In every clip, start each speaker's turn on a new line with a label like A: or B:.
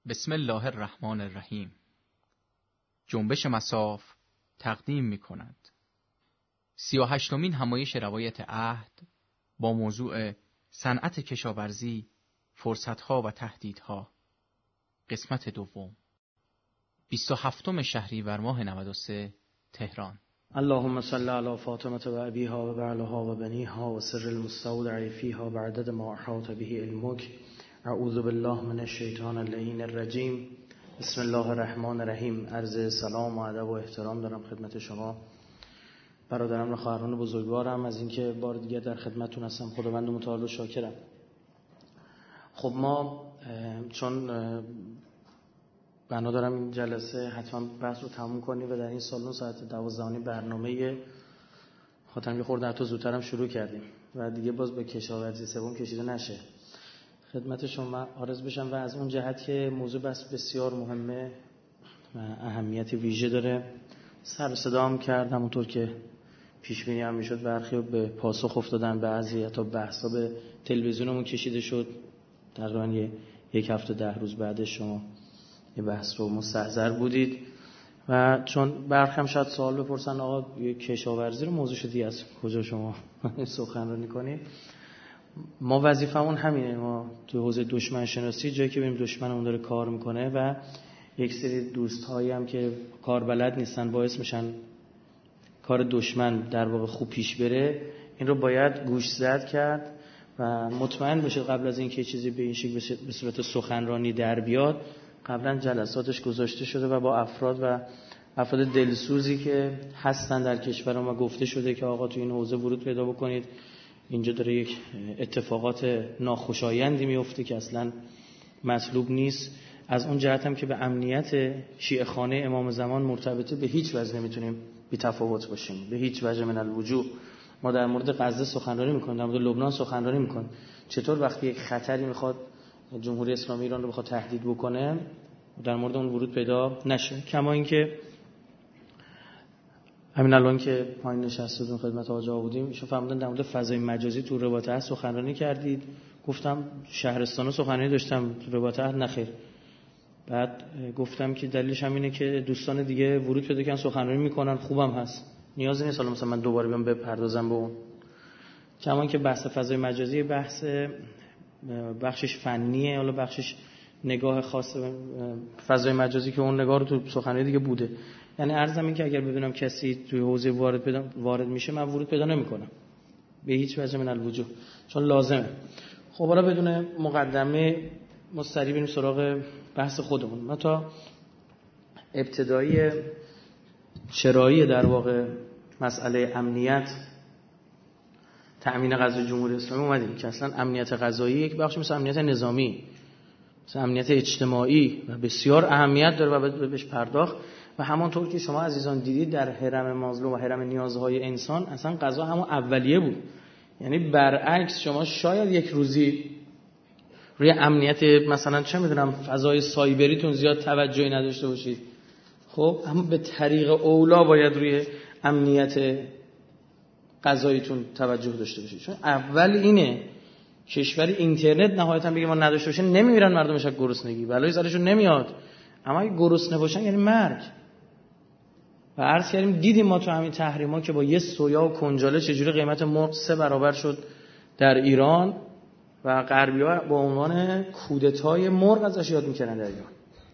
A: بسم الله الرحمن الرحیم. جنبش مصاف تقدیم می کند 38مین همایش روایت عهد با موضوع صنعت کشاورزی، فرصتها و تهدیدها، قسمت دوم، 27 شهریور ماه 93 تهران.
B: اللهم صل علی فاطمه و ابیها و بعلها و بنیها و سر المستودع فیها بعدد ما احاط به علمک. اعوذ بالله من الشیطان اللعین الرجیم. بسم الله الرحمن الرحیم. عرض سلام و ادب و احترام دارم خدمت شما برادران و خواهران بزرگوارم از اینکه بار دیگر در خدمتتون هستم. خداوند متعال و شاکرم. خب ما چون بنا دارم این جلسه حتما بحث رو تموم کنیم و در این سالن ساعت 12 برنامه خاطرم یه خورده حتی زودترم شروع کردیم و دیگه باز به کشاورزی سوم کشیده نشه. خدمت شما عرض بشم و از اون جهت که موضوع بس بسیار مهمه و اهمیت ویژه داره. سر صدا هم کردم همونطور که پیش بینی هم میشد، برخی به پاسخ افتادن، بعضی حتی بحثا به تلویزیونمون کشیده شد. تقریبا یک هفته 10 روز بعدش شما یه بحث رو مستحضر بودید و چون برخی هم شاید سوال بپرسن آقا کشاورزی رو موضوع شدی از کجا شما سخنرانی کنید. ما وظیفمون همینه. ما تو حوزه دشمن شناسی جایی که ببینیم دشمنمون داره کار میکنه و یک سری دوستایی هم که کار بلد نیستن باعث میشن کار دشمن در واقع خوب پیش بره، این رو باید گوش زد کرد و مطمئن بشه قبل از اینکه چیزی به این شکل به صورت سخنرانی در بیاد قبلا جلساتش گذاشته شده و با افراد دلسوزی که هستن در کشور ما گفته شده که آقا تو این حوزه ورود پیدا بکنید، اینجا داره یک اتفاقات ناخوشایندی میفته که اصلا مطلوب نیست. از اون جهت هم که به امنیت شیعه خانه امام زمان مرتبطه به هیچ وجه نمیتونیم بی تفاوت باشیم، به هیچ وجه من الوجوه. ما در مورد غزه سخنرانی میکنیم، در مورد لبنان سخنرانی میکنیم. چطور وقتی یک خطری میخواد جمهوری اسلامی ایران رو بخواد تهدید بکنه در مورد اون ورود پیدا نشه؟ کما اینکه همین الان که پایین نشستیم خدمت آقا بودیم ایشون فرمودن در مورد فضای مجازی تو رباط عهد سخنرانی کردید. گفتم شهرستانو سخنرانی داشتم، تو رباط عهد نخیر. بعد گفتم که دلیلش هم اینه که دوستان دیگه ورود پیدا کردن سخنرانی میکنن، خوبم هست، نیازی نیست حالا مثلا من دوباره بیام بپردازم به اون. کما اینکه بحث فضای مجازی بخشش فنیه، حالا بخشش نگاه خاص فضای مجازی که اون نگاه رو تو سخنرانی دیگه بوده. یعنی عرضم این که اگر ببینم کسی توی حوزه وارد میشه من ورود پیدا نمیکنم به هیچ وجه من الوجوه، چون لازمه. خب حالا بدون مقدمه مستری بریم سراغ بحث خودمون. ما تا ابتدایی چرایی در واقع مسئله امنیت تأمین غذای جمهوری اسلامی اومدیم که اصلا امنیت غذایی یک بخش مثل امنیت نظامی، مثل امنیت اجتماعی و بسیار اهمیت داره و باید بهش پرداخت. و همونطور که شما عزیزان دیدید در هرم مازلو و هرم نیازهای انسان اصلا غذا همون اولیه بود. یعنی برعکس شما شاید یک روزی روی امنیت مثلا چه میدونم فضای سایبریتون زیاد توجهی نداشته باشید، خب اما به طریق اولا باید روی امنیت غذاییتون توجه داشته باشید. چون اول اینه کشور اینترنت نهایتا بگه ما نداشته باشه نمیمیرن مردمش از گرسنگی، بلایی سرشون نمیاد، اما اگه گرسنه باشن یعنی مرگ. و عرض کردیم دیدیم ما تو همین تحریما که با یه سویا و کنجاله چجوری قیمت مرغ 3 برابر شد در ایران و غربی‌ها با عنوان کودتای مرغ ازش یاد می‌کردن در ایران.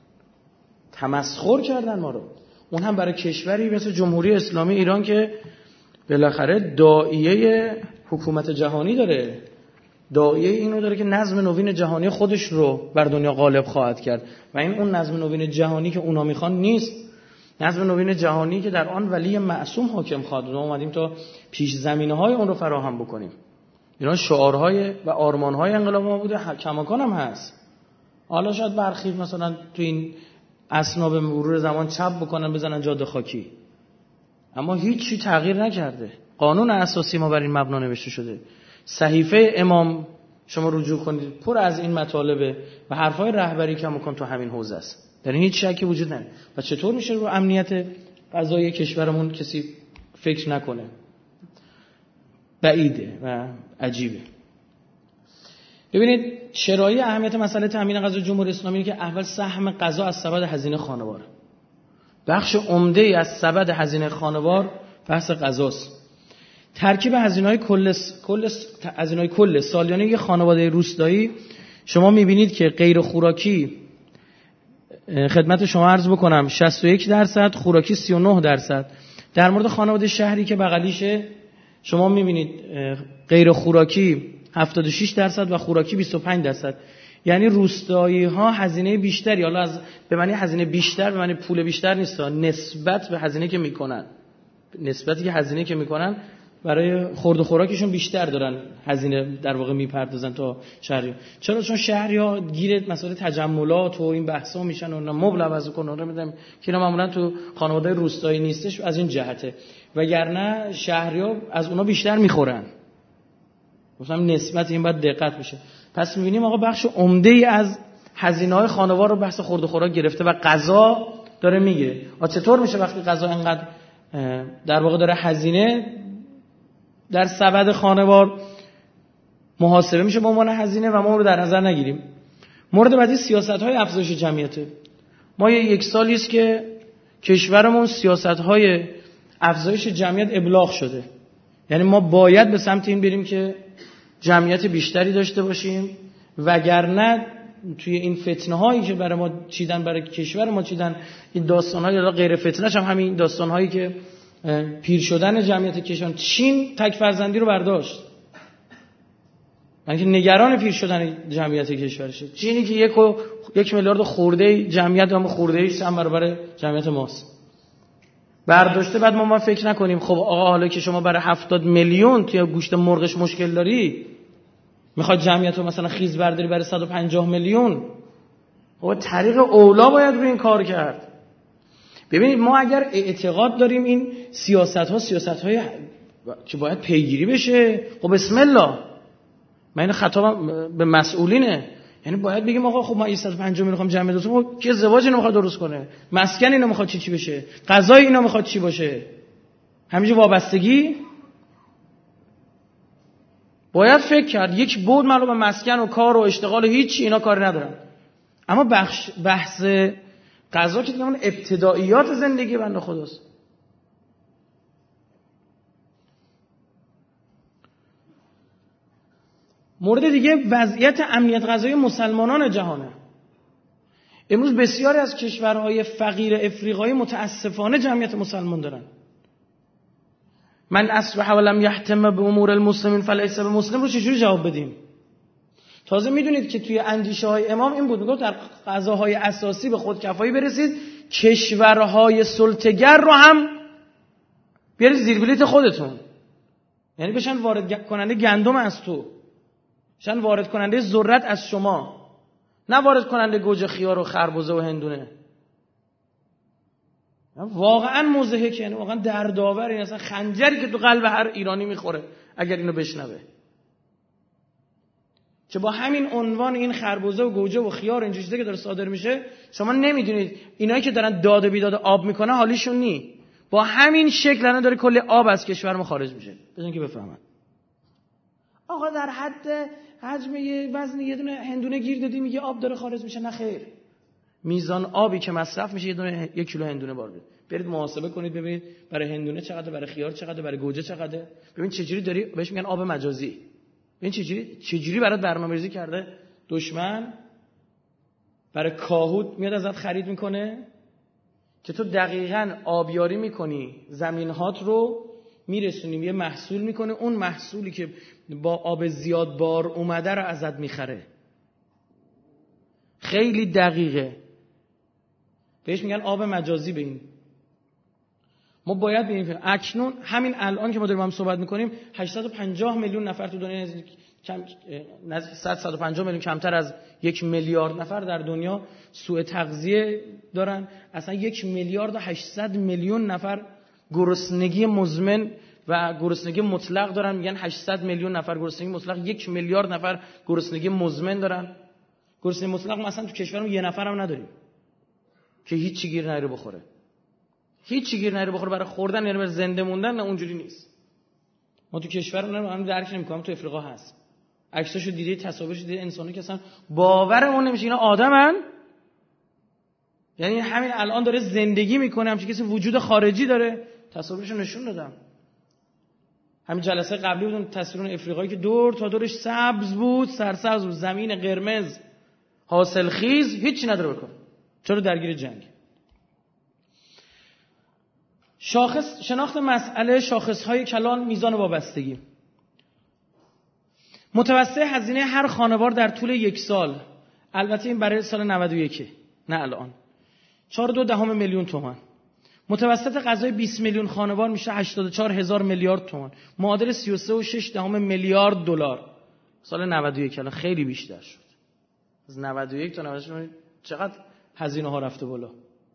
B: تمسخر کردن ما رو. اون هم برای کشوری مثل جمهوری اسلامی ایران که بالاخره داعیه حکومت جهانی داره، داعیه اینو داره که نظم نوین جهانی خودش رو بر دنیا غالب خواهد کرد و این اون نظم نوین جهانی که اونا میخوان نیست. نظم نوین جهانی که در آن ولی معصوم حاکم خواهد بود. ما اومدیم تا پیش زمینه‌های اون رو فراهم بکنیم. اینا شعارهای و آرمانهای انقلاب ما بوده، کماکان هم هست. حالا شاید برخی مثلا تو این اسناب مرور زمان چپ بکنن بزنن جاده خاکی، اما هیچی تغییر نکرده. قانون اساسی ما بر این مبنا نوشته شده. صحیفه امام شما رجوع کنید پر از این مطالبه و حرفای رهبری کماکان تو همین حوزه است. در این هیچ شکی وجود نداره. و چطور میشه رو امنیت غذایی کشورمون کسی فکر نکنه؟ بعیده و عجیبه. ببینید چرایی اهمیت مسئله تامین غذا جمهوری اسلامی اینه که اول سهم غذا از سبد هزینه خانوار. بخش عمده‌ای از سبد هزینه خانوار بحث غذاست. ترکیب هزینه‌های کل سالیانه یک خانواده روستایی شما می‌بینید که غیر خوراکی خدمت شما عرض بکنم 61%، خوراکی 39%. در مورد خانواده شهری که بغلیشه شما می‌بینید غیر خوراکی 76% و خوراکی 25%. یعنی روستایی‌ها هزینه بیشتری، حالا از به معنی هزینه بیشتر به معنی پول بیشتر نیست، نسبت به هزینه که میکنن، نسبتی که هزینه که میکنن برای خورد و خوراکشون بیشتر دارن هزینه در واقع میپردازن تا شهری. چرا؟ چون شهری‌ها گیر مسائل تجملات و این بحثا میشن و مبل عوض کنن میدم که اینا معمولا تو خانواده روستایی نیستش، از این جهته. وگرنه شهری‌ها از اونا بیشتر میخورن. گفتم نسبت این باید دقت بشه. پس می‌بینیم آقا بخش عمده‌ای از هزینه‌های خانوار رو بحث خورد و خوراک گرفته و غذا داره میگیره. چطور میشه وقتی غذا انقدر در واقع داره هزینه در سبد خانوار محاسبه میشه به عنوان هزینه و ما اون رو در نظر نگیریم؟ مورد بعدی سیاست‌های افزایش جمعیته. ما یک سالی است که کشورمون سیاست‌های افزایش جمعیت ابلاغ شده. یعنی ما باید به سمت این بریم که جمعیت بیشتری داشته باشیم، وگرنه توی این فتنه هایی که برای ما چیدن، برای کشور ما چیدن، این داستان های غیر فتنه‌ش هم همین داستان هایی که پیر شدن جمعیت کشور. چین تک فرزندی رو برداشت، یعنی نگران پیر شدن جمعیت کشورشه. چینی که 1 میلیارد خورده جمعیت هم خورده ایش هم برابر جمعیت ماست برداشته. بعد ما فکر نکنیم خب آقا حالا که شما برای 70 میلیون توی گوشت مرغش مشکل داری، میخواد جمعیت رو مثلا خیز برداری برای 150 میلیون، خب طریق اولا باید روی این کار کرد. ببینید ما اگر اعتقاد داریم این سیاست‌های که باید پیگیری بشه، خب بسم الله، من این خطابم به مسئولینه. یعنی باید بگیم آقا خب ما 150 میلیون میخوام جمعیت درست کنیم، که ازدواج اینو میخواد درست کنه، مسکن اینو میخواد چی بشه، غذای اینو میخواد چی باشه، همینجوری وابستگی باید فکر کرد. یک بود معلوم به مسکن و کار و اشتغال و هیچ اینا کاری ندارن. اما بحث غذا که دیگه اون ابتداییات زندگی بنده خداست. مورد دیگه وضعیت امنیت غذایی مسلمانان جهانه. امروز بسیاری از کشورهای فقیر افریقایی متاسفانه جمعیت مسلمان دارن. من اصبح ولم یهتم به امور المسلمین فلیس بمسلم رو چجوری جواب بدیم؟ تازه میدونید که توی اندیشه های امام این بود، میگفت در غذاهای اساسی به خودکفایی برسید، کشورهای سلطه‌گر رو هم بیارید زیر بلیت خودتون، یعنی بشن وارد کننده گندم از تو، بشن وارد کننده ذرت از شما، نه وارد کننده گوجه خیار و خربزه و هندونه. واقعا مضحکه، یعنی واقعا دردآور، این اصلا خنجری که تو قلب هر ایرانی میخوره اگر اینو بشنوه که با همین عنوان این خربزه و گوجه و خیار این چیزا که داره صادر میشه، شما نمیدونید اینایی که دارن داد و بیداد آب میکنه حالیشون نی، با همین شکل الان داره کلی آب از کشور ما خارج میشه. بزن که بفهمن آقا در حد حجم وزن یه دونه هندونه گیر دادی میگه آب داره خارج میشه. نه خیر، میزان آبی که مصرف میشه 1 کیلو هندونه بار برید محاسبه کنید ببینید برای هندونه چقدر، برای خیار چقدر، برای گوجه چقدر. ببین چجوری داری بهش میگن آب مجازی. ببین چجوری برات برنامه‌ریزی کرده دشمن. برای کاهوت میاد ازت خرید میکنه که تو دقیقاً آبیاری میکنی، زمینهات رو میرسونیم یه محصول میکنه، اون محصولی که با آب زیاد بار اومده رو ازت میخره. خیلی دقیقه، بهش میگن آب مجازی. به این ما باید ببینیم اکنون همین الان که ما داریم هم صحبت میکنیم 850 میلیون نفر تو دنیا، نزدیک 150 میلیون، کمتر از 1 میلیارد نفر در دنیا سوء تغذیه دارن. اصلا 1 میلیارد و 800 میلیون نفر گرسنگی مزمن و گرسنگی مطلق دارن. میگن 800 میلیون نفر گرسنگی مطلق، 1 میلیارد نفر گرسنگی مزمن دارن. گرسنگی مطلق ما اصلا تو کشورمون 1 نفر هم نداریم که هیچ چی گیر نره بخوره. هیچ چی گیر نره بخوره برای خوردن، یعنی برای زنده موندن. نه اونجوری نیست. ما تو کشورمون هم درک نمی‌کنیم، تو افریقا هست. عکساشو دیدید، تصاویرشو دیدید، انسانی که اصلا باورمون نمیشه اینا آدمن. یعنی همین الان داره زندگی میکنه، همچین کسی وجود خارجی داره. تصاویرشو نشون دادم. همین جلسه قبلی بودن تصویرون افریقایی که دور تا دورش سبز بود، سرسبز بود، زمین قرمز، حاصلخیز، هیچی نداره بکنه. چرا؟ درگیر جنگ. شناخت مسئله شاخص‌های کلان، میزان وابستگی. متوسط هزینه هر خانوار در طول یک سال، البته این برای سال 91 نه الان، 4.2 میلیون تومان. متوسط غذای 20 میلیون خانوار میشه 84,000 میلیارد تومان، معادل 33.6 میلیارد دلار. سال 91 الان خیلی بیشتر شد. از 91 تا 96 چقدر هزینه ها رفته بالا.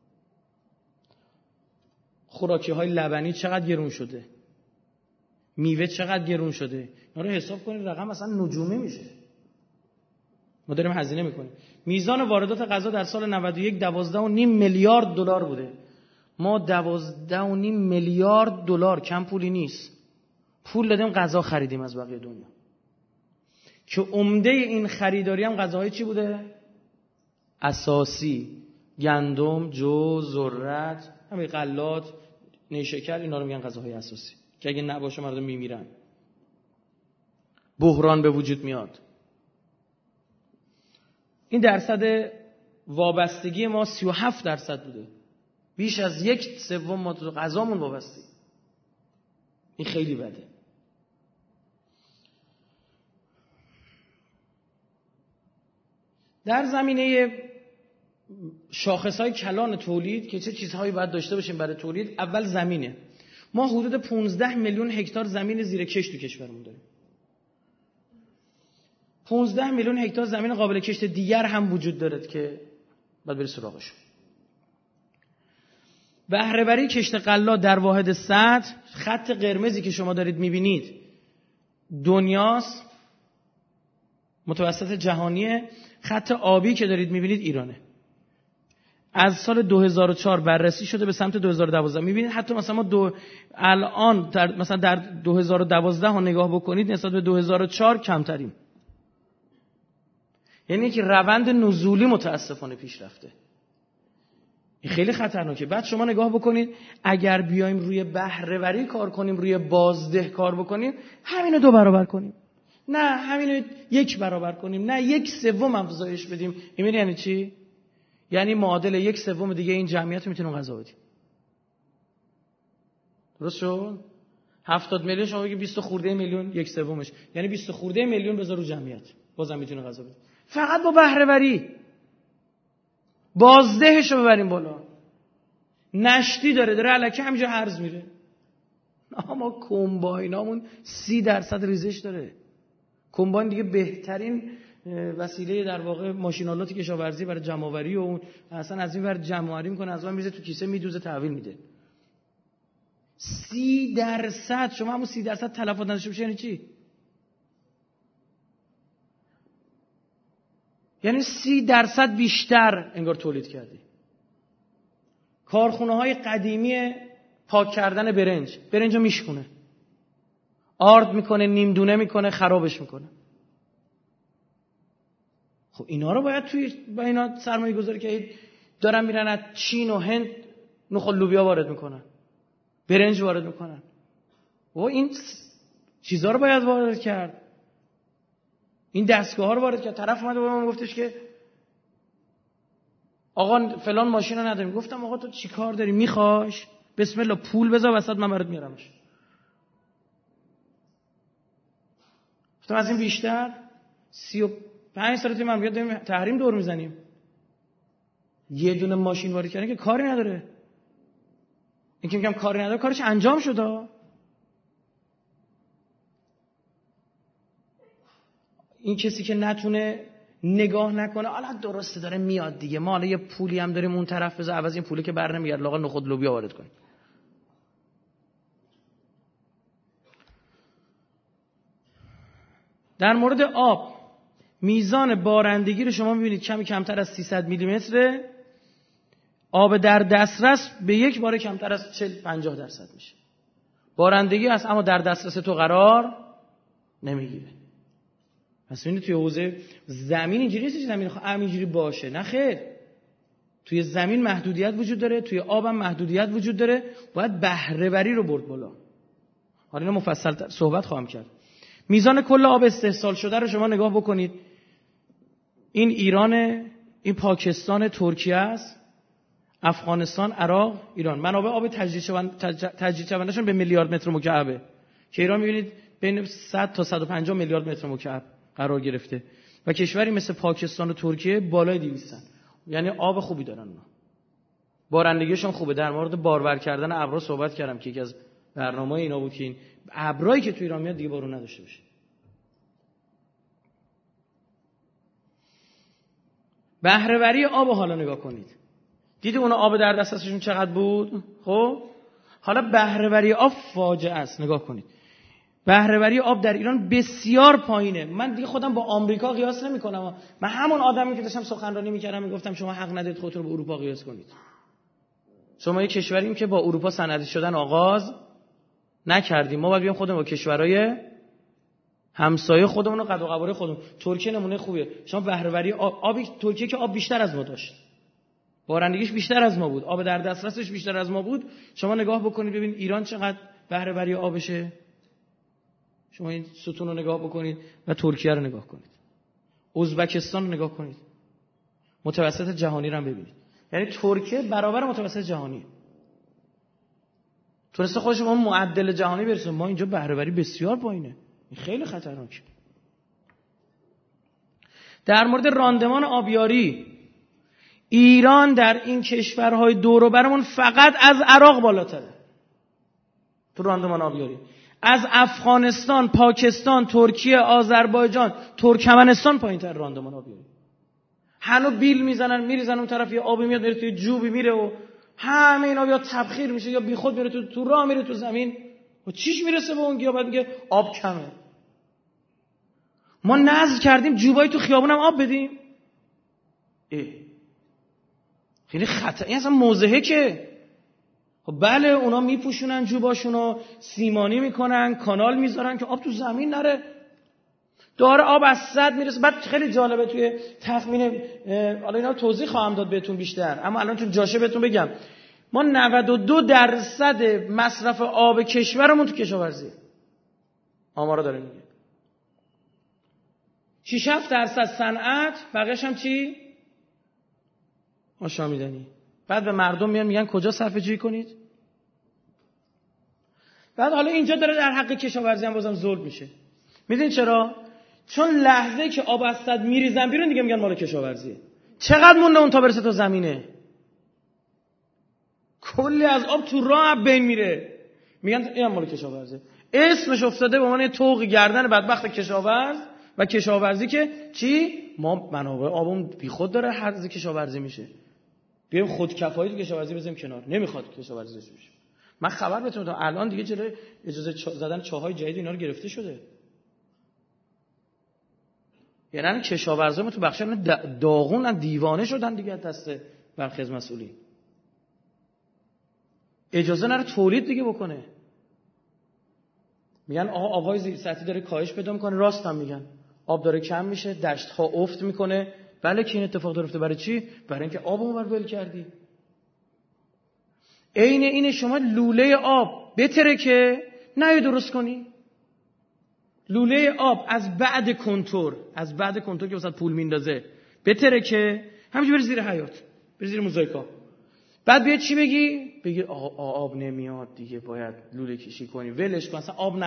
B: خوراکی های لبنی چقدر گرون شده، میوه چقدر گرون شده. اینا رو حساب کنید، رقم اصلا نجومی میشه. ما داریم هزینه میکنیم. میزان واردات غذا در سال 91 12.5 میلیارد دلار بوده. ما 12.5 میلیارد دلار، کم پولی نیست، پول دادیم غذا خریدیم از بقیه دنیا. که عمده این خریداری هم غذاهای چی بوده؟ اساسی، گندم، جو، ذرت، همین غلات، نیشکر، اینا رو میگن غذاهای اساسی که اگه نباشه مردم میمیرن. بحران به وجود میاد. این درصد وابستگی ما 37% بوده. بیش از 1/3 ما تو غذامون وابسته. این خیلی بده. در زمینه شاخص‌های کلان تولید که چه چیزهایی باید داشته باشیم برای تولید، اول زمینه. ما حدود 15 میلیون هکتار زمین زیر کشت تو کشورمون داریم. 15 میلیون هکتار زمین قابل کشت دیگر هم وجود دارد که باید بری سراغش. بهره‌وری کشت غله در واحد سطح، خط قرمزی که شما دارید می‌بینید دنیاست، متوسط جهانیه. خط آبی که دارید می‌بینید ایرانه. از سال 2004 بررسی شده به سمت 2012. می‌بینید حتی مثلا ما الان مثلا در 2012 ها نگاه بکنید نسبت به 2004 کمتریم. یعنی که روند نزولی متاسفانه پیش رفته. این خیلی خطرناکه. بعد شما نگاه بکنید اگر بیایم روی بهره‌وری کار کنیم، روی بازده کار بکنیم، همینو 2 برابر کنیم، نه همینو 1 برابر کنیم، نه 1/3 افزایش بدیم، این یعنی چی؟ یعنی معادل 1/3 دیگه این جمعیت رو میتونیم غذا بدیم. درست شد؟ 70 میلیون شما بگید 20 خورده میلیون 1/3، یعنی 20 خورده میلیون بذار رو جمعیت، بازم میتونه غذا بده. فقط با بهره‌وری بازدهش رو ببریم بالا. نشتی داره الکی همینجا هرز میره. اما کمباینامون 30% ریزش داره. کمباین دیگه بهترین وسیله در واقع ماشین‌آلات کشاورزی برای جمع‌آوری و اون اصلا از این ور جمع‌آوری میکنه، از اون میذاره تو کیسه میدوزه تحویل میده. 30% شما همون 30% تلفات نداشته باشه یعنی چی؟ یعنی 30% بیشتر انگار تولید کردی. کارخونه‌های قدیمی پاک کردن برنج رو میشکونه، آرد میکنه، نیم دونه میکنه، خرابش میکنه. خب اینا رو باید با اینا سرمایه گذاری که دارن میرن از چین و هند نخل لوبیا وارد میکنن، برنج وارد میکنن. و این چیزا رو باید وارد کرد، این دستگاه ها رو وارد کرد. طرف اومد به من گفتش که آقا فلان ماشین رو نداریم. گفتم آقا تو چی کار داری؟ میخواش؟ بسم الله پول بذار وسط، من برات میارمش. گفتم از این بیشتر 35 سال من میاد داریم تحریم دور میزنیم. یه دونه ماشین وارد کردن که کاری نداره. این که میگم کاری نداره، کارش انجام شده. این کسی که نتونه نگاه نکنه، حالا درسته داره میاد دیگه، ما حالا یه پولی هم داریم اون طرف، بذار عوض این پولی که بر نمیاد لاغر نخود لوبیا وارد کنیم. در مورد آب، میزان بارندگی رو شما میبینید کمی کمتر از 300 میلیمتره. آب در دسترس به یک بار کمتر از 40-50% میشه. بارندگی هست اما در دسترس تو قرار نمیگیره. پس این توی حوزه زمین اینجوری نیست که زمین همینجوری باشه، نه خیر. توی زمین محدودیت وجود داره، توی آب هم محدودیت وجود داره، باید بهره وری رو برد بالا. حالا اینو مفصل صحبت خواهم کرد. میزان کل آب استحصال شده رو شما نگاه بکنید. این ایران، این پاکستان، ترکیه است، افغانستان، عراق، ایران. منابع آب تجدید شوندهشون به میلیارد متر مکعبه که ایران می‌بینید بین 100 تا 150 میلیارد متر مکعب قرار گرفته و کشوری مثل پاکستان و ترکیه بالای 200 یعنی آب خوبی دارن اونا. بارندگیشون خوبه. در مورد بارور کردن ابرها صحبت کردم که یکی از برنامه‌های اینا بود که این ابرایی که تو ایران میاد دیگه بارون نداشته باشه. بهره وری آب حالا نگاه کنید. دیدی اون آب در دسترسشون چقدر بود؟ خب حالا بهره وری آب فاجعه است. نگاه کنید. بهره وری آب در ایران بسیار پایینه. من دیگه خودم با آمریکا قیاس نمی‌کنم. من همون آدمی که داشتم سخنرانی می‌کردم میگفتم شما حق ندارید خودتون رو با اروپا قیاس کنید. شما یک کشوریم که با اروپا صنعتی شدن آغاز نکردیم. ما باید بیام خودمون با کشورهای همسایه خودمون رو قد و قواره خودمون. ترکیه نمونه خوبیه. شما بهره وری آب ترکیه که آب بیشتر از ما داشت. بارندگیش بیشتر از ما بود. آب در دسترسش بیشتر از ما بود. شما نگاه بکنید ببین ایران چقدر بهره وری آبشه. شما این ستون رو نگاه بکنید و ترکیه رو نگاه کنید. ازبکستان رو نگاه کنید. متوسط جهانی رو هم ببینید. یعنی ترکیه برابر متوسط جهانیه. تونسته خودش ما معدل جهانی برسه. ما اینجا بهره وری بسیار پایینه. این خیلی خطرناکه. در مورد راندمان آبیاری ایران در این کشورهای دور و برمون فقط از عراق بالاتره. تو راندمان آبیاری از افغانستان، پاکستان، ترکیه، آذربایجان، ترکمنستان پایین‌تر راندمان آبیاری. هنو بیل میزنن میریزن اون طرف، یه آبی میاد میره توی جوبی میره و همه اینا یا تبخیر میشه یا بیخود میره تو راه میره تو زمین و چیش میرسه به اون گیاه. بعد میگه آب کمه. ما نذر کردیم جوبای تو خیابونم آب بدیم. خیلی خطر. این اصلا مضحکه. خب بله اونا میپوشونن جوباشونو، سیمانی میکنن، کانال میذارن که آب تو زمین نره. داره آب از صد میرسه. بعد خیلی جالبه توی تخمین، حالا اینا توضیح خواهم داد بهتون بیشتر، اما الان چون جاشه بهتون بگم، ما 92% مصرف آب کشورمون تو کشاورزیه. آمارا داره میگه. 6-7% صنعت، بقیه‌اش هم چی؟ آشامیدنی. بعد به مردم میگن کجا صرفه جویی کنید؟ بعد حالا اینجا داره در حق کشاورزی هم بازم ظلم میشه. میدونید چرا؟ چون لحظه که آب از صد میریزن بیرون دیگه میگن مال کشاورزیه. چقدر مونده اون تا برسه تا زمینه؟ کلی از آب تو راه بین میره. میگن این مال کشاورزیه. اسمش افتاده به عنوان طوق گردن بدبخت کشاورز و کشاورزی که چی؟ ما منابع آبمون بیخود داره هر کشاورزی میشه. بیایم خودکفایی تو کشاورزی بزنیم کنار. نمیخواد کشاورزی داشته باشه. من خبر بهتون میدم الان دیگه جلوی اجازه زدن چاهای جدید اینا رو گرفته شده. یعنی کشاورزا تو بخش داغون دیوانه شدن دیگه دست برخی از مسئولین. اجازه نره تولید دیگه بکنه. میگن آقا آبای زیر سطحی داره کاهش پیدا میکنه. راست هم میگن. آب داره کم میشه، دشت ها افت میکنه. بله که این اتفاق داره افتاده. برای چی؟ برای اینکه آب اونور ول کردی. اینه شما لوله آب بهتره که نه درست کنی. لوله آب از بعد کنتور که واسه پول میندازه بهتره که همینجوری بری زیر حیاط، بری زیر موزاییکا. بعد بیاد چی بگی آب نمیاد دیگه، باید لوله کشی کنی، ولش کن، اصلا آب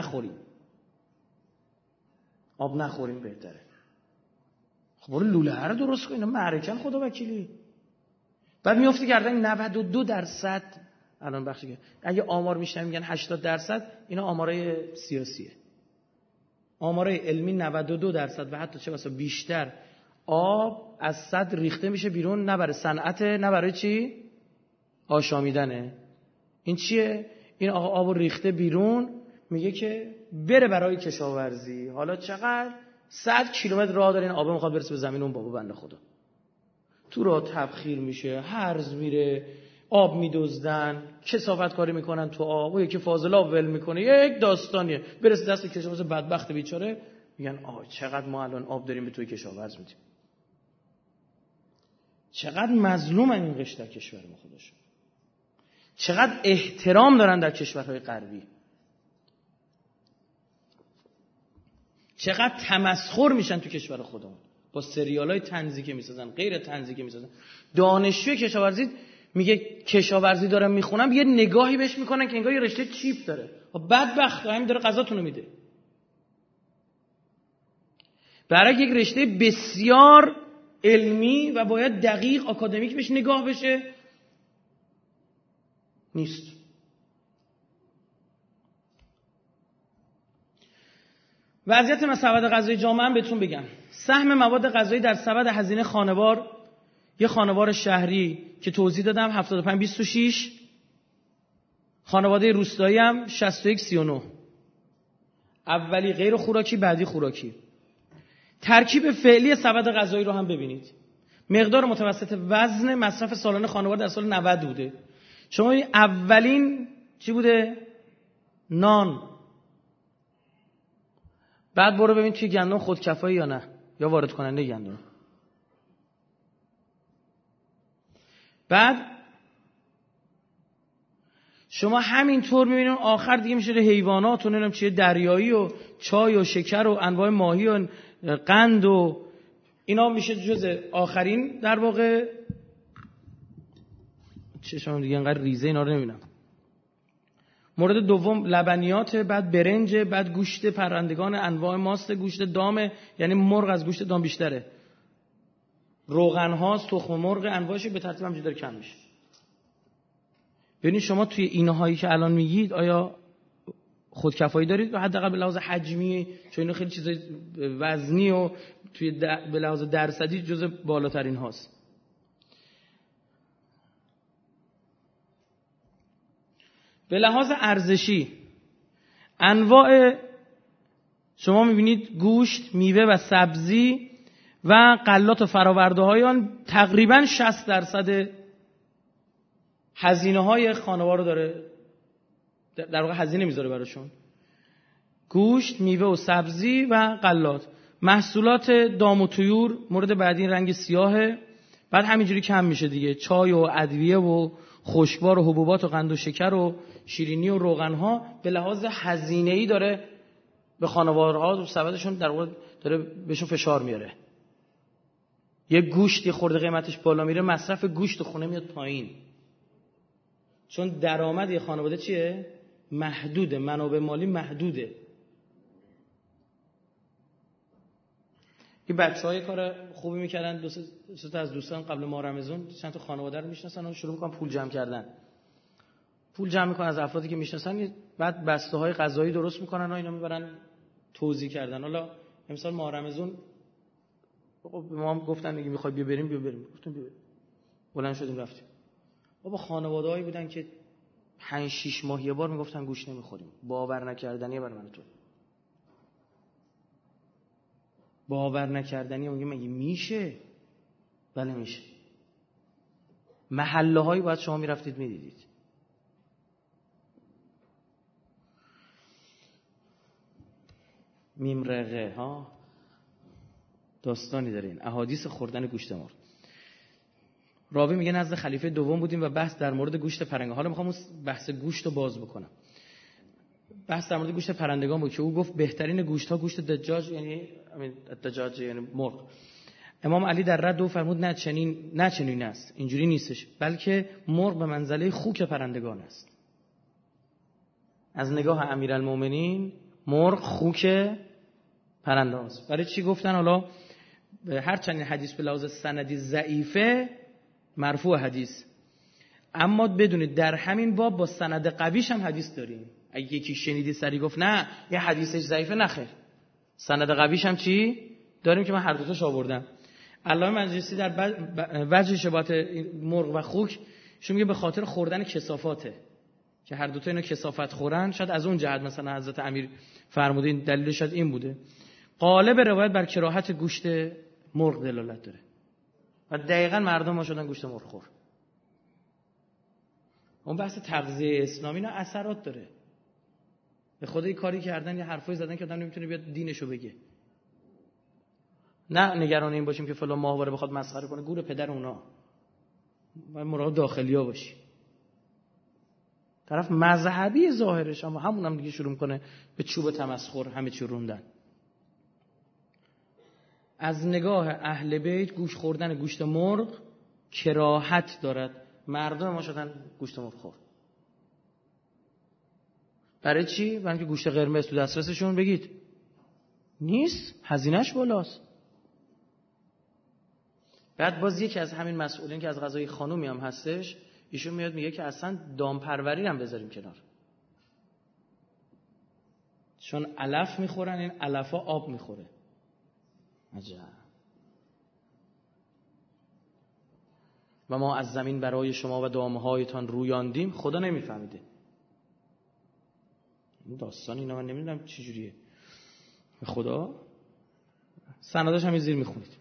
B: نخوریم بهتره. خب برو لوله رو درست کن. اینا معرکن خدا وکیلی. بعد میافتی گردن 92% الان بخشی که اگه آمار میشنن میگن 80%، اینا آمارای سیاسیه. آمارای علمی 92% و حتی چه بسا بیشتر آب از صد ریخته میشه بیرون، نه برای صنعت نه برای چی؟ آشامیدنه. این چیه؟ این آقا آب ریخته بیرون میگه که بره برای کشاورزی. حالا چقدر؟ 100 کیلومتر راه داره این آب میخواد برسه به زمین اون بابا بنده خدا. تو راه تبخیر میشه، هرز میره، آب میدزدن، کثافت کاری میکنن تو آب، و یکی فاضل آب ول میکنه. یک داستانیه. برسه دست کشاورز بدبخت بیچاره میگن چقدر ما الان آب داریم به توی کشاورز میدیم، چقدر مظلومن این قشر در کشور ما خودشون، چقدر احترام دارن در کشورهای غربی، چقدر تمسخر میشن تو کشور خودمون با سریالای طنزی که میسازن، غیر طنزی که میسازن. دانشجوی کشاورزی میگه کشاورزی دارم میخونم، یه نگاهی بهش میکنن که انگار یه رشته چیپ داره. بدبخت همین داره غذاتونو میده. برای یک رشته بسیار علمی و باید دقیق آکادمیک بهش نگاه بشه نیست. وضعیت سبد غذایی جامعه هم بهتون بگم. سهم مواد غذایی در سبد هزینه خانوار، یه خانوار شهری که توضیح دادم 75-26، خانواده روستایی هم 61-39. اولی غیر خوراکی، بعدی خوراکی. ترکیب فعلی سبد غذایی رو هم ببینید. مقدار متوسط وزن مصرف سالانه خانوار در سال 90 بوده. شما اولین چی بوده؟ نان. بعد برو ببین توی گندم خودکفایی یا نه، یا وارد کننده گندم. بعد شما همینطور میبینید آخر دیگه میشه حیوانات و نمیدونم چیه، دریایی و چای و شکر و انواع ماهی و قند و اینا میشه جزء آخرین در واقع. چشم دیگه انقدر ریزه اینا رو نمیبینم. مورد دوم لبنیات، بعد برنج، بعد گوشت پرندگان انواع ماست، گوشت دام، یعنی مرغ از گوشت دام بیشتره، روغن هاست، تخم مرغ انواعش به ترتیب همینجوری داره کم میشه. ببینید شما توی اینهایی که الان میگید آیا خودکفایی دارید؟ حداقل به لحاظ حجمی، چون اینا خیلی چیزای وزنی و توی به لحاظ درصدی جزء بالاترین هاست. به لحاظ ارزشی انواع شما میبینید گوشت، میوه و سبزی و غلات و فراورده های آن تقریباً 60% هزینه های خانوار رو داره، در واقع هزینه میذاره براشون. گوشت، میوه و سبزی و غلات. محصولات دام و طیور مورد بعدی رنگ سیاهه. بعد همینجوری کم میشه دیگه. چای و ادویه و خشکبار و حبوبات و قند و شکر و شیرینی و روغن ها به لحاظ هزینه‌ای داره به خانوارها و سبدشون در واقع داره بهشون فشار میاره. یه گوشتی خورده قیمتش بالا میره، مصرف گوشت خونه میاد پایین. چون درآمد یه خانواده چیه؟ محدوده، منابع مالی محدوده. این بچه‌ها کار خوبی میکردن، دو سه تا از دوستان قبل ماه رمضان چند تا خانواده رو میشناسن و شروع میکنن پول جمع کردن. پول جمع میکنن از افرادی که میشناسن، بعد بسته‌های غذایی درست میکنن و اینا میبرن توزیع کردن. حالا امسال ماه رمضان به ما هم گفتن میگه میخوای بیا بریم. گفتم بیا بریم. بلند شدیم رفتیم. بابا خانواده‌ای بودن که 5-6 ماه یه بار میگفتن گوشت نمیخوریم. باور نکردنیه برای من تو. باور نکردنیه. میگه مگه میشه؟ بله میشه. محله هایی باید شما میرفتید میدیدید. میمرغه ها داستانی داره این احادیث خوردن گوشت مرغ. راوی میگه نزد خلیفه دوم بودیم و بحث در مورد گوشت پرنده. حالا میخوام بحث گوشت رو باز بکنم. بحث در مورد گوشت پرندگان بود که او گفت بهترین گوشت ها گوشت دجاج، یعنی دجاج یعنی مرغ. امام علی در رد او فرمود نه چنین است، اینجوری نیستش، بلکه مرغ به منزله خوک پرندگان است. از نگاه امیرالمومنین مرغ خوک پرنده است. برای چی گفتن؟ حالا هر چند حدیث به لحاظ سندی ضعیفه، مرفوع حدیث، اما بدونید در همین باب با سند قویش هم حدیث داریم. اگه یکی شنیدی سری گفت نه یه حدیثش ضعیفه، نخیر، سند قویش هم چی داریم که من هر دو تاش آوردم. علامه مجلسی در وجه شباهت مرغ و خوک شون میگه به خاطر خوردن کثافاته، که هر دو تا اینا کثافت خورن. شاید از اون جهت مثلا حضرت امیر فرموده این دلیلش شاید این بوده. غالب روایت بر کراهت گوشت مرغ دلالت داره و دقیقاً مردم ما شدن گوشت مرغ خور. اون بحث تغذیه اسلامی نه اثرات داره. به خدا این کاری کردن، یه حرفایی زدن که آدم نمیتونه بیاد دینشو بگه. نه نگران این باشیم که فلان ماهواره بخواد مسخره کنه، گور پدر اونا. باید مراقب داخلیا باشی. طرف مذهبی ظاهرش، اما همونم دیگه شروع کنه به چوب تمسخر همه چی روندن. از نگاه اهل بیت گوش خوردن گوشت مرغ کراهت دارد. مردم ما شدن گوشت مرغ خور. برای چی؟ برای اینکه گوشت قرمز تو دسترسشون بگید نیست، هزینه‌اش بالاست. بعد باز یکی از همین مسئولین که از غذای خانومی هم هستش، ایشون میاد میگه که اصلا دامپروری هم بذاریم کنار، چون علف میخورن، این علفا آب میخوره. عجب. و ما از زمین برای شما و دامهایتان رویاندیم. خدا نمیفهمیده این داستان، اینا من نمیدونم چه جوریه. خدا سنداش هم زیر میخونید.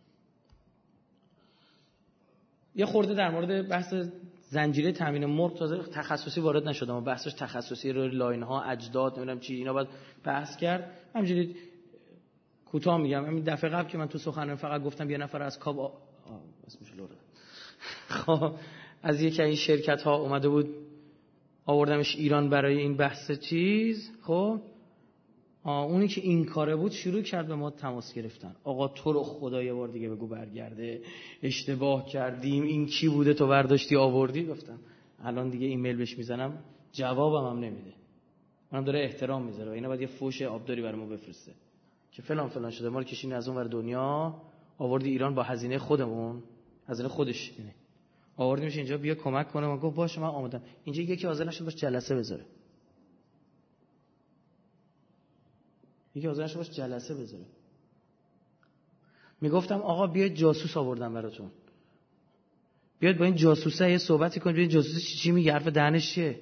B: یه خورده در مورد بحث زنجیره تامین مرغ تازه تخصصی وارد نشدم، اما بحثش تخصصی رو لاین ها، اجداد، نمیدونم چی، اینا باید بحث کرد. همینجوری کوتاه میگم. همین دفعه قبل که من تو سخنرانی فقط گفتم یه نفر از کاب اسمش لوره، خب از یکی از این شرکت ها اومده بود آوردمش ایران برای این بحث چیز. خب اونی که این کاره بود شروع کرد به ما تماس گرفتن. آقا تو رو خدا یه بار دیگه بگو برگرده، اشتباه کردیم، این چی بوده تو برداشتی آوردی. گفتم الان دیگه ایمیل بهش میزنم جوابم هم نمیده، منم داره احترام میذاره و اینا باید یه فوش آبداری برای ما بفرسته که فلان فلان شده، ما رو کشین از اون ور دنیا آوردی ایران با هزینه خودمون، هزینه خودش اینه، آوردیمش اینجا بیا کمک کنه. من گفت باشه من آمدم. اینجا یکی حاضر نشد باش جلسه بذاره، یکی حاضر نشد باش جلسه بذاره. میگفتم آقا بیاید جاسوس آوردم براتون، بیاید با این جاسوسه یه صحبتی کنید، ببین جاسوس چی میگه، حرف دهنش چیه.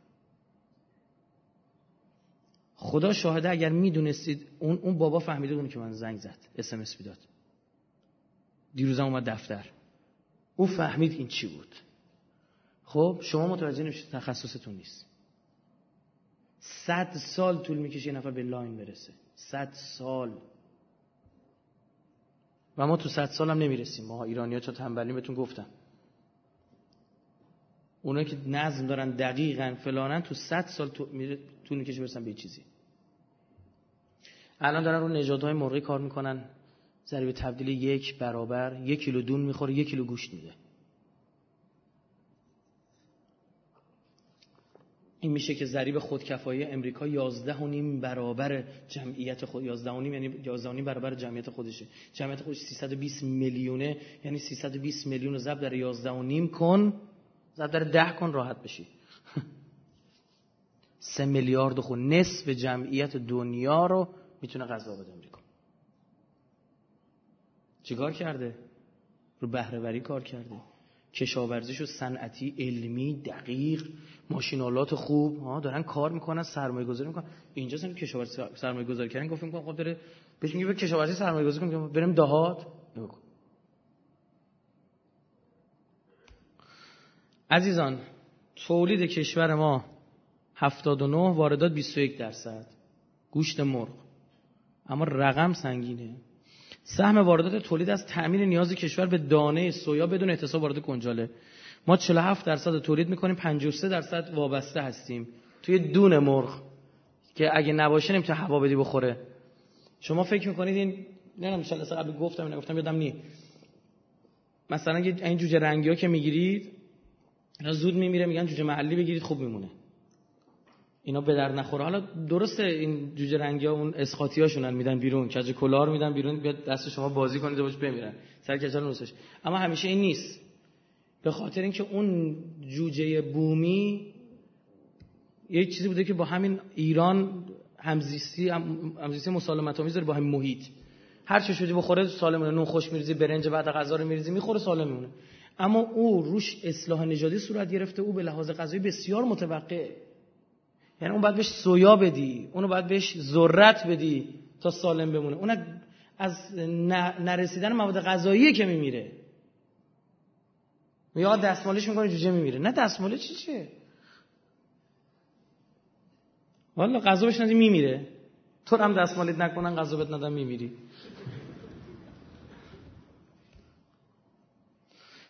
B: خدا شاهده اگر میدونستید اون بابا فهمیده اون که من زنگ زد، اس ام اس میداد، دیروزم اومد دفتر، او فهمید این چی بود. خب شما متوجه نمیشید، تخصصتون نیست. 100 سال طول میکشه یه نفر به لاین برسه، 100 سال. و ما تو 100 سال هم نمیرسیم. ما ایرانی‌ها چون تنبلیم بهتون گفتم، اونایی که نظم دارن دقیقاً فلانن تو 100 سال طول میکشه برسن به چیزی. الان دارن رو نژادهای مرغی کار میکنن، ضریب تبدیل 1 برابر 1 کیلو دون میخوره 1 کیلو گوشت میده. این میشه که ضریب خودکفایی امریکا 11.5 برابر جمعیت خود، 11.5 یعنی 11.5 برابر جمعیت خودشه. جمعیت خودش 320 میلیونه، یعنی 320 میلیون رو ضرب در 11.5 کن، ضرب در 10 کن، راحت بشی 3 میلیارد خود، نصف جمعیت دنیا رو میتونه غذا بده امریکا. چیکار کرده؟ رو بهره وری کار کرده، کشاورزیشو صنعتی، علمی، دقیق، ماشینالات خوب دارن کار میکنن، سرمایه گذاری میکنن. اینجا سن کشاورزی سرمایه گذاری کردن، گفتم خب داره بهش میگه کشاورزی سرمایه گذاری کنیم، بریم دهات. عزیزان تولید کشور ما 79، واردات 21%، گوشت مرغ، اما رقم سنگینه. سهم واردات تولید از تأمین نیاز کشور به دانه سویا بدون احتساب وارد کنجاله. ما 47% تولید میکنیم، 53% وابسته هستیم توی دون مرغ که اگه نباشه نمیتونه هوا بدی بخوره. شما فکر میکنید این نه مثلا قبل گفتم یادم نی، مثلا این جوجه رنگی ها که میگیرید اینا زود میمیره، میگن جوجه محلی بگیرید خوب میمونه، اینا به در نخوره. حالا درسته این جوجه رنگی ها اون اسقاطی هاشونن میدن بیرون، کج کلار میدن بیرون، بیاد دست شما بازی کنید باش بمیرن سر کجا نوسش، اما همیشه این نیست. به خاطر اینکه اون جوجه بومی یه چیزی بوده که با همین ایران همزیستی مسالمت آمیز داره با همین محیط. هر چی شدی بخوره سالمونه، نون خوش میریزی، برنج بعد غذا رو میریزی میخوره سالم میمونه. اما او روش اصلاح نژادی صورت گرفته، او به لحاظ غذایی بسیار متوقع. یعنی اون باید بهش سویا بدی، اونو باید بهش ذرت بدی تا سالم بمونه. اون از نرسیدن مواد غذاییه که میمیره. یا دستمالش میکنه جوجه میمیره. نه دستماله چیه؟ والا غذا بهش ندی میمیره. تو هم دستمالت نکنن غذا بهت ندن میمیری.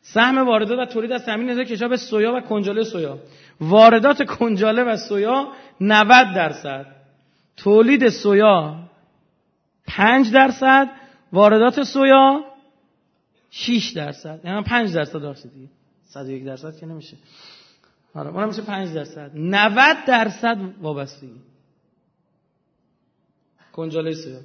B: سهم واردات و تولید از تامین نیازهای کشور به سویا و کنجاله سویا. واردات کنجاله و سویا 90%، تولید سویا 5%، واردات سویا 6%. یعنی 5% داشته دیگه. 101% که نمیشه. آره اونم میشه 5%. 90% وابستگی. کنجاله سویا.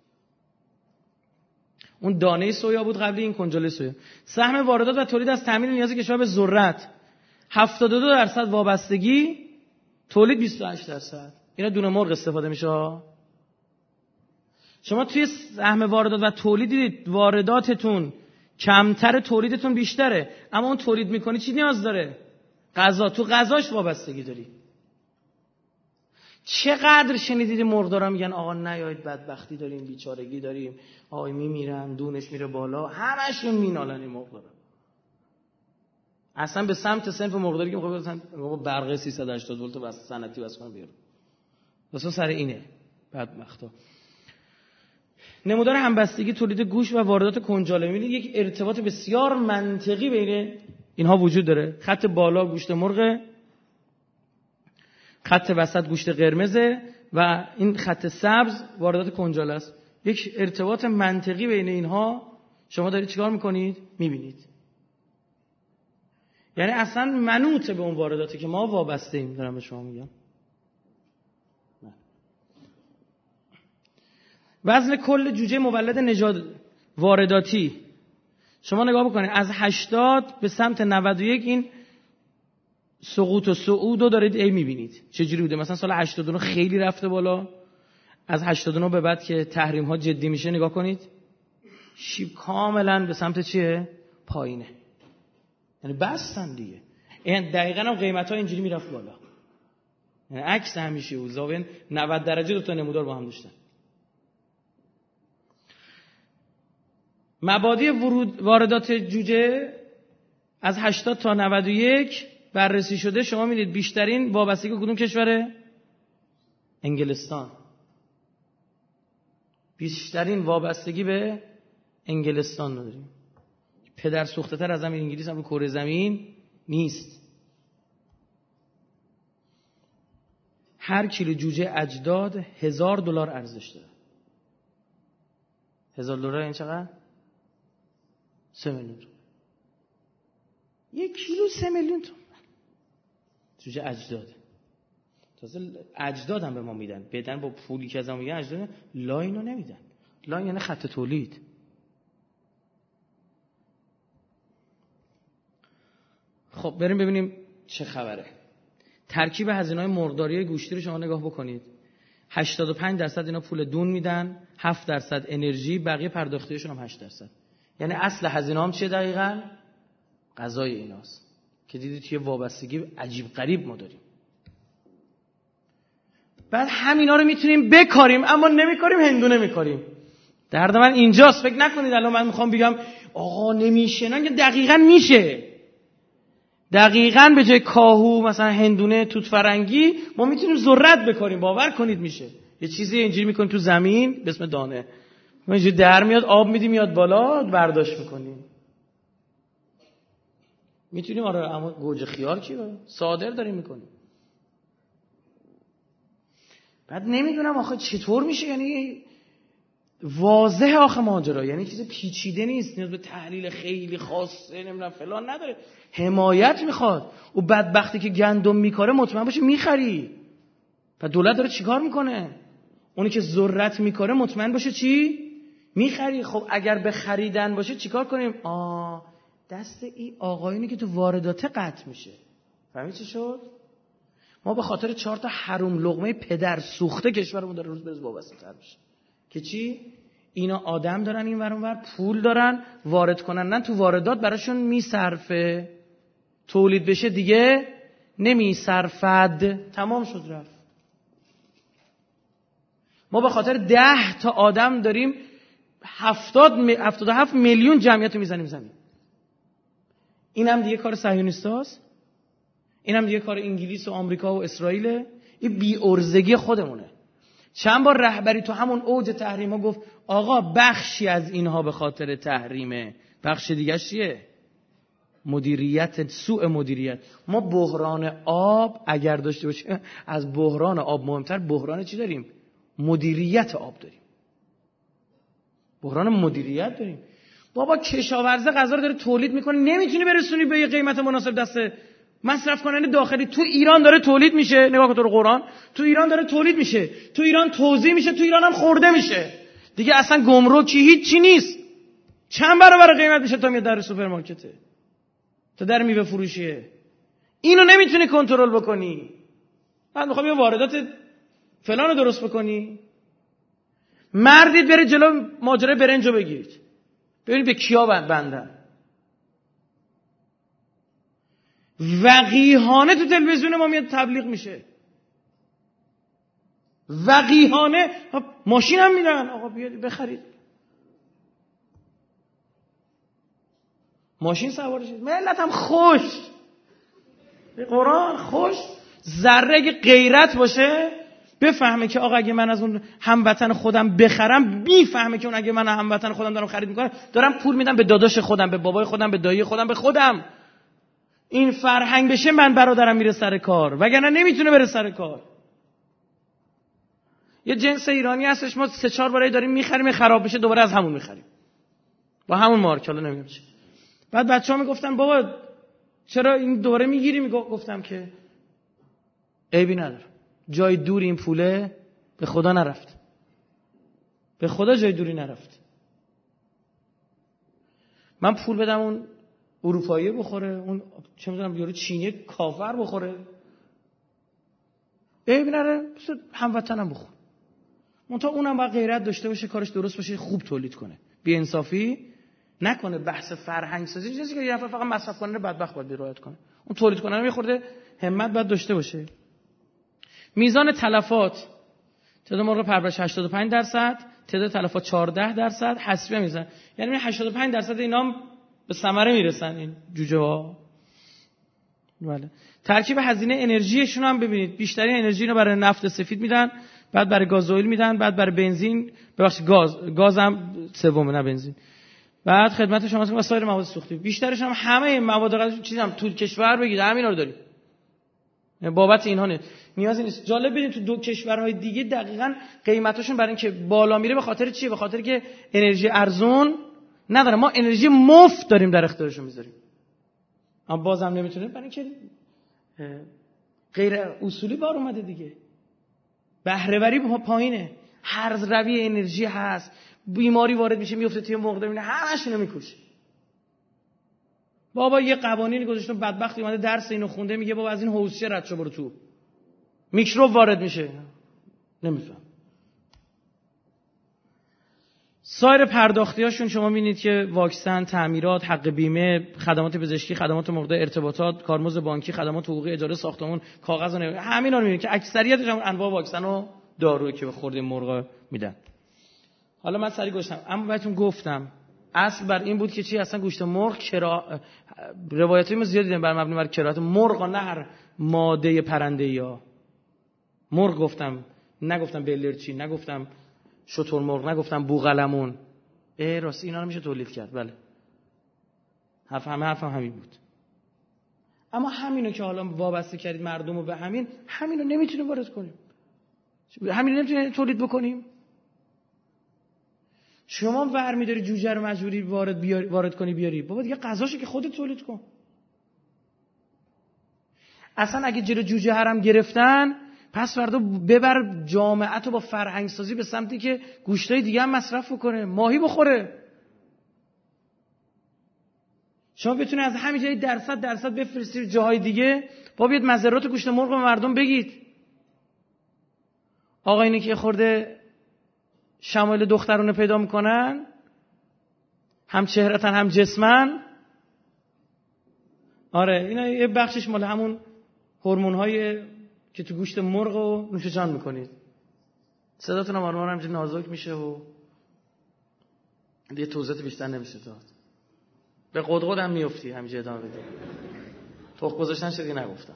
B: اون دانه سویا بود قبلی، این کنجاله سویا. سهم واردات و تولید از تامین نیاز کشور به ذرت 72% وابستگی، تولید 28%. اینا دونه مرغ استفاده میشه. شما توی سهم واردات و تولید دیدید وارداتتون کمتر، تولیدتون بیشتره، اما اون تولید میکنی چی نیاز داره؟ غذا. تو غذاش وابستگی داری. چقدر شنیدید مرغدارا میگن آقا نیایید بدبختی داریم، بیچارگی داریم، آقای میمیرن، دونش میره بالا، همشون مینالن این مرغدارا. اصلا به سمت صنف مرغداری که میخواد برقه 380 ولت واسه صنعتی واسه من بیاره. واسه سر اینه بدبختا. نمودار همبستگی تولید گوشت و واردات کنجاله. می‌بینید یک ارتباط بسیار منطقی بین اینها وجود داره. خط بالا گوشت مرغ، خط وسط گوشت قرمزه و این خط سبز واردات کنجاله است. یک ارتباط منطقی بین اینها شما دارید چیکار میکنید؟ میبینید. یعنی اصلا منوط به اون وارداتی که ما وابسته ایم. دارم به شما میگم. وزن کل جوجه مولد نژاد وارداتی شما نگاه بکنید از 80 به سمت 91 این سقوط و صعود رو دارید میبینید چجوری بوده. مثلا سال 89 خیلی رفته بالا، از 89 به بعد که تحریم ها جدی میشه نگاه کنید شیب کاملا به سمت چیه؟ پایینه. یعنی بستن دیگه. یعنی دقیقاً هم قیمت ها اینجوری میرفت بالا. یعنی عکس همیشه بود. زاویه 90 درجه دو تا نمودار با هم داشتن. مبادی واردات جوجه از 80 تا 91 بررسی شده. شما می‌بینید بیشترین وابستگی کدوم کشوره؟ انگلستان. بیشترین وابستگی به انگلستان داریم. پدر سوخته‌تر از همین انگلیس هم رو کره زمین نیست. هر کیلو جوجه اجداد $1000 ارزش داره. $1000 این چقدر؟ 3 میلیون. 1 کیلو 3 میلیون تومان. جوجه اجداد. تازه اجداد هم به ما میدن. بدن با پولی که از ما میگن اجداد لاینو نمیدن. لاین یعنی خط تولید. خب بریم ببینیم چه خبره. ترکیب هزینه‌های مرغداری گوشتی رو شما نگاه بکنید. 85% اینا پول دون میدن، 7% انرژی، بقیه پرداختیشون هم 8%. یعنی اصل هزینه هم چیه دقیقاً؟ غذای ایناست. که دیدید توی وابستگی عجیب غریب ما داریم. بعد همینا رو میتونیم بکاریم اما نمیکاریم، هندونه میکاریم. درد من اینجاست. فکر نکنید الان من میخوام بگم آقا نمیشه. نه دقیقاً میشه. دقیقاً به جای کاهو مثلا هندونه توت فرنگی ما میتونیم ذرت بکاریم. باور کنید میشه. یه چیزی اینجوری میکنیم تو زمین به اسم دانه. ما اینجوری در میاد، آب میدیم میاد بالا، برداشت میکنیم. میتونیم آره، اما گوجه خیار چی صادر داریم میکنیم. بعد نمیدونم آخه چطور میشه. یعنی واضحه آخه ماجرا. یعنی چیز پیچیده نیست، نیاز به تحلیل خیلی خاصه نمیدونم فلان نداره. حمایت میخواد. و بدبختی که گندم میکاره مطمئن باشه میخری. و دولت داره چیکار میکنه؟ اونی که ذرت میکاره مطمئن باشه چی؟ میخری. خب اگر به خریدن باشه چیکار کنیم؟ دست این آقایونی که تو واردات قطع میشه. فهمید چی شد؟ ما به خاطر 4 تا حروم لقمه پدر سوخته کشورمون داره روز به روز وابسته تر میشه. که چی؟ اینا آدم دارن این ور اون ور، پول دارن، وارد کنن تو واردات براشون میصرفه. تولید بشه دیگه نمیصرفد. تمام شد رفت. ما به خاطر 10 تا آدم داریم 77 میلیون جمعیت رو میزنیم زمین. این هم دیگه کار صهیونیستاست. این هم دیگه کار انگلیس و آمریکا و اسرائیل. این بی ارزگی خودمونه. چند بار رهبری تو همون اوج تحریم ها گفت آقا بخشی از اینها به خاطر تحریمه، بخش دیگه چیه؟ مدیریت، سوء مدیریت. ما بحران آب اگر داشته باشیم، از بحران آب مهمتر بحران چی داریم؟ مدیریت آب داریم. بحران مدیریت داریم. بابا کشاورزه غذا رو داره تولید میکنه، نمیتونی برسونی به یه قیمت مناسب دست مصرف کننده داخلی. تو ایران داره تولید میشه، نگاه کن تو قرآن، تو ایران داره تولید میشه، تو ایران توزیع میشه، تو ایران هم خورده میشه. دیگه اصلا گمرکی هیچی نیست. چند برابر قیمت میشه تا میاد در سوپرمارکته، تا در میوه فروشیه. اینو نمیتونی کنترل بکنی. بعد میخوام یه واردات فلان رو درست بکنی. مردید بره جلو ماجرای برنجو بگیرید، ببینید به کیا بندن. وقیحانه تو تلویزیون ما میاد تبلیغ میشه، وقیحانه. ماشین هم میدن، آقا بیاد بخرید، ماشین سوار شید. ملت هم خوش، به قرآن خوش. ذره اگه غیرت باشه بفهمه که آقا اگه من از اون هموطن خودم بخرم، میفهمه که اون اگه من هموطن خودم دارم خرید میکنم، دارم پول میدم به داداش خودم، به بابای خودم، به دایی خودم، به خودم. این فرهنگ بشه من برادرم میره سر کار، وگرنه نمیتونه بره سر کار. یه جنس ایرانی هستش ما 3-4 باره داریم میخریم، خراب بشه دوباره از همون میخریم با همون مارک. حالا نمیدونم چی. بعد بچه‌ها میگفتن بابا چرا این دوباره میگیری؟ گفتم که عیبی نداره، جای دور این پوله به خدا نرفت، به خدا جای دوری نرفت. من پول بدم اون اروپایی بخوره، اون چه میدونم یارو چینی کافر بخوره، عیبی نداره، هموطنم بخور. منتها اونم باید غیرت داشته باشه، کارش درست باشه، خوب تولید کنه، بی انصافی نکنه. بحث فرهنگ سازی چیزی که یه نفر فقط مصرف کنه بدبخت باید رعایت کنه، اون تولید کنه یه خورده همت باید داشته باشه. میزان تلفات، تعداد مرغ پرورش 85%، تعداد تلفات 14%، حسبی میزان، یعنی 85% اینا هم به ثمره میرسن این جوجه ها. بله. ترکیب هزینه انرژیشون هم ببینید، بیشترین انرژی رو برای نفت سفید میدن، بعد برای گازوئیل میدن، بعد برای بنزین، ببخشید گاز هم سومه نه بنزین، بعد خدمت شما و سایر مواد سوختی. بیشترش هم همه مواد غذایی چیزی هم تو کشور بگید همینا رو داریم. بابت اینها نیازی نیست. جالب ببینید تو دو کشورهای دیگه دقیقاً قیمتاشون برای اینکه بالا میره به خاطر چیه؟ به خاطر که انرژی ارزون نداره. ما انرژی مفت داریم در اختیارشون میذاریم، اما بازم نمیتونیم، برای اینکه غیر اصولی بار اومده دیگه. بهره وری پایینه، هر روی انرژی هست، بیماری وارد میشه میفته توی مرغ میبینه همه‌شونو میکشه. بابا یه قوانینی گذاشتن، بدبختی اومده درس اینو خونده، میگه بابا از این حوضچه رد شو برو تو، میکروب وارد میشه. نمیفهم. سایر پرداختیاشون شما می‌بینید که واکسن، تعمیرات، حق بیمه، خدمات پزشکی، خدمات مرده، ارتباطات، کارمزد بانکی، خدمات حقوقی، اجاره ساختمان، کاغذ و همینا رو می‌بینید که اکثریتش هم انواع واکسن و دارویی که به خورده مرغ میدن. حالا من سری گوشتم، اما بهتون گفتم اصل بر این بود که چی؟ اصلا گوشت مرغ روایتای ما زیاد دیدیم بر مبنی بر کراهت مرغ، نه هر ماده پرنده‌ای. مرغ گفتم، نگفتم بلرچی، نگفتم شتر مرغ، نگفتم بوقلمون. راست اینا رو میشه تولید کرد. بله، حرفم همین بود. اما همینو که حالا وابسته کردید مردمو به همینو نمیتونیم وارد کنیم، همینو نمیتونیم تولید بکنیم. شما برمی‌داری جوجه رو مجبوری وارد کنی بیاری، بابا دیگه غذاشو که خودت تولید کن. اصلا اگه جلو جوجه هم گرفتن، پس فردا ببر جامعه‌تو با فرهنگ سازی به سمتی که گوشتای دیگه هم مصرف بکنه، ماهی بخوره. شما بتونید از همین جای درصد بفرستید جاهای دیگه، با بیاد مضرات گوشت مرغ به مردم بگید. آقا اینه که خورده شمایل دخترونه پیدا میکنن، هم چهرتن هم جسمن. آره اینا یه بخشش مال همون هورمون‌های که تو گوشت مرغ رو نوش جان میکنید. صداتون هم آروم همینجوری نازک میشه و دیگه توضیحات بیشتر نمیشه داد. به قدقد هم میافتی همینجوری ادامه بدید. فوق گذاشتن شدی نگفتم.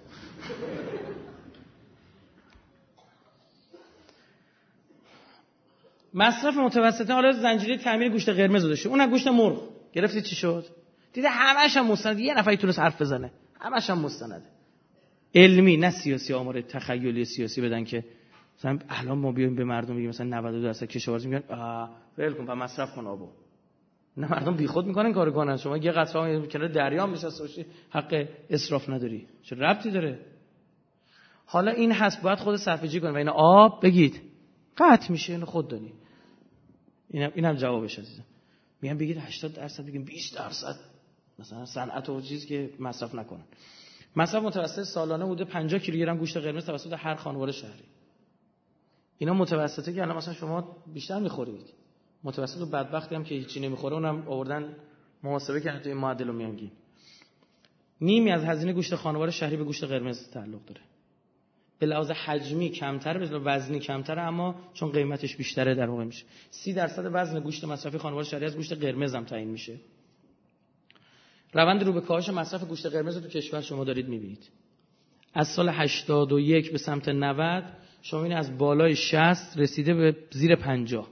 B: مصرف متوسطه حالا زنجیره تامین گوشت قرمز داشته، اونم گوشت مرغ گرفتید چی شد؟ دیده همش هم مستند، یه نفری تونست حرف بزنه، همش هم مستنده علمی، نه سیاسی آمار تخیلی سیاسی بدن که مثلا الان ما بیایم به مردم بگیم مثلا 92% کشاورزی میگن ول کن و مصرف کن آبو. نه، مردم بیخود میکنن این کارو کنن. شما یه قطره کنار دریا میشسته باشی حق اسراف نداری، چه ربطی داره؟ حالا این هست باید خود صرفه‌جویی کنه و این آب بگید قطع میشه، اینو خود دانی. اینم جوابش عزیزم. میگم بگید 80% بگیم 20% مثلا صنعت و چیزی که مصرف نکنن. مصرف متوسط سالانه بوده 50 کیلوگرم گوشت قرمز توسط هر خانواده شهری. اینا متوسطه که الان مثلا شما بیشتر میخورید. متوسط و بدبختی هم که هیچی نمیخوره اونم آوردن محاسبه کردن توی معادل و میانگین. نیمی از هزینه گوشت خانواده شهری به گوشت قرمز تعلق داره. به لحاظ حجمی کمتره، به لحاظ وزنی کمتره، اما چون قیمتش بیشتره در واقع میشه 30% وزن گوشت مصرفی خانواده شهری از گوشت قرمز هم تعیین میشه. روند رو به کاهش مصرف گوشت قرمز رو تو کشور شما دارید میبینید. از سال 81 به سمت 90 شما این از بالای 60 رسیده به زیر 50.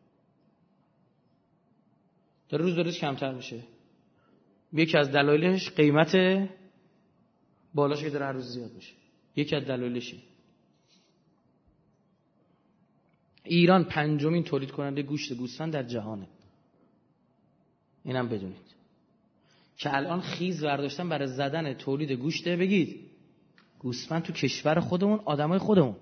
B: در روز به روز کمتر میشه. یکی از دلایلش قیمت بالاش که داره هر روز زیاد میشه. یکی از دلایلشه. ایران 5مین تولید کننده گوشت گوسفند در جهانه. اینم بدونید. که الان خیز برداشتن برای زدن تولید گوشت بگید گوسفند تو کشور خودمون، آدمای خودمون،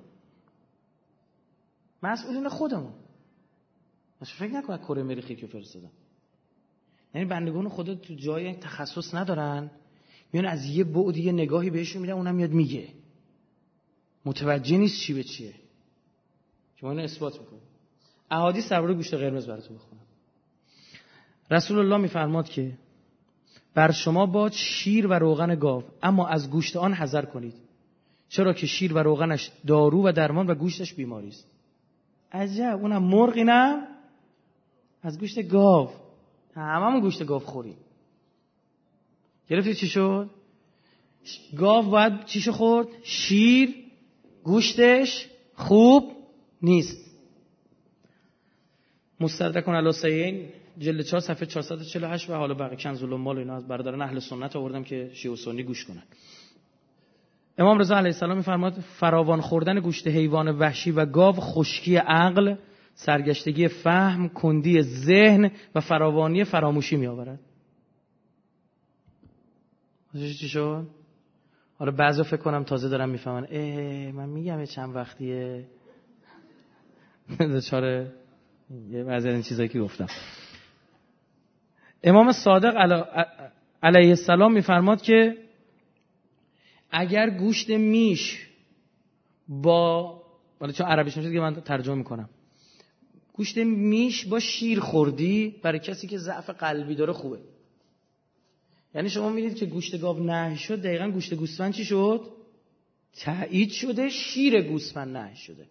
B: مسئولین خودمون. مثلا فکر نکن کره مریخی که فرستادن. یعنی بندگان خدا تو جای تخصص ندارن، میان از یه بعد یه نگاهی بهشون میدن، اونم میاد میگه، متوجه نیست چی به چیه. شما اینو اثبات میکنید. احادیث درباره گوشت قرمز براتون بخونم. رسول الله میفرماد که بر شما باد شیر و روغن گاو، اما از گوشت آن حذر کنید، چرا که شیر و روغنش دارو و درمان و گوشتش بیماری است. عجب، اونم مرغ، اینم از گوشت گاو. هممون گوشت گاو خوریم. گرفتید چی شد؟ گاو باید چیشو خورد؟ شیر گوشتش خوب نیست. مستدرک علی صحیحین جلد 4 صفحه 448 و حالا بقیه کنز الاموال اینا از برادران اهل سنت آوردم که شیعه و سنی گوش کنن. امام رضا علیه السلام می‌فرماد فراوان خوردن گوشت حیوان وحشی و گاو خشکی عقل، سرگشتگی فهم، کندی ذهن و فراوانی فراموشی می‌آورد. چی شد؟ حالا بعضی فکر کنم تازه دارم میفهمن من میگم چند وقتیه دچار یه بعضی از این چیزایی که گفتم. امام صادق علیه السلام میفرماد که اگر گوشت میش ولی چون عربیش نمیشه که من ترجمه میکنم، گوشت میش با شیر خوردی برای کسی که ضعف قلبی داره خوبه. یعنی شما میدید که گوشت گاو نهی شد، دقیقاً گوشت گوسفند چی شد؟ تایید شده، شیر گوسفند نهی شده.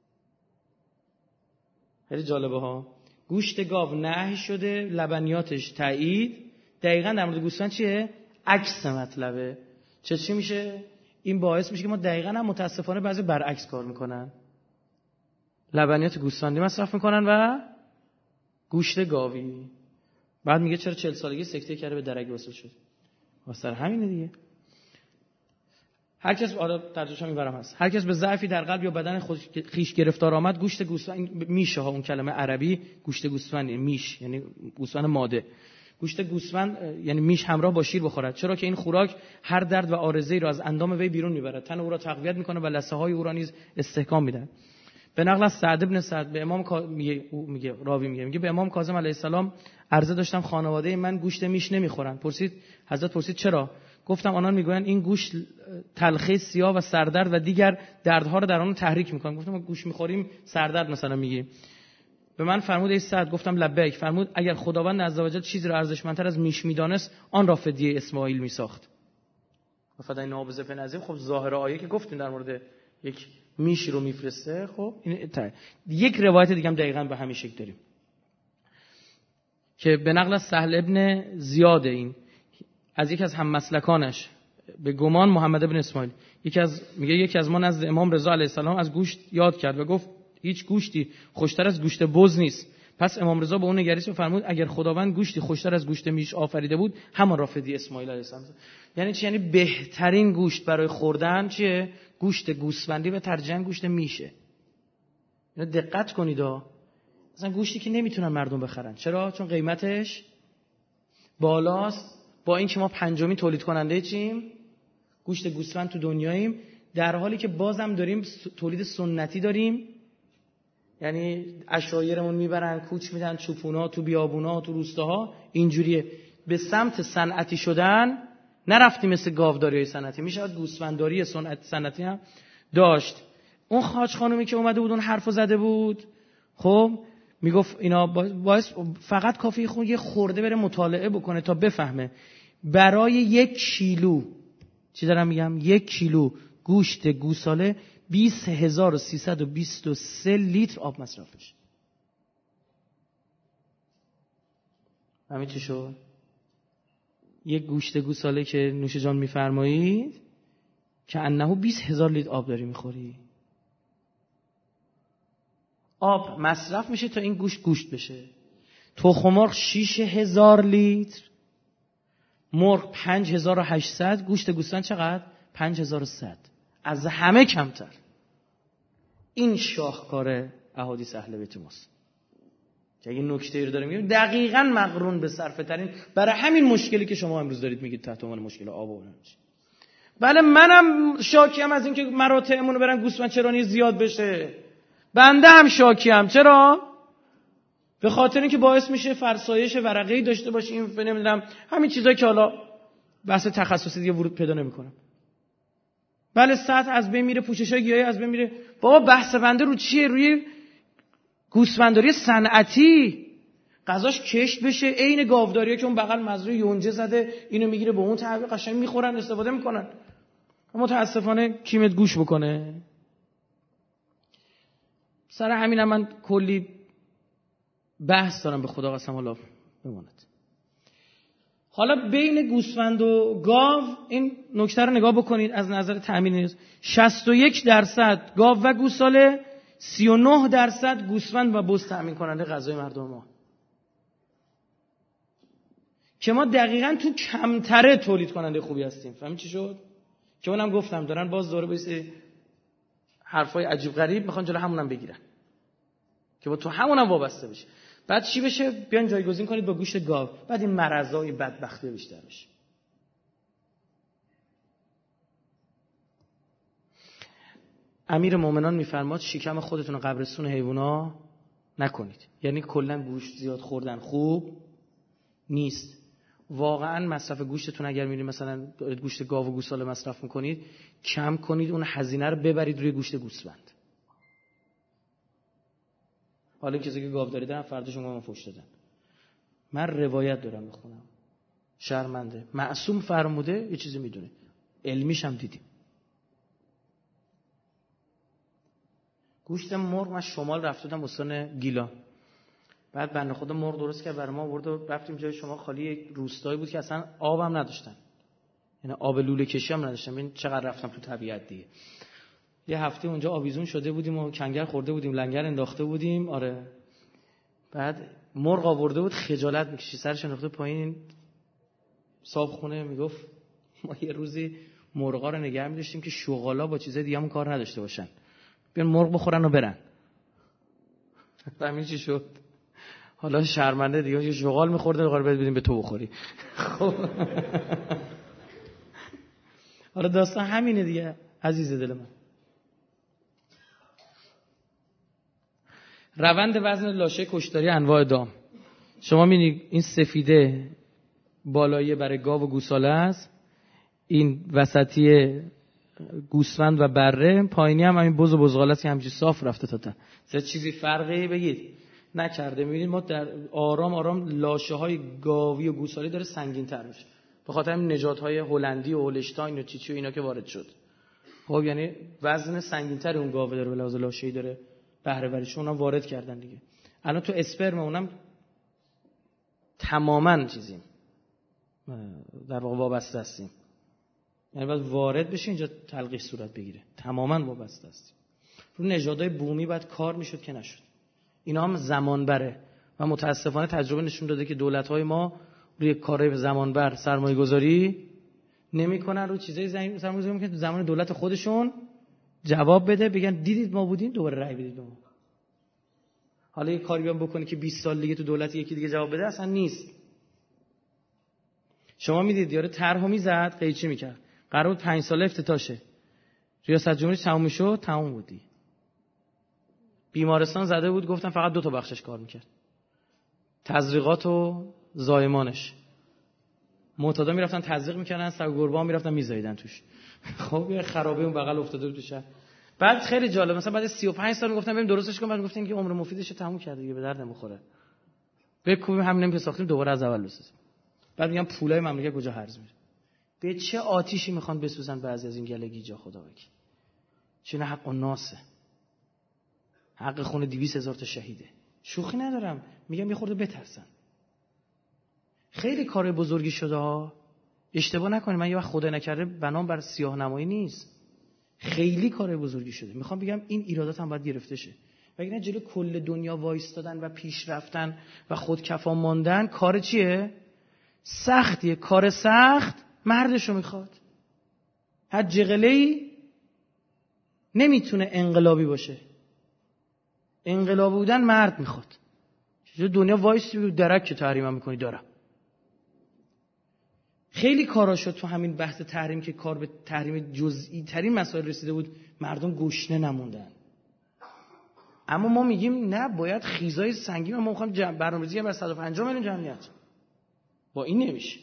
B: خیلی جالبه ها. گوشت گاو نهی شده، لبنیاتش تایید، دقیقاً در مورد گوسفند چیه؟ عکس مطلبه. چی میشه؟ این باعث میشه که ما دقیقاً هم متاسفانه بعضی برعکس کار میکنن. لبنیات گوسفندی مصرف میکنن و گوشت گاوی. بعد میگه چرا 40 سالگی سکته کرده به درک وصل شد. واسه همینه دیگه. هر کس ترجمه‌ش میبرم هست. هر کس به ضعفی در قلب یا بدن خیش گرفتار آمد، گوشت گوسفند میشه ها، اون کلمه عربی گوشت گوسفند میش یعنی گوسفند ماده. گوشت گوسفند یعنی میش همراه با شیر بخورد، چرا که این خوراک هر درد و عارضه‌ای را از اندام وی بیرون میبرد، تن او را تقویت میکنه و لثه‌های او را نیز استحکام میدهد. به نقل از سعد بن سعد به امام میگه راوی میگه به امام کاظم علیه السلام عرضه داشتم خانواده من گوشت میش نمیخورن. حضرت پرسید چرا؟ گفتم آنان میگویند این گوشت تلخی سیاه و سردرد و دیگر دردها رو در آن تحریک میکنه. گفتم ما گوشت میخوریم سردرد مثلا میگیریم. به من فرمود ای سعد. گفتم لبیک. فرمود اگر خداوند عزوجل چیزی را ارزشمندتر از میش میدانست آن را فدیه اسماعیل میساخت. فدای نابض بن عظیم. خب ظاهر آیه که گفتیم در مورد یک میش رو میفرسته. خب این یک روایت دیگه هم دقیقاً به همین شکل داریم که به نقل از سهل ابن زیاد این از یکی از هممسلکانش به گمان محمد ابن اسماعیل یکی از ما نزد امام رضا علیه السلام از گوشت یاد کرد و گفت هیچ گوشتی خوشتر از گوشت بز نیست. پس امام رضا با اون نگریست و فرمود اگر خداوند گوشتی خوشتر از گوشت میش آفریده بود همان را فدیه اسماعیل علیه السلام. یعنی چی؟ یعنی بهترین گوشت برای خوردن چیه؟ گوشت گوسفندی و ترجیحاً گوشت میشه. اینا دقت کنید مثلا گوشتی که نمیتونن مردم بخرن. چرا؟ چون قیمتش بالاست. با اینکه ما پنجمین تولید کننده چیم؟ گوشت گوسفند تو دنیاییم، در حالی که بازم داریم تولید سنتی داریم. یعنی عشایرمون میبرن کوچ میدن چوپونا تو بیابونا تو روستاها، اینجوریه. به سمت صنعتی شدن نرفتیم، مثل گاوداریای صنعتی میشه گوسفندداری صنعتی هم داشت. اون خاج خانومی که اومده بود اون حرفو زده بود، خب میگفت اینا باعث فقط کافیه یه خورده بره مطالعه بکنه تا بفهمه برای 1 کیلو، چی دارم میگم، 1 کیلو گوشت گوساله 20323 لیتر آب مصرف میشه. همین چی شد؟ یک گوشت گوساله که نوش جان میفرمایید که انه 20000 لیتر آب داری میخوری. آب مصرف میشه تا این گوشت بشه. تخم مرغ 6000 لیتر، مرغ 5800، گوشت گوسفند چقدر؟ 5100. از همه کمتر. این شاهکار احادیث اهل بیت ماست که اگه نکته‌ای رو داریم میگیم دقیقاً مقرون به صرفه ترین برای همین مشکلی که شما امروز دارید میگید تحت عنوان مشکل آب و نمیشه. بله منم شاکیم از اینکه مراتعمون رو برن گوسفند چرانی زیاد بشه. بنده هم شاکیم. چرا؟ به خاطر اینکه باعث میشه فرسایش ورقه‌ای داشته باشیم، نمیدونم همین چیزایی که حالا بحث تخصصی دیگه ورود پیدا نمی‌کنه. بله سطح از بین میره، پوشش‌های گیاهی از بین میره. بابا بحث بنده رو چیه؟ روی گوسفندداری صنعتی. غذاش کشت بشه، عین گاوداریه که اون بغل مزرعه یونجه زده، اینو میگیره به اون تحویل قشنگ میخورن، استفاده میکنن. متاسفانه کیمت گوش بکنه. سر همینم من کلی بحث دارم، به خدا قسم حالا بماند. حالا بین گوسفند و گاو این نکته رو نگاه بکنید از نظر تأمین. 61% گاو و گوساله، 39% گوسفند و بز تأمین کننده غذای مردم ما. که ما دقیقاً تو کمتره تولید کننده خوبی هستیم. فهمید چی شد؟ که اونم گفتم دارن باز دوره بیسه حرفای عجیب غریب میخوان جلو همونم بگیرن که با تو همونم وابسته بشه. بعد چی بشه؟ بیان جایگزین کنید با گوشت گاو. بعد این مرضای بدبختی بیشتر بشه. امیر مومنان میفرماد شکم خودتون رو قبرستون حیونا نکنید. یعنی کلا گوشت زیاد خوردن خوب نیست. واقعا مصرف گوشتتون اگر میرید مثلا گوشت گاو و گوساله مصرف میکنید، کم کنید، اون هزینه رو ببرید روی گوشت گوسفند. حالا کسی که گاوداری دارن فردا شما من فوش دادن. من روایت دارم میخونم، شرمنده. معصوم فرموده، یه چیزی میدونه، علمیش هم دیدیم. گوشت مرغ من شمال رفتم استان گیلان، بعد بنده خدا مرغ درست کرد برای ما آورد و رفتیم جای شما. خالی یک روستایی بود که اصلا آب هم نداشتن، یعنی آب لوله کشی هم نداشتن. ببین چقدر رفتم تو طبیعت دیگه. یه هفته اونجا آویزون شده بودیم و کنگر خورده بودیم، لنگر انداخته بودیم. آره. بعد مرغ آورده بود، خجالت میکشی، سرش انداخته پایین صاحب خونه میگفت ما یه روزی مرغا رو نگه می‌داشتیم که شغالا با چیزای دیگه هم کار نداشته باشن، بیان مرغ بخورن و برن. همین چی شد؟ حالا شرمنده دیگه، یه شغال می‌خورده قرار بدیم به تو بخوری. خب حالا داستان همینه دیگه عزیز دل من. روند وزن لاشه کشتاری انواع دام. شما می‌بینید این سفیده بالایی برای گاو و گوساله است، این وسطی گوسفند و بره، پایینی هم همین بز و بزغاله است که همینجوری صاف رفته تا تا. چه چیزی فرقی بگید نکرده. می‌بینید ما در آرام آرام لاشه‌های گاوی و گوساله داره سنگین‌تر میشه به خاطر همین نژادهای هلندی و هولشتاین و چیچی و اینا که وارد شد. خب یعنی وزن سنگین‌تر اون گاوه داره، به لحاظ لاشه‌ای داره بهره وریشون هم وارد کردن دیگه. الان تو اسپرم اونم تماماً چیزیم در واقع وابسته هستیم، یعنی باید وارد بشه اینجا تلقیح صورت بگیره. تماماً وابسته هستیم. رو نژادهای بومی باید کار میشد که نشد. اینا هم زمان بره. و متاسفانه تجربه نشون داده که دولت‌های ما روی کارهای زمانبر سرمایه‌گذاری نمی‌کنن، رو چیزای سرمایه‌گذاری می‌کنن تو زمان دولت خودشون جواب بده، بگن دیدید ما بودیم، دوباره رأی بدید به ما. حالا یه کاری بیان بکنه که 20 سال دیگه تو دولت یکی دیگه جواب بده، اصلا نیست. شما میدید یارو طرحو میزد، قیچی میکرد، قرار بود 5 ساله افتتاحشه، ریاست جمهوری تموم شد، تموم بودی. بیمارستان زده بود، گفتن فقط 2 تا بخشش کار میکرد، تزریقات و زایمانش. معتادا میرفتن تزریق میکردن، سگ و گربه ها میرفتن میزاییدن توش. خب یه خرابه اون بغل افتاده بود توش. بعد خیلی جالب، مثلا بعد 35 سال میگفتن بریم درستش کنیم، بعد میگفتن که عمر مفیدش رو تموم کرده دیگه، به درد نمیخوره، بکوبیم همین که ساختیم دوباره از اول بسازیم. بعد میگم پولای مملکت کجا هرز میره؟ به چه آتیشی میخوان بسوزن بعضی از این گلگیجا؟ خدا وکیل چه حق و ناسه، حق خون 200,000 تا شهیده. شوخی ندارم، میگم یه خورده بترسن. خیلی کار بزرگی شده ها، اشتباه نکنید، من یه وقت خدا نکرده بنام بر سیاه نمایی نیست، خیلی کار بزرگی شده. میخوام بگم این ایرادات هم باید گرفته شه، وگرنه جلو کل دنیا وایستادن و پیش رفتن و خودکفا ماندن کار چیه؟ سختیه. کار سخت مردشو میخواد. هر جغله‌ای نمیتونه انقلابی باشه، انقلابی بودن مرد میخواد. چجوری دنیا وایسی درک که تحریم میکنی؟ دارم. خیلی کارا شد تو همین بحث تحریم که کار به تحریم جزئی ترین مسائل رسیده بود، مردم گشنه نموندن. اما ما میگیم نه، باید خیزای سنگین، ما میخوایم برنامه‌ریزی بر 150 میلیون جمعیت. با این نمیشه.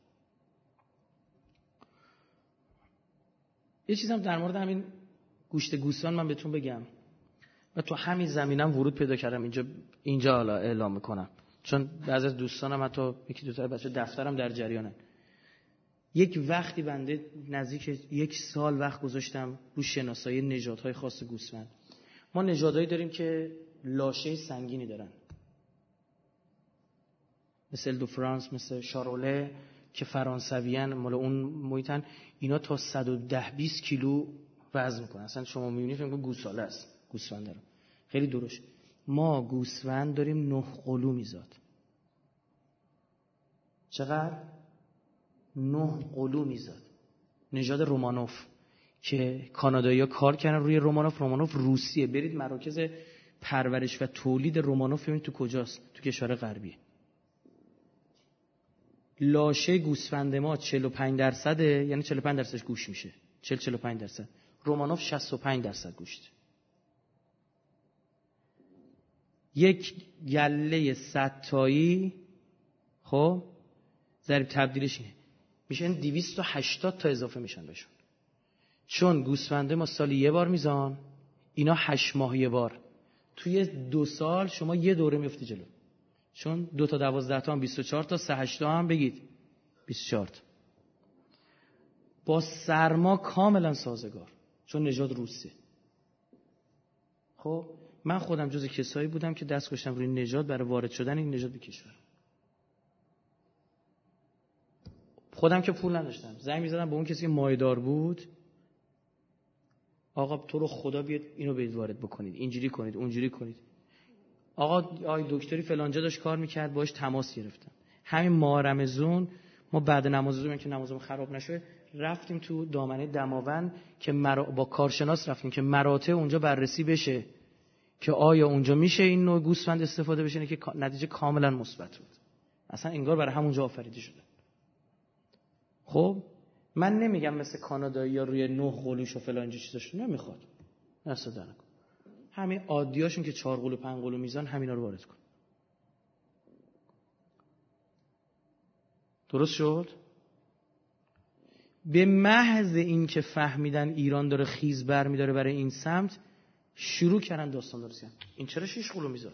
B: یه چیزم در مورد همین گوشت گوسفند من بهتون بگم و تو همین زمینم ورود پیدا کردم، اینجا حالا اعلام میکنم، چون بعضی از دوستانم حتی یکی دو تا بچه دفترم در جریانن. یک وقتی بنده نزدیک 1 سال وقت گذاشتم رو شناسایی نژادهای خاص گوسفند. ما نژادهایی داریم که لاشه سنگینی دارن، مثل دو فرانس، مثل شاروله که فرانسویان، مال اون محیطن. اینا تا 110-20 کیلو وزن میکنن. اصلا شما میبینید فکر کنید گوساله است گوسفند داره، خیلی درشت. ما گوسفند داریم 9 قلو میزاد. چقدر؟ 9 قلو میزاد. نژاد رومانوف که کانادایی‌ها کار کردن روی رومانوف روسیه. برید مراکز پرورش و تولید رومانوف ببینید تو کجاست، تو کشور غربیه. لاشه گوسفند ما 45%، یعنی 45% گوشت میشه، 40-45%. رومانوف 65% گوشت. یک گله 100 تایی خب ضریب تبدیلش اینه، میشن 280 تا اضافه میشن بهشون. چون گوسفنده ما سالی 1 بار میزان، اینا 8 ماه 1 بار. توی 2 سال شما 1 دوره میفتی جلو، چون 2 تا 12 تا هم 24 تا، 3-8 تا هم بگید 24 تا. با سرما کاملا سازگار، چون نژاد روسیه. خب من خودم جز کسایی بودم که دست گذاشتم روی نژاد برای وارد شدن این نژاد به کشور. خودم که پول نداشتم، زنگ می‌زدم به اون کسی که مایه‌دار بود، آقا تو رو خدا بیاد اینو بید وارد بکنید، اینجوری کنید، اونجوری کنید. آقا آی دکتری فلانجا داشت کار میکرد، باهاش تماس گرفتم. همین ماه رمضان ما بعد نماز ظهر که نمازمون خراب نشه رفتیم تو دامنه دماوند که با کارشناس رفتیم که مراتع اونجا بررسی بشه که آیا اونجا میشه این نوع گوسفند استفاده بشه، که نتیجه کاملا مثبت بود. اصلا انگار برای همونجا آفریده شده. خب من نمیگم مثل کانادایی یا روی 9 قلوش و فلان اینجا چیزاشون نمیخواد، نصدن کن. همین عادیاشون که 4 قلو 5 قلو میزان همینا رو وارد کن. درست شد؟ به محض این که فهمیدن ایران داره خیز برمی‌داره برای این سمت، شروع کردن داستان درستن. این چرا 6 قلو میزاد؟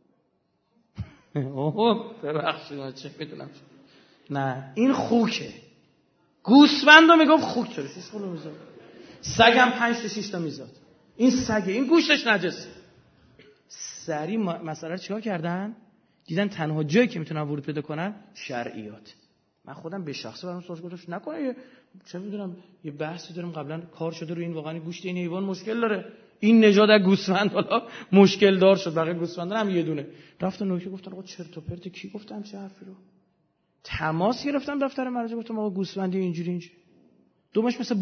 B: اوه ببخشید چه میدونم. نه این خوکه. گوسفندو میگم خوک، چرا 6 قلو میزاد؟ سگم 5-6 تا میزاد. این سگه، این گوشتش نجسه. سری مسئله رو چیکار کردن؟ دیدن تنها جایی که میتونن ورود پیدا کنن شرعیات. من خودم به شخصه برام سوال گذاشتم نکنه چه میدونم یه بحثی داریم قبلا کار شده روی این، واقعا گوشت این حیوان مشکل داره، این نژاد از گوسفند حالا مشکل دار شد، بقیه گوسفندا هم یه دونه. رفتن نوکه گفتن آقا چرت و پرت، کی گفتم چه حرفی رو؟ تماس گرفتم دفتر مرجع، گفتم آقا گوسفندی اینجوری دومش مثل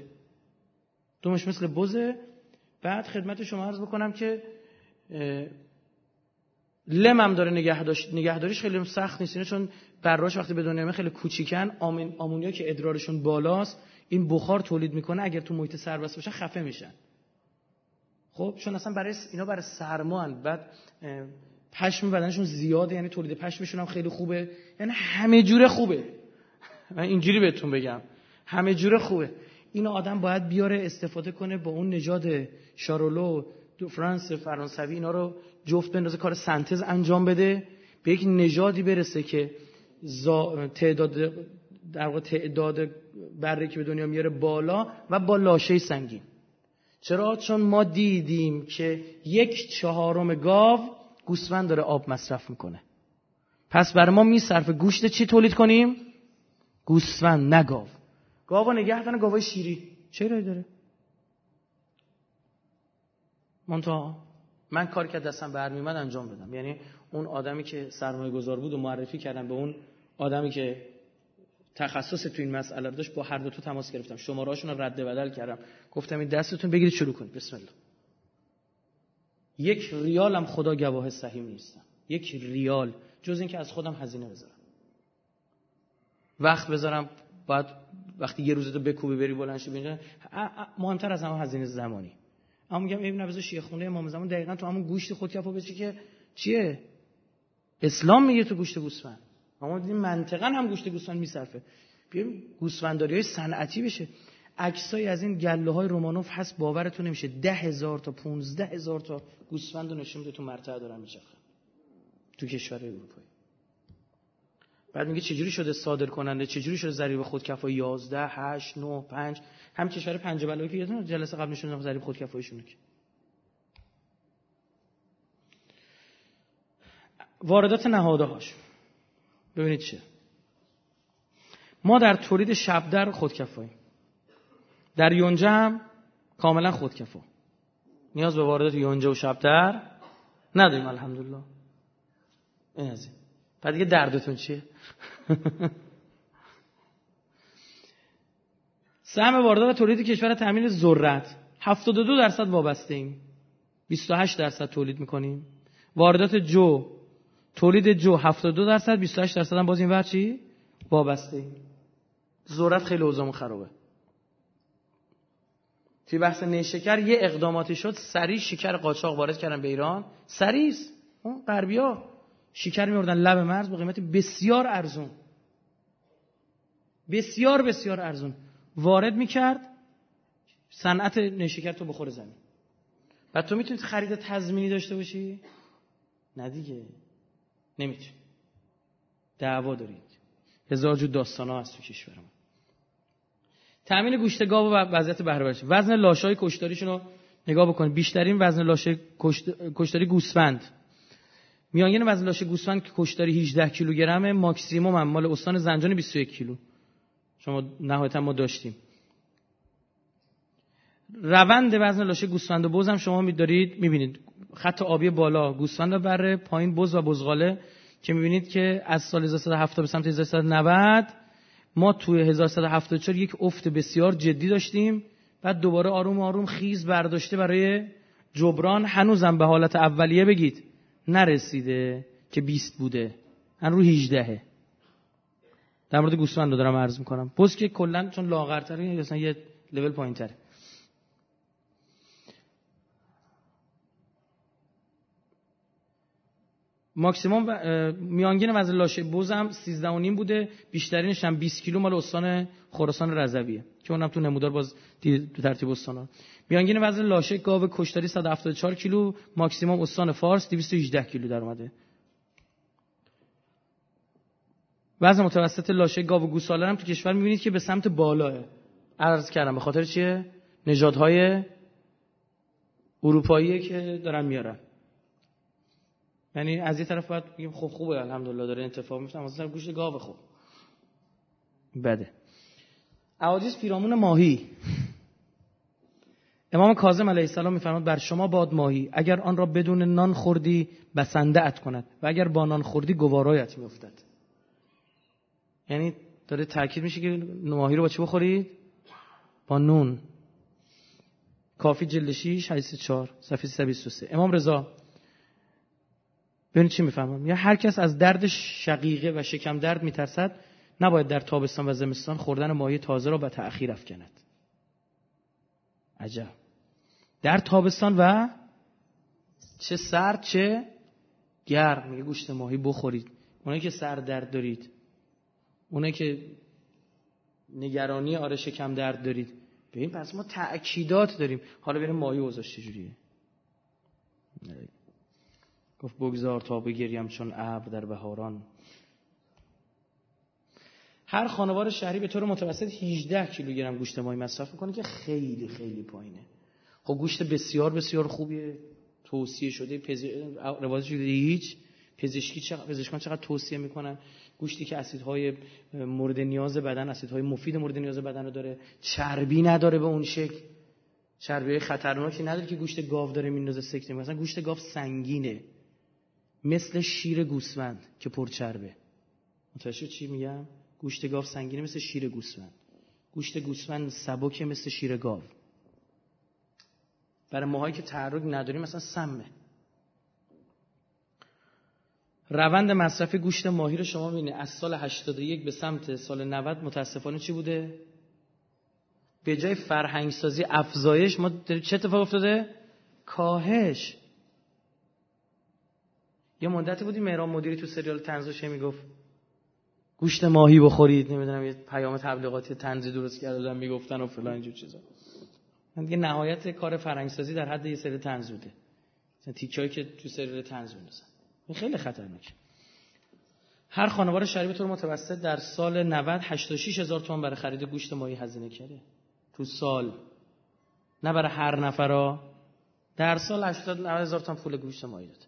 B: بزه. بعد خدمت شما عرض بکنم که لمم داره نگهداریش خیلی سخت نیست، چون براش وقتی به دنیا خیلی کوچیکن، آمونیا که ادرارشون بالاست این بخار تولید میکنه، اگر تو محیط سربسته باشن خفه میشن. خب چون اصلا برای سرما ان، بعد پشم بدنشون زیاده، یعنی تولید پشمشون هم خیلی خوبه، یعنی همه جوره خوبه. من اینجوری بهتون بگم همه جوره خوبه. این آدم باید بیاره استفاده کنه با اون نژاد شارولو دو فرانس فرانسوی، اینا رو جفت بندازه، کار سنتز انجام بده، به یک نژادی برسه که تعداد بره که به دنیا میاره بالا و با لاشه سنگین. چرا؟ چون ما دیدیم که 1/4 گاو گوسفند داره آب مصرف میکنه. پس برای ما میصرفه گوشت چی تولید کنیم؟ گوسفند، نه گاو. گاوا نگه دارن، گاوای شیری چه رایی داره؟ من کاری که دستم برمیومد انجام بدم. یعنی اون آدمی که سرمایه گذار بود و معرفی کردم به اون آدمی که تخصص تو این مسئله رو داشت، با هر دو تا تماس گرفتم، شماره‌هاشون رو رد و بدل کردم، گفتم این دستتون بگیرید شروع کنید، بسم الله. 1 ریال هم خدا گواه صحیح نیستم، 1 ریال، جز این که از خودم هزینه بذارم، وقت بذارم، بعد وقتی یه روزه تو بکوبی بری بلند شی ببین، مهمتر از همه هزینه زمانی. اما میگم ابن ابی شیخ خونه امام زمان دقیقاً تو همون گوشت خودکفا بچی که چیه؟ اسلام میگه تو گوشت گوسفند. اما دیدیم منطقاً هم گوشت گوسفند میصرفه. بیایم گوسفنداریای صنعتی بشه. عکسای از این گله‌های رومانوف هست، باورتون نمیشه 10,000 تا 15,000 تا گوسفند نشون میده تو مرتع دارن میچرخن تو کشورهای اروپایی. بعد میگه چجوری شده صادر کننده، چجوری شده ضریب خودکفایی 11 8 9 5 هم کشور پنج بلایی که یادتونه جلسه قبل نشون دادم ضریب خودکفاییشونه. که واردات نهاده‌هاش ببینید چه. ما در تولید شبدر خودکفاییم، در یونجه هم کاملا خودکفا، نیاز به واردات یونجه و شبدر نداریم الحمدلله. این از این. بعد دیگه دردتون چیه؟ سهم واردات تولید کشور تامین ذرت 72% وابسته ایم، 28% تولید میکنیم. واردات تولید جو 72%، 28% هم باز این ور چی؟ وابسته ایم. ذرت خیلی اوضاعمون خرابه. توی بحث نیشکر یه اقداماتی شد، سریع شکر قاچاق وارد کردن به ایران، سریع اون غربی‌ها شکر می‌آوردن لب مرز با قیمت بسیار ارزون، بسیار بسیار ارزون وارد می‌کرد، صنعت نیشکر تو بخوره زمین. بعد تو می‌تونید خرید تضمینی داشته باشی؟ نه دیگه، نمی‌تونی. دعوا دارید. هزار جو داستانا هست تو کشورمون. تامین گوشت گاو و وضعیت بهره برداری. وزن لاشه‌های کشتاریشون رو نگاه بکنید. بیشترین وزن لاشه کشتاری گوسفند. میانگین وزن لاشه گوسفند که کشتاری 18 کیلوگرمه، ماکسیمم هم مال استان زنجان 21 کیلو. شما نهایتا ما داشتیم. روند وزن لاشه گوسفند و بز هم شما می‌دارید، می‌بینید خط آبی بالا گوسفند و بره، پایین بز و بزغاله، که می‌بینید که از سال 1370 به سمت 1390 ما توی 1174 یک افت بسیار جدی داشتیم. بعد دوباره آروم آروم خیز برداشته برای جبران. هنوزم به حالت اولیه بگید نرسیده که 20 بوده، هنوز رو 18. در مورد گوسفند رو دارم عرض میکنم. بز که کلا چون لاغرتره مثلا یه لول پایین‌تره. ماکسیمم میانگین وزن لاشه بز هم 13.5 بوده، بیشترینش هم 20 کیلو مال استان خراسان رضویه که اونم تو نمودار باز تو ترتیب استانا. میانگین وزن لاشه گاو کشتاری 174 کیلو، ماکسیمم استان فارس 218 کیلو در اومده. وزن متوسط لاشه گاو گوساله هم تو کشور می‌بینید که به سمت بالاه. عرض کردم به خاطر چیه؟ نژادهای اروپاییه که دارن میارن. یعنی از یه طرف باید بگیم خب خوبه الحمدلله داره اتفاق میفته، مثلا گوشت گاو خوب بده. احادیث پیرامون ماهی. امام کاظم علیه السلام می‌فرماد بر شما باد ماهی اگر آن را بدون نان خوردی بسنده ات کند و اگر با نان خوردی گوارایت میافتد. یعنی داره تاکید میشه که ماهی رو با چی بخورید؟ با نون. کافی جلد 6 حدیث 4 صفحه 323. امام رضا ببینید چی میفهمم، یا هر کس از درد شقیقه و شکم درد میترسد نباید در تابستان و زمستان خوردن ماهی تازه را به تأخیر افکند. عجب. در تابستان و چه سرد چه گرم میگه گوشت ماهی بخورید. اونایی که سر درد دارید، اونایی که نگرانی شکم درد دارید، ببین پس ما تأکیدات داریم. حالا بریم ماهی اوضاعش چجوریه. گفت بگذار تا بگریم چون ابر در بهاران. هر خانوار شهری به طور متوسط 18 کیلوگرم گوشت ماهی مصرف میکنه که خیلی خیلی پایینه. خب گوشت بسیار بسیار خوبیه، توصیه شده، روایت شده هیچ پزشکان چقدر توصیه میکنن گوشتی که اسیدهای مورد نیاز بدن، اسیدهای مفید مورد نیاز بدن رو داره، چربی نداره به اون شکل، چربی خطرناکی نداره که گوشت گاو داره میندازه سکته. مثلا گوشت گاو سنگینه مثل شیر گوسفند که پرچربه. متوجه چی میگم؟ گوشت گاو سنگینه مثل شیر گوسفند، گوشت گوسفند سبکه مثل شیر گاو. برای ماهایی که تحرک نداریم مثلا سمه. روند مصرف گوشت ماهی رو شما می‌بینید از سال 81 به سمت سال 90 متاسفانه چی بوده؟ به جای فرهنگ سازی افزایش، ما چه اتفاق افتاده؟ کاهش. یه مدتی بودی مهران مدیری تو سریال طنز میگفت گوشت ماهی بخورید، نمیدونم یه پیام تبلیغاتی طنزی درست کردن میگفتن و فلان اینجور چیزا. من دیگه نهایت کار فرهنگ سازی در حد یه سری طنز بوده. مثلا تیکایی که تو سریال طنز می‌نویسن. این خیلی خطرناکه. هر خانوار شهری به طور متوسط در سال 90 86,000 تومان برای خرید گوشت ماهی هزینه کرده. تو سال. نه برای هر نفرا. در سال 80-90,000 تومان پول گوشت ماهی داد.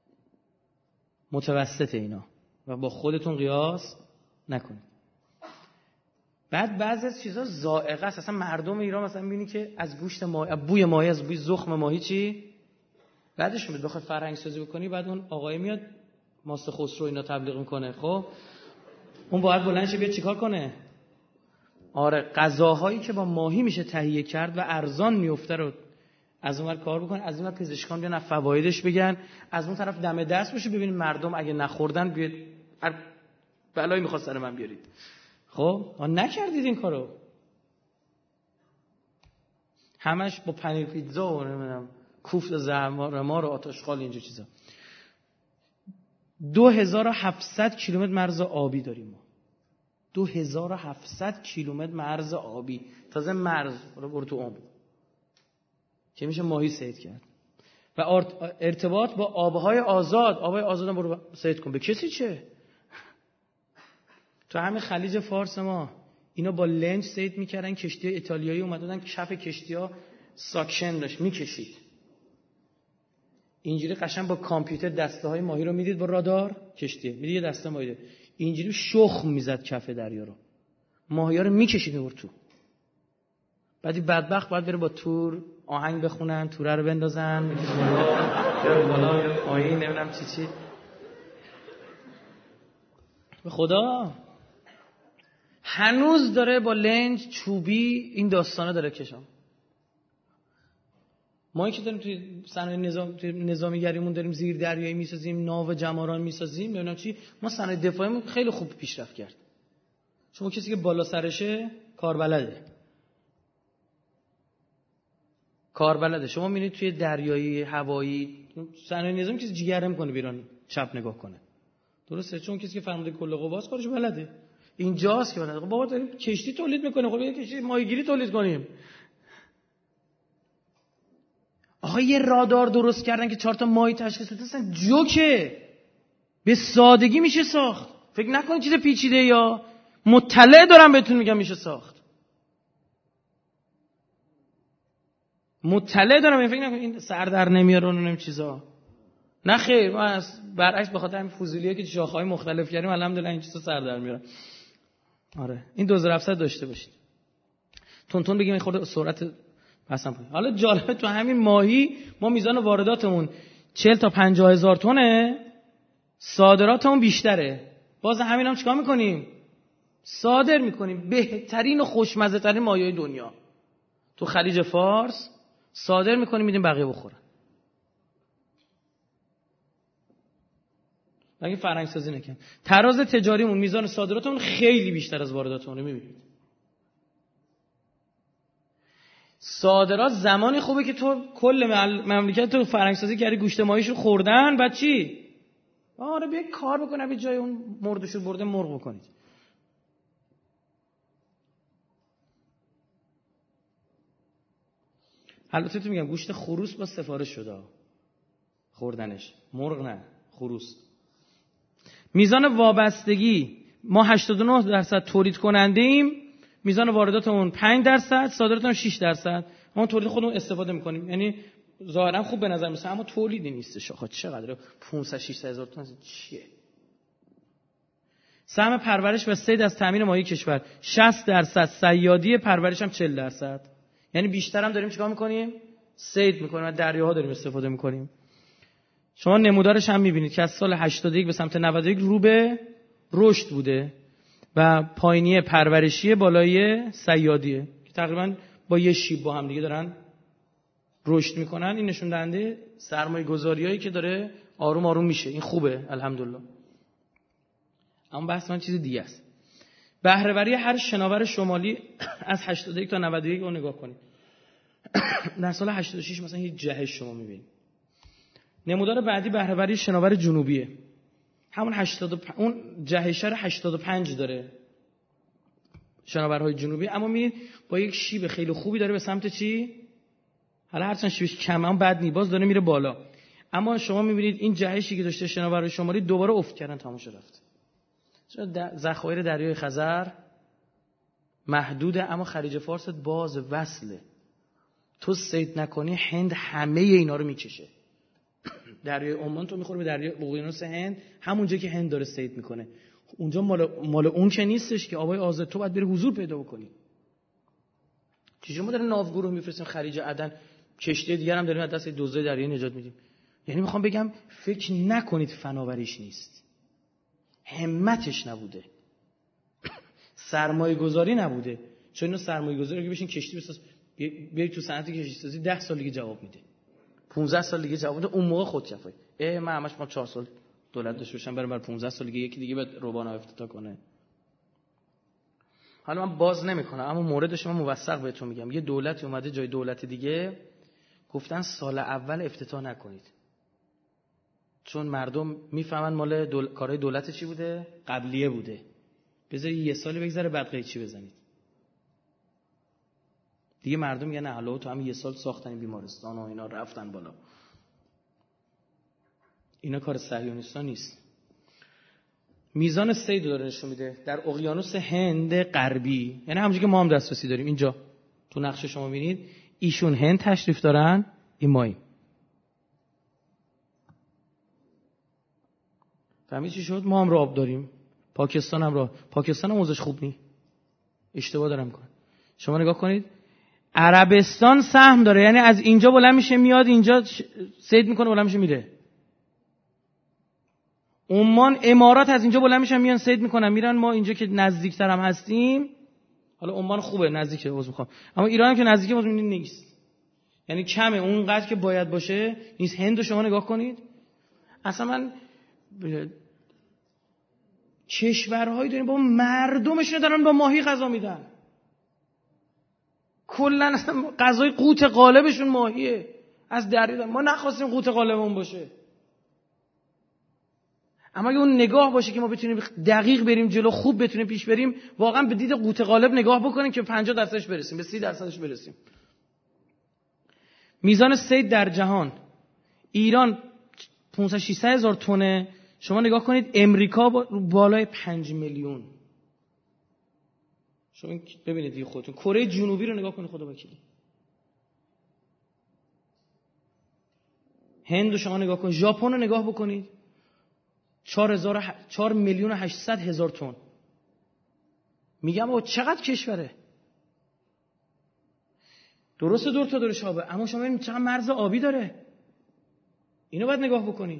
B: متوسط اینا. و با خودتون قیاس نکنید. بعد بعضی از چیزا ذائقه است. اصلا مردم ایران مثلا می‌بینی که از گوشت ماهی، بوی ماهی، از بوی زخم ماهی چی؟ بعدش میاد بخواد فرهنگ سازی بکنی، بعد اون آقای میاد ماست خسرو اینا تبلیغ میکنه. خب اون باید بلند شه بیاد چیکار کنه؟ آره غذاهایی که با ماهی میشه تهیه کرد و ارزان میفته رو از اونور کار بکنه، از اونور پزشکان بیان فوایدش بگن، از اون طرف دم دست بشه ببینید مردم اگه نخوردن بیاد بلایی میخواد سر من بیارید. خب نکردید این کارو. همش با پنیر پیتزا و نمیدونم کوفت زعفران ما رو آتشخال اینجور چیزا. 2700 کیلومتر مرز آبی داریم ما. 2700 کیلومتر مرز آبی. تازه مرز رو برو تو عمق که میشه ماهی صید کرد. و ارتباط با آبهای آزاد. آبهای آزاد هم برو صید کن. به کسی چه؟ تو همین خلیج فارس ما اینا با لنج صید میکردن. کشتی ایتالیایی اومدن کف کشتی‌ها ساکشن داشت میکشید. اینجوری قشنگ با کامپیوتر دسته‌های ماهی رو میدید با رادار کشتی. میدید یه دسته ماهی اینجوری شخم میزد کف دریا رو. ماهی‌ها رو میکشید میبرد تو. بعدی بدبخت باید بره با تور آهنگ بخونن، توره رو بندازن، میکشه بالا پایین نمیدونم چی. به خدا هنوز داره با لنج چوبی این داستانا داره کشم. ما که داریم توی صنایع نظامیگریمون داریم زیر دریایی میسازیم، ناو جماران میسازیم، نمیدونم چی، ما صنایع دفاعیمون خیلی خوب پیشرفت کرد. شما کسی که بالا سرشه کار بلده. شما میبینید توی دریایی، هوایی، صنایع نظامی کسی جیگر نمی‌کنه بیرون چپ نگاه کنه. درسته؟ چون کسی که فرمانده کل قواست کارش بلده. اینجاست که بلده. بابا داریم کشتی تولید می‌کنیم، خب یه کشتی ماهیگیری تولید کنیم. آقا یه رادار درست کردن که 4 تا ماهی تشخیص بده، اصلا جوکه. به سادگی میشه ساخت. فکر نکنید چیز پیچیده یا مطلع دارم بهتون میگم میشه ساخت. مطلع دارم، فکر نکنید این سر در نمیاره اونم چیزا. نه خیر، ما از برعکس به خاطر همین فضولیه که شاخه‌های مختلف کردیم الحمدلله این چیزا سر در میاره. آره این 2700 داشته باشید. تون بگیم خورده سرعت مثلا حالا جالبه تو همین ماهی ما میزان وارداتمون 40 تا 50 هزار تونه، صادراتمون بیشتره. باز همین هم چیکار میکنیم؟ صادر میکنیم بهترین و خوشمزه ترین ماهی‌های دنیا تو خلیج فارس صادر میکنیم، میدیم بقیه بخورن. مگه فرهنگ سازی نکنیم؟ تراز تجاریمون، میزان صادراتمون خیلی بیشتر از وارداتمون. میبینید صادرات زمانی خوبه که تو کل مملکت تو فرهنگ سازی کردی، گوشت ماهیشو خوردن، بعد چی؟ آره بیا کار بکنه، به جای اون مردشو برده مرغ بکنید. البته تو میگم گوشت خروس با سفارش شده خوردنش، مرغ نه، خروس. میزان وابستگی ما 89% تولید کننده ایم، میزان وارداتمون 5%، صادراتمون 6%. ما تولید خودمون استفاده میکنیم، یعنی ظاهرا خوب به نظر میاد اما تولیدی نیستش. آخه چقدر 500 600 هزار تومان چیه؟ سهم پرورش و صید از تامین ماهی کشور 60%، صیادی پرورش هم 40%. یعنی بیشتر هم داریم چیکار میکنیم؟ صید میکنیم و دریاها داریم استفاده میکنیم. شما نمودارش هم میبینید که از سال 81 به سمت 91 رو به رشد بوده و پایینی پرورشی بالای صیادیه که تقریبا با یه شیب با هم دیگه دارن رشد میکنن. این نشون دهنده سرمایه گذاریایی که داره آروم آروم میشه. این خوبه الحمدلله. اما بحث من چیز دیگه است. بهره وری هر شناور شمالی از 81 تا 91 رو نگاه کنید. در سال 86 مثلا یه جهش شما میبینید. نمودار بعدی بهره وری شناور جنوبیه. همون 85 اون جهشه رو 85 داره شناورهای جنوبی، اما میبینید با یک شیب خیلی خوبی داره به سمت چی؟ حالا هرچند شیبش کم هم بد نی، باز داره میره بالا. اما شما میبینید این جهشی که داشته شناورهای شمالی دوباره افت کردن، تماشا رفت. ذخایر دریای خزر محدوده، اما خلیج فارس باز وصله. تو صید نکنی هند همه اینا رو میکشه. دریای عمان تو میخوره به دریای اقیانوس هند، همونجا که هند داره صید میکنه. اونجا مال اون که نیستش که آبای آزاد، تو باید بری حضور پیدا بکنی. چجوری ما داریم ناوگورو میفرستیم خلیج عدن، کشتی دیگر هم داریم از دست دزدای دریایی نجات میدیم. یعنی میخوام بگم فکر نکنید فناوریش نیست، همتش نبوده، سرمایه گذاری نبوده. چون اینا سرمایه گذاری که بشین کشتی بساز، بیای تو صنعت کشتی سازی 10 سال دیگه جواب میده، 15 سال دیگه جواب میده. اون موقع خودکفایی. من همش 4 سال دولت داشته باشم برام 15 سال دیگه یکی دیگه بعد روبانا افتتاح کنه. حالا من باز نمیکنم، اما موردش من موثق بهتون میگم. یه دولتی اومده جای دولت دیگه، گفتن سال اول افتتاح نکنید، چون مردم میفهمن مال کارهای دولت چی بوده، قبلیه بوده. بذارید یه سالی بگذره بعد قیچی بزنید. دیگه مردم میگن نه حالا تو هم یه سال ساختن بیمارستان و اینا رفتن بالا. اینا کار صهیونیستان نیست. میزان صید داره نشون میده در اقیانوس هند غربی، یعنی همونجوری که ما هم دسترسی داریم. اینجا تو نقشه شما میبینید ایشون هند تشریف دارن، این ماییم. فهمید چی شد؟ ما هم راه آب داریم، پاکستان هم راه. پاکستان هم اوضاعش خوب نی، اشتباه دارم میکنم. شما نگاه کنید عربستان سهم داره، یعنی از اینجا بلند میشه میاد اینجا صید میکنه، بلند میشه میره. عمان، امارات از اینجا بلند میشن میان صید میکنن میرن. ما اینجا که نزدیکتر هم هستیم، حالا عمان خوبه نزدیکه عذر میخوام، اما ایران هم که نزدیکه باز میبینید نیست، یعنی کمه اونقدر که باید باشه نیست. هند رو شما نگاه کنید، اصلا من کشورهایی داریم با مردمشون دارن با ماهی غذا میدن، کلا غذای قوت غالبشون ماهیه، از دریا. ما نخواستیم قوت غالبمون باشه، اما اگه اون نگاه باشه که ما بتونیم دقیق بریم جلو، خوب بتونیم پیش بریم، واقعا به دید قوت غالب نگاه بکنیم که 50% برسیم، به 30% برسیم. میزان صید در جهان، ایران 500 600 هزار تونه. شما نگاه کنید امریکا بالای 5 میلیون. شما ببینید دیگه خودتون. کره جنوبی رو نگاه کنید، خدا وکیلی. هند رو شما نگاه کنید، ژاپن رو نگاه بکنید 4 میلیون و 800 هزار تن. میگم او چقدر کشوره. درسته دور تا دورش آبه، اما شما ببینید چقدر مرز آبی داره. اینو باید نگاه بکنی.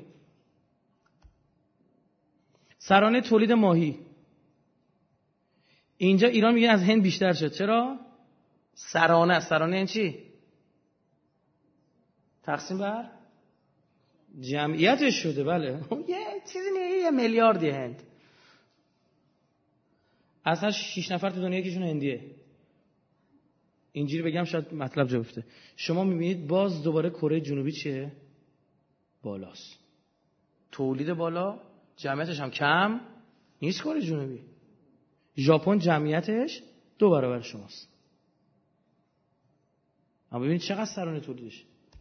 B: سرانه تولید ماهی اینجا ایران میگه از هند بیشتر شد. چرا؟ سرانه این چی؟ تقسیم بر جمعیتش شده. بله یه چیزی نیه، 1 میلیاردی هند. اصلا 6 نفر تو دنیا یکیشون هندیه. اینجوری بگم شاید مطلب جا بیفته. شما میبینید باز دوباره کره جنوبی چیه؟ بالاست. تولید بالا، جمعیتش هم کم نیست. کره جنوبی، ژاپن جمعیتش 2 برابر شماست. اما ببینید چقدر سرانه تولیدش.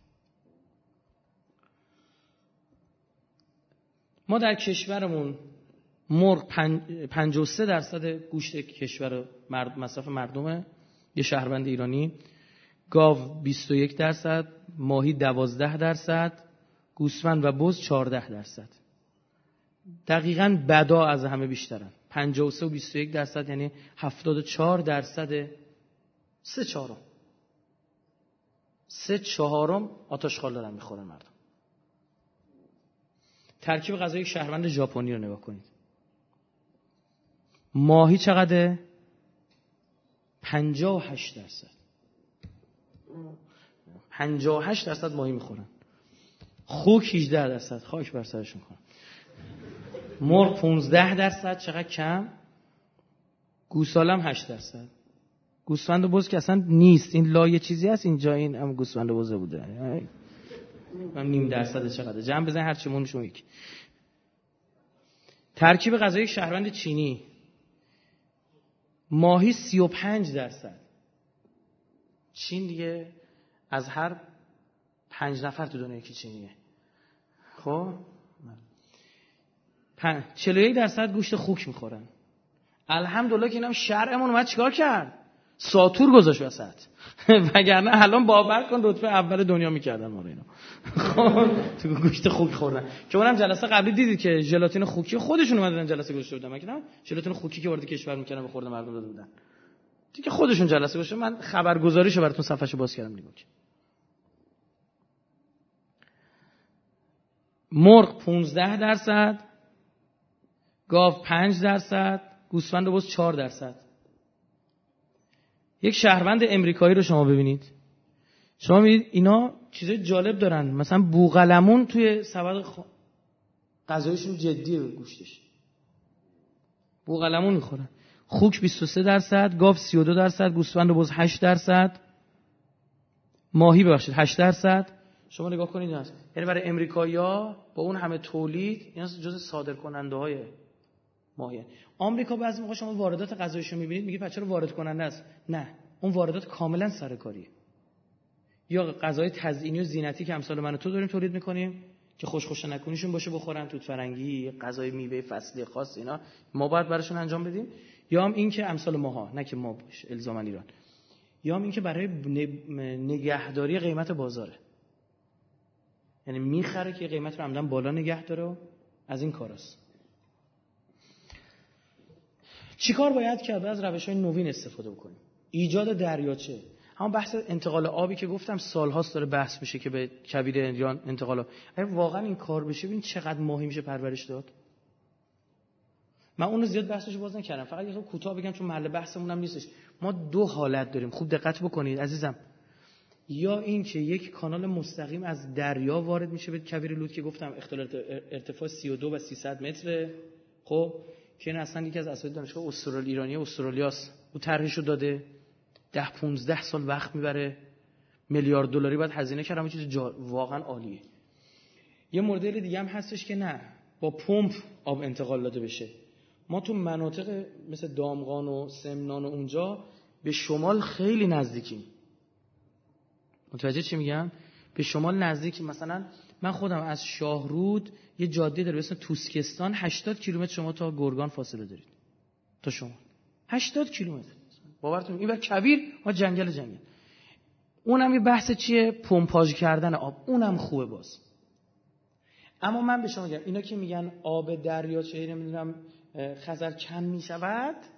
B: ما در کشورمون مرغ 53% گوشت کشور مصرف مردمه، یه شهروند ایرانی. گاو 21%، ماهی 12%، گوسفند و بز 14%. دقیقاً بدا از همه بیشترن. 53 و 21% یعنی 74%. 3/4 آتشخال دارن میخورن مردم. ترکیب غذایی یک شهروند ژاپنی رو نگاه کنید. ماهی چقدره؟ 58%. 58% ماهی میخورن. خوک 18%. خاک بر سرشون کنن. مرغ 15%. چقدر کم. گوساله هم 8%. گوسفند و بز که اصلا نیست. این لایه چیزی هست اینجا. این هم گوسفند و بزه بوده. من 0.5% چقدر. جمع بزن هر چی مون شما یک. ترکیب غذایی شهروند چینی. ماهی 35%. چین دیگه از هر 5 نفر تو دنیا یکی چینیه. خب 41% گوشت خوک میخورن. الحمدلله که اینم شرعمون اومد چیکار کرد؟ ساتور گذاشت وسط. وگرنه الان باور کن رتبه اول دنیا میکردن ما رو اینا. خب تو گوشت خوک خوردن. که اونم جلسه قبلی دیدید که ژلاتین خوکی خودشون اومدن جلسه گذاشته بودن. مگه نه ژلاتین خوکی که وارد کشور میکردن به خورد مردم داده بودن. دیگه خودشون جلسه گذاشتن. من خبرگزاریشو براتون صفحه‌شو باز کردم نگاه کن. مرغ 15%، گاو 5%، گوسفند و بز 4%. یک شهروند امریکایی رو شما ببینید. شما میبینید اینا چیزای جالب دارن. مثلا بوقلمون توی سبد غذایشون جدیه به گوشتش. بوقلمون میخورن. خوک 23%، گاو 32%، گوسفند و بز 8%، ماهی ببخشید 8%. شما نگاه کنید اینا. یعنی برای امریکایی‌ها با اون همه تولید اینا جزء صادرکننده‌های ماهی. آمریکا بعضی موقع شما واردات غذایشو می‌بینید میگه چرا وارد کننده است؟ نه، اون واردات کاملا سرکاریه. یا غذای تزیینی و زینتی که امثال من و تو داریم تولید می‌کنیم که خوش نکنیشون باشه بخورن، توت فرنگی، غذای میوه فصلی خاص، اینا ما باید براشون انجام بدیم. یا هم این که امثال ماها، نه که ما باشه الزاما ایران. یا هم این که برای نگهداری قیمت بازاره. یعنی میخره که قیمت رو عمدن بالا نگه داره و از این کاراست. چیکار باید کرد؟ از روش‌های نوین استفاده بکنیم. ایجاد دریاچه. همون بحث انتقال آبی که گفتم سال‌هاست داره بحث میشه که به کویر ایران انتقال. اگه واقعا این کار بشه ببین چقدر ماهی میشه پرورش داد. من اونو زیاد بحثش باز نکردم، فقط یه کوتاه بگم چون محل بحثمون هم نیستش. ما 2 حالت داریم. خوب دقت بکنید عزیزم. یا این که یک کانال مستقیم از دریا وارد میشه به کویر لوت که گفتم اختلاط ارتفاع 32 و 300 متره. خب که این اصلا یکی از اساتید دانشگاه ایرانی استرالیاست. او طرحشو داده. 10-15 سال وقت میبره. $1,000,000,000 باید هزینه کردم. چیز واقعا عالیه. یه مدل دیگه هم هستش که نه، با پمپ آب انتقال داده بشه. ما تو مناطق مثل دامغان و سمنان و اونجا به شمال خیلی نزدیکیم. متوجه چی میگم؟ به شمال نزدیک. مثلا من خودم از شاهرود یه جاده داره به اسم توسکستان، 80 کیلومتر شما تا گرگان فاصله دارید. تا شما 80 کیلومتر. باورتون این بر کویر ما جنگل. اونم یه بحث چیه؟ پمپاژ کردن آب. اونم خوبه باز. اما من به شما میگم اینا که میگن آب دریاچه نمیدونم خزر کم میشود،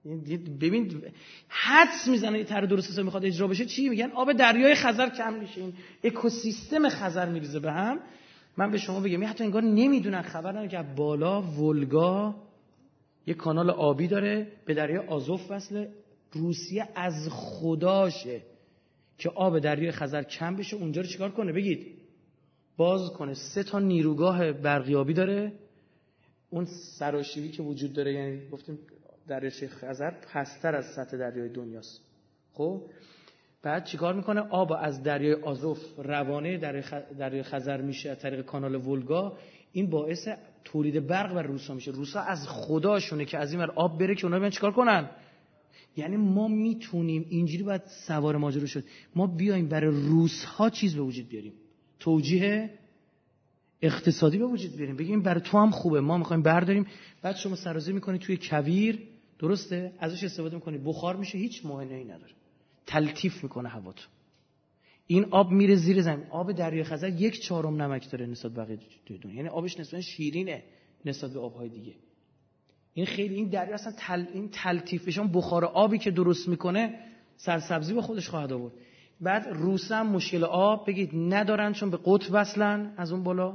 B: ببین حدس میزنه یه طرح درست حسابی میخواد اجرا بشه، چی میگن؟ آب دریای خزر کم میشه، این اکوسیستم خزر میریزه به هم. من به شما بگم حتی انگار نمیدونن، خبر ندارن که بالا ولگا یه کانال آبی داره به دریای آزوف وصله. روسیه از خداشه که آب دریای خزر کم بشه، اونجا رو چیکار کنه؟ بگید باز کنه. 3 نیروگاه برقیابی داره. اون سراشیبی که وجود داره، یعنی گفتیم دریای خزر پستر از سطح دریای دنیاست. خب بعد چیکار میکنه؟ آب از دریای آزوف روانه دریای خزر میشه از طریق کانال ولگا. این باعث تولید برق بر روسا میشه. روسا از خداشونه که از این ور آب بره که اونا بیان چیکار کنن. یعنی ما میتونیم اینجوری، باید سوار ماجرا شد، ما بیایم برای روس‌ها چیز به وجود بیاریم، توجیه اقتصادی به وجود بیاریم، بگیم برای تو هم خوبه، ما میخوایم برداریم. بعد شما سرازیر میکنی توی کویر، درسته، ازش استفاده میکنی، بخار میشه، هیچ مانعی نداره، تلطیف میکنه هواتو. این آب میره زیر زمین. آب دریای خزر 1/4 نمک داره نسبت به بقیه دنیا، یعنی آبش نسبتا شیرینه نسبت به آبهای دیگه. این خیلی، این دریا اصلا این تلطیف بشه، بخار آبی که درست میکنه سرسبزی به خودش خواهد آورد. بعد روسا هم مشکل آب بگید ندارن، چون به قطب وصلن از اون بالا.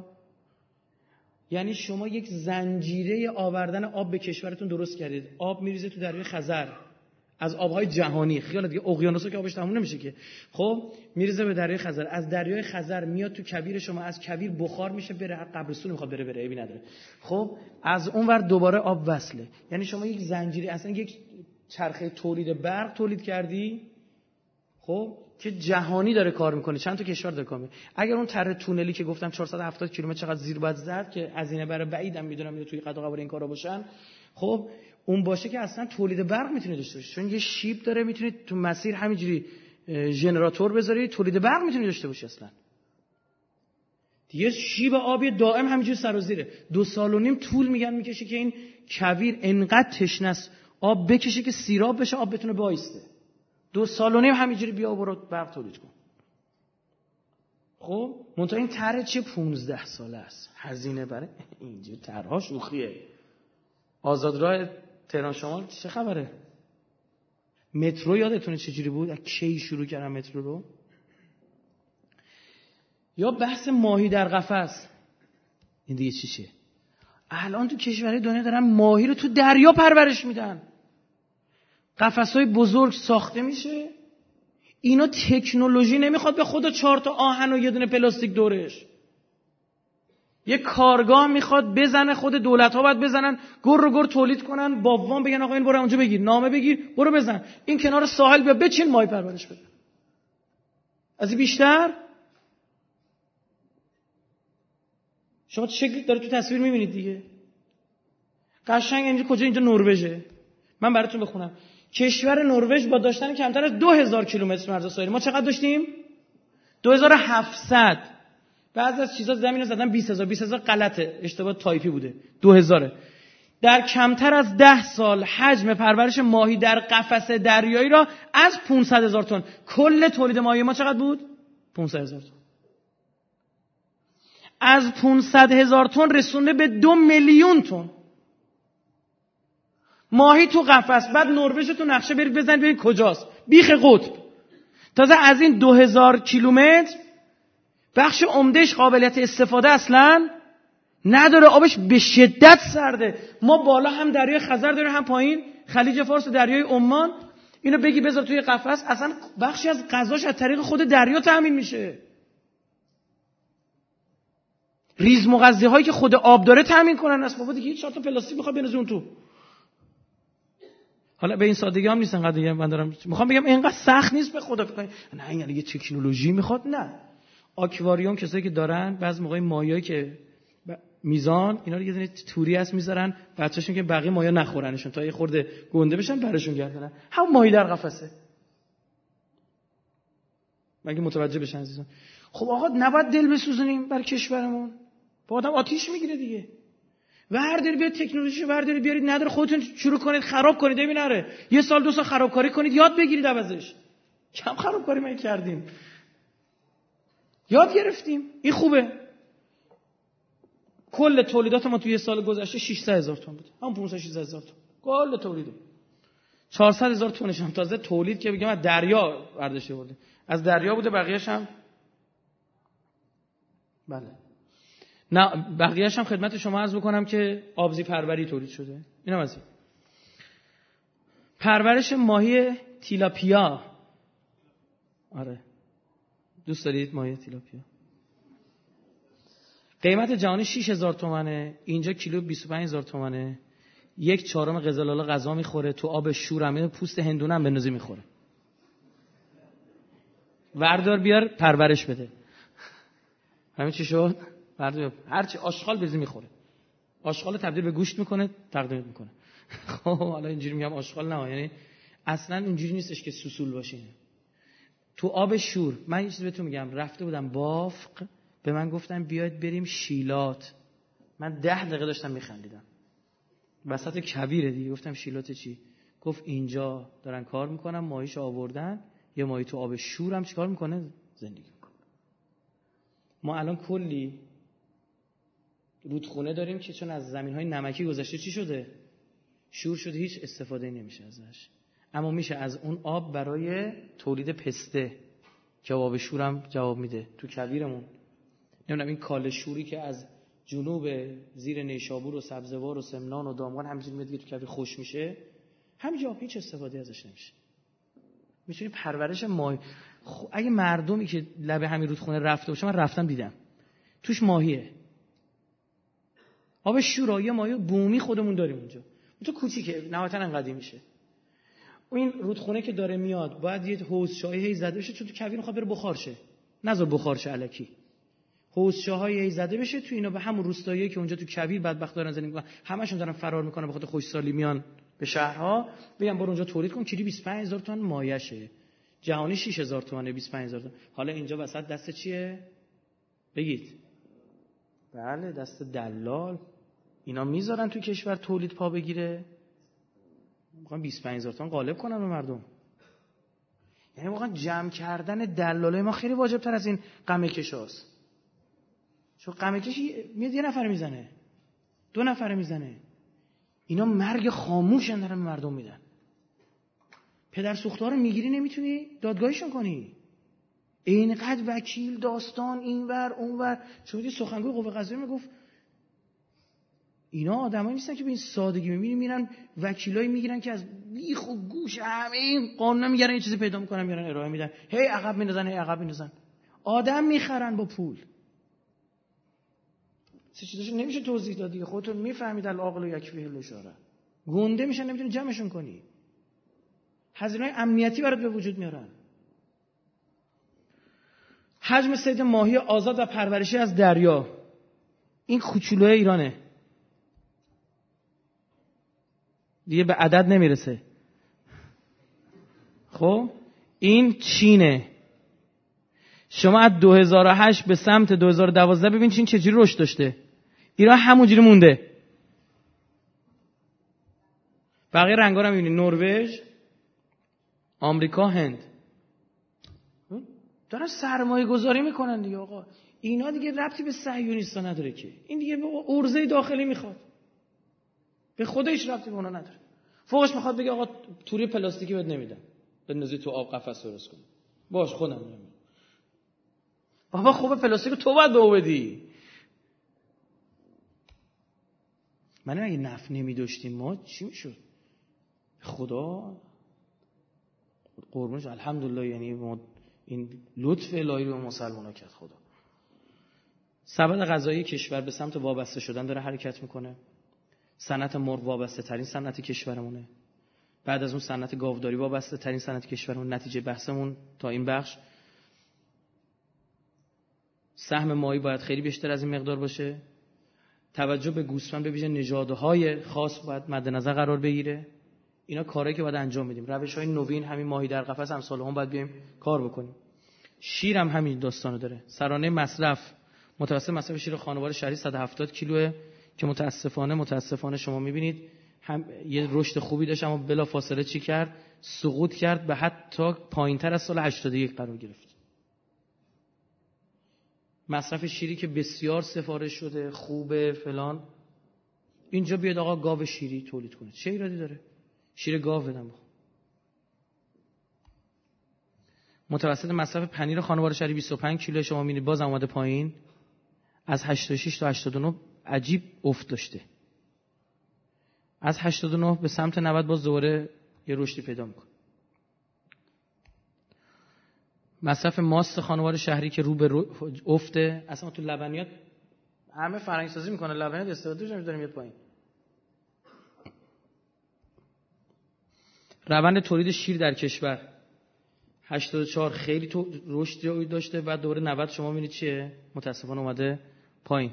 B: یعنی شما یک زنجیره آوردن آب به کشورتون درست کردید. آب میریزه تو دریای خزر از آبهای جهانی، خیال دیگه اقیانوسا که آبش تموم نمیشه که، خب میریزه به دریای خزر، از دریای خزر میاد تو کویر شما، از کویر بخار میشه بره هر قبرستون میخواد بره عیبی نداره. خب از اون ور دوباره آب وصله. یعنی شما یک زنجیره، اصلا یک چرخه تولید برق تولید کردی، خب که جهانی داره کار میکنه، چند تا کشور داره کار میکنه. اگر اون طرح تونلی که گفتم 470 کیلومتر چقدر زیر باید زد که هزینه برای بعیدم میدونم توی قد و قواره این کارا باشن، خب اون باشه که اصلا تولید برق میتونه داشته باشه، چون یه شیب داره، میتونید تو مسیر همینجوری ژنراتور بذاری، تولید برق میتونی داشته باشی. اصلا دیگه شیب آبی دائم همینجوری سرازیره. 2.5 سال طول میکشه که این کویر انقدر تشنه است آب بکشه که سیراب بشه، آب بتونه بایسته. 2.5 سال همینجوری بیا برو برق تولید کن. خب منتها این طرح چه 15 ساله است، هزینه برای اینجا طرح‌ها شوخیه. آزادراه تهران شمال چه خبره؟ مترو یادتونه چجوری بود؟ از کی شروع کردن مترو رو؟ یا بحث ماهی در قفس، این دیگه چیشه؟ الان تو کشورهای دنیا دارن ماهی رو تو دریا پرورش میدن، قفس‌های بزرگ ساخته میشه. اینا تکنولوژی نمیخواد به خدا 4 تا آهن و یه دونه پلاستیک دورش. یه کارگاه میخواد بزنه، خود دولت‌ها باید بزنن، گر تولید کنن، با وام بگن آقا این برو اونجا بگیر، نامه بگیر، برو بزن، این کنار ساحل بیا بچین ماهی پرورش بده. از این بیشتر شما چه شکلی داره تو تصویر میبینید دیگه. قشنگ اینجا نروژه. من براتون بخونم. کشور نروژ با داشتن کمتر از 2000 کیلومتر مرز ساحلی، ما چقدر داشتیم؟ 2700. بعضی از چیزا زمین رو زدن 20000 غلطه، اشتباه تایپی بوده، 2000. در کمتر از 10 سال حجم پرورش ماهی در قفس دریایی را از 500,000 تن، کل تولید ماهی ما چقدر بود؟ 500,000 تن. از 500,000 تن رسونده به 2 میلیون تن ماهی تو قفس. بعد نروژ تو نقشه برید بزنید ببینید کجاست، بیخ قطب. تازه از این 2000 کیلومتر بخش عمدهش قابلیت استفاده اصلا نداره، آبش به شدت سرده. ما بالا هم دریای خزر داریم، هم پایین خلیج فارس و دریای عمان. اینو بگی بذار توی قفس، اصلا بخشی از غذاش از طریق خود دریا تامین میشه. ریز مغذی هایی که خود آب داره تامین کنن است. بابا دیگه 4 تا پلاستیک میخواد بنوزه اون تو. حالا به این سادگی هم نیست، انقدر دیگه من دارم میخوام بگم اینقدر سخت نیست به خدا فکر کنید. نه یعنی یه تکنولوژی میخواد. نه آکواریوم کسایی که دارن بعضی موقع ماهیایی که میزان اینا رو یه دونه توری هست میذارن بچه‌شون که بقیه ماهیا نخورنشون تا یه خورده گنده بشن براشون گردونن. هم ماهی در قفسه. مگه متوجه بشن عزیزان؟ خب آقا نباید دل بسوزونیم بر کشورمون. با آدم آتیش میگیره دیگه. ورداری بیاد تکنولوژی ورداری بیارید، نداره خودتون شروع کنید خراب کنید. ببین نره 1 سال 2 سال خرابکاری کنید، یاد بگیرید عوضش. کم خرابکاری ما کردیم، یاد گرفتیم، این خوبه. کل تولیدات ما توی 1 سال گذشته 600,000 تن بود، هم 500-600,000 تن کل تولیده. 400,000 تنش هم تازه تولید که بگم از دریا برداشته بوده، از دریا بوده، بقیه‌اش هم بله نه بقیه‌اش هم خدمت شما عرض بکنم که آبزی پروری تولید شده. اینم از این. پرورش ماهی تیلاپیا. آره دوست دارید ماهی تیلاپیا؟ قیمت جهانی 6,000 تومانه، اینجا کیلو 25,000 تومانه. 1/4 قزلالا غذا میخوره، تو آب شورمه پوست هندونه هم بندازی میخوره. وردار بیار پرورش بده. همین چی شد؟ وردار هرچی آشغال بزنی میخوره. آشغال تبدیل به گوشت میکنه، تقدیم میکنه. خب حالا اینجوری میگم آشغال نه، یعنی اصلا اینجوری نیستش که سوسول باشه. تو آب شور، من یه چیزی بهتون میگم، رفته بودم بافق، به من گفتن بیاید بریم شیلات. من 10 دقیقه داشتم میخندیدم. وسط کویره دیگه. گفتم شیلات چی؟ گفت اینجا دارن کار میکنن، ماهیشو آوردن، یه ماهی تو آب شور هم چیکار میکنه؟ زندگی میکنه. ما الان کلی رودخونه داریم که چون از زمینهای نمکی گذشته چی شده؟ شور شده، هیچ استفاده نمیشه ازش. اما میشه از اون آب برای تولید پسته که آب شور هم جواب میده. تو کویرمون نمیدونم این کاله شوری که از جنوب زیر نیشابور و سبزوار و سمنان و دامغان همینجوری میاد دیگه تو کویر خوش میشه، همینجا هیچ استفاده ازش نمیشه. میتونی پرورش ماهی. اگه مردمی که لب همین رودخونه رفته باشه، من رفتم دیدم توش ماهیه، آب شور، یه ماهی بومی خودمون داریم اونجا. تو کوچیکه، نهایتا انقدر میشه. این رودخونه که داره میاد باید یه حوضچاهی زده بشه، چون تو کویر میخواد بره بخار شه، نذار بخار شه الکی. حوضچاهایی زده بشه تو اینا، به همون روستاییه که اونجا تو کویر بدبخت دارن زندگی میکنن، همشون دارن فرار میکنن به خاطر خوشسالی، میان به شهرها، بگم برو اونجا تولید کن، کیلو 25,000 تومان مایشه. جهانی 6,000 تومانه، 25,000 تومان. حالا اینجا وسط دست چیه؟ بگید. بله دست دلال. اینا میذارن تو کشور تولید پا بگیره، میخوان 25,000 تومان غالب کنن به مردم. یعنی واقعا جمع کردن دلالای ما خیلی واجب تر از این قمه کشاست. چون قمه کشی میاد یه نفر میزنه، 2 نفر میزنه، اینا مرگ خاموشن دارن به مردم میدن. پدر سوخته‌ها رو میگیری نمیتونی دادگاهیشون کنی، اینقدر وکیل داستان اینور اونور. چون یه سخنگوی قوه قضاییه میگفت اینا آدمایی نیستن که به این سادگی میرن وکیلایی میگیرن که از بیخ و گوش همه این قانونا میگیرن، یه چیزی پیدا میکنن میارن ارائه میدن، هی عقب میندازن. آدم میخرن با پول. سه چیزاشو نمیشه توضیح داد دیگه، خودتون میفهمید. العاقل و یکفیه الاشاره. گنده میشن، نمیتونی جمعشون کنی. هزینه‌های امنیتی برات به وجود میارن. حجم صید ماهی آزاد و پرورشی از دریا، این کوچولوی ایرانه دیگه، به عدد نمیرسه. خب این چینه. شما از 2008 به سمت 2012 ببین چین چجوری رشد داشته، ایران همونجوری مونده. بقیه رنگا رو میبینید، نروژ، آمریکا، هند دارن سرمایه گذاری میکنن دیگه. آقا اینا دیگه ربطی به صهیونیستا نداره که، این دیگه به ارزه داخلی میخواد، به خودش ربطی به اونا نداره. فوقش میخواد بگه آقا توری پلاستیکی بهت نمیدم، بندازی تو آب قفس درست کن، باش خودم نمیدم. بابا خوب پلاستیکو تو باید به او بدی. من اگه نفت نمیداشتیم ما چی میشد؟ خدا قربونش الحمدلله، یعنی ما این لطف الهی رو مسلمان‌ها کرد خدا. سبد غذایی کشور به سمت وابسته شدن داره حرکت میکنه. صنعت مرغ وابسته ترین صنعت کشورمونه. بعد از اون صنعت گاوداری وابسته ترین صنعت کشورمون. نتیجه بحثمون تا این بخش، سهم ماهی باید خیلی بیشتر از این مقدار باشه. توجه به گوسفند به ویژه نژادهای خاص باید مد نظر قرار بگیره. اینا کارهایی که باید انجام بدیم. روش‌های نوین همین ماهی در قفس امثال هم باید بیایم کار بکنیم. شیر هم همین داستانو داره. سرانه مصرف، متوسط مصرف شیر خانوار شهری 170 کیلوه که متاسفانه شما می‌بینید هم یه رشد خوبی داشت، اما بلافاصله چی کرد؟ سقوط کرد به حتی پایین‌تر از سال 81 قرار گرفت. مصرف شیری که بسیار سفارش شده، خوبه فلان، اینجا بیاد آقا گاو شیری تولید کنه، چه ایرادی داره؟ شیر گاو بدم متوسط مصرف پنیر خانوار شهری 25 کیلو، شما می‌بینید باز اومده پایین، از 86 تا 89 عجیب افت داشته. از 89 به سمت 90 باز دوباره یه رشدی پیدا میکنه. مصرف ماست خانوار شهری که رو به افته، اصلا تو لبنیات همه فرهنگ سازی میکنه، لبنیات استفادهش نمی‌ذاریم میاد پایین. روند تولید شیر در کشور 84 خیلی تو رشد داشته، بعد دوباره 90 شما می‌بینید چیه؟ متاسفانه اومده پایین.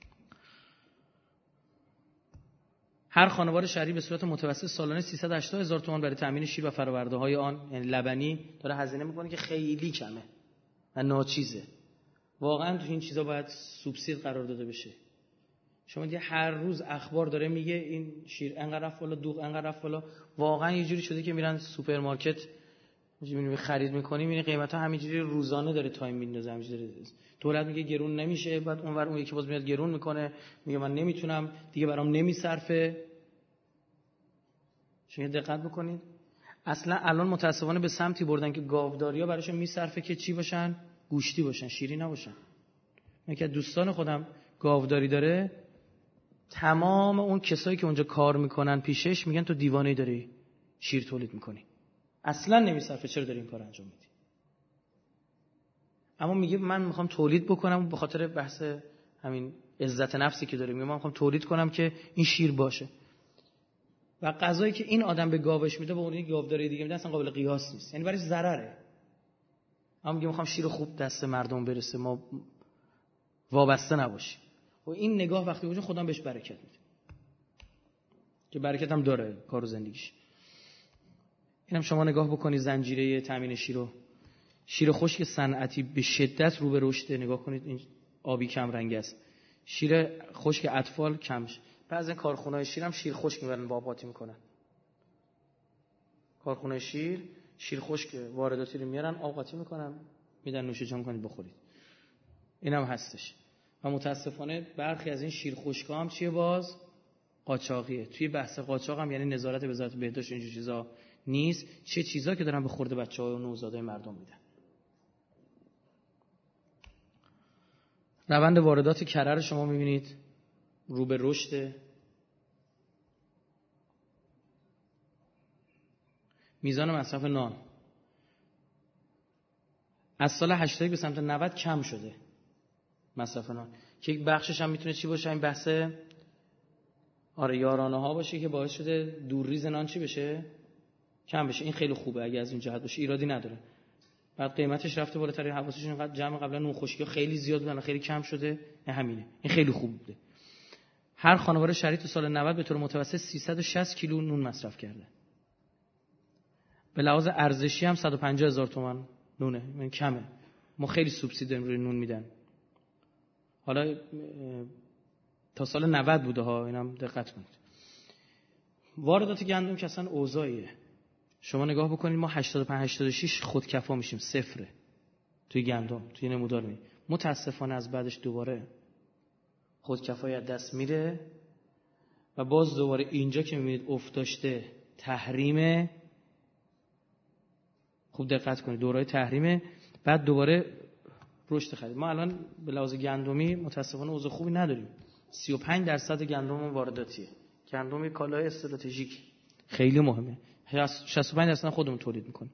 B: هر خانوار شهری به صورت متوسط سالانه 380,000 تومان برای تامین شیر و فرآورده‌های آن، یعنی لبنی، داره هزینه میکنه که خیلی کمه و ناچیزه. واقعا تو این چیزا باید سوبسید قرار داده بشه. شما دیگه هر روز اخبار داره میگه این شیر انقدر رفت بالا، دوغ انقدر رفت بالا. واقعا یه جوری شده که میرن سوپرمارکت میبینی خرید میکنی، میبینی قیمتا همینجوری روزانه داره تایم میندازه، همینجوری. دولت میگه گرون نمیشه، بعد اونور اون یکی باز میاد گرون میکنه، میگه من نمیتونم دیگه، برام نمیصرفه. شما دقت بکنید اصلا الان متاسفانه به سمتی بردن که گاوداریا براشون میصرفه که چی باشن؟ گوشتی باشن، شیری نباشن. من که دوستان خودم گاوداری داره، تمام اون کسایی که اونجا کار میکنن پیشش میگن تو دیوانه‌ای داری شیر تولید میکنی، اصلا نمیصرفه، چرا داری این کار انجام میدی؟ اما میگه من میخوام تولید بکنم، به خاطر بحث همین عزت نفسی که داره، میگه من میخوام تولید کنم که این شیر باشه. و غذایی که این آدم به گاوش میده با اون گاوداری دیگه میده اصلا قابل قیاس نیست، یعنی برایش ضرره. اما میگه میخوام شیر خوب دست مردم برسه، ما وابسته نباشیم. و این نگاه وقتی باشه خودم بهش برکت میده، که برکت هم داره کار و زندگیش. اینم شما نگاه بکنی زنجیره تامین شیر خشک صنعتی به شدت رو به رشد. نگاه کنید این آبی کم رنگ است، شیر خشک اطفال کمش. بعضی کارخونه‌های شیر هم شیر خشک میبرن با آب قاطی میکنن. کارخونه شیر خشک وارداتی رو میارن آب قاطی میکنن میدن نوش جان کنید بخورید. اینم هستش. و متاسفانه برخی از این شیر خشک‌ها هم چیه؟ باز قاچاقیه. توی بحث قاچاق هم یعنی نظارت وزارت بهداشت اینجور چیزا نیست. چه چیزا که دارن به خورده بچه‌ها و نوزادای مردم میدن. روند واردات کره رو شما می‌بینید رو به رشد. میزان مصرف نان از سال 80 به سمت 90 کم شده مصرف نان، که یک بخشش هم میتونه چی باشه؟ این بحث یارانه ها باشه که باعث شده دورریز نان چی بشه؟ کم بشه. این خیلی خوبه اگه از این جهت باشه، ایرادی نداره. بعد قیمتش رفته بالاتر، حواسشون اینقدر جمع قبلا نون خشکی خیلی زیاد بودن، خیلی کم شده، همینه. این خیلی خوب بوده. هر خانواده شهری تو سال 90 به طور متوسط 360 کیلو نون مصرف کرده. به لحاظ ارزشی هم 150,000 تومان نونه، این کمه. ما خیلی سوبسید داریم روی نون میدن. حالا تا سال 90 بوده ها، اینم دقت کنید. واردات گندم که اصلا اوضاعیه. شما نگاه بکنید ما 85-86 خودکفا میشیم، صفره توی گندم، توی نمودار می. متاسفانه از بعدش دوباره خودکفایی از دست میره و باز دوباره اینجا که میبینید افت داشته تحریمه. خوب دقت کنید، دورای تحریمه، بعد دوباره رشد خرید. ما الان به لحاظ گندمی متاسفانه اوضاع خوبی نداریم. 35% گندم وارداتیه. گندم یک کالای استراتژیک خیلی مهمه. 65% خودمون تولید میکنیم.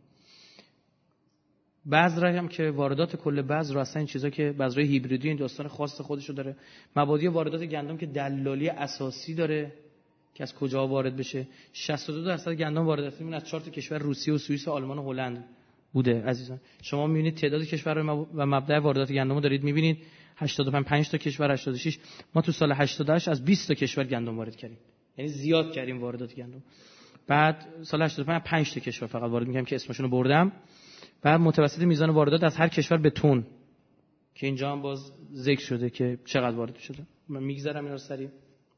B: بذر هم که واردات کل بذر اصلا این چیزا که بذرهای هیبریدی این داستان خاص خودشو داره. مبادی واردات گندم که دلالی اساسی داره که از کجا وارد بشه. 62% گندم وارداتیمون از 4 تا کشور، روسیه و سوئیس و آلمان و هلند بوده. عزیزان شما می‌بینید تعداد کشورها و مبدأ واردات گندم رو دارید می‌بینید. 85 تا کشور، 86. ما تو سال 88 از 20 تا کشور گندم وارد کردیم، یعنی زیاد کردیم واردات گندم. بعد سال 85 5 تا کشور فقط وارد می‌کردیم که اسمشون رو بردم. بعد متوسط میزان واردات از هر کشور به تن که اینجا هم باز ذکر شده که چقدر وارد شده. من میگذرم اینا رو سریع.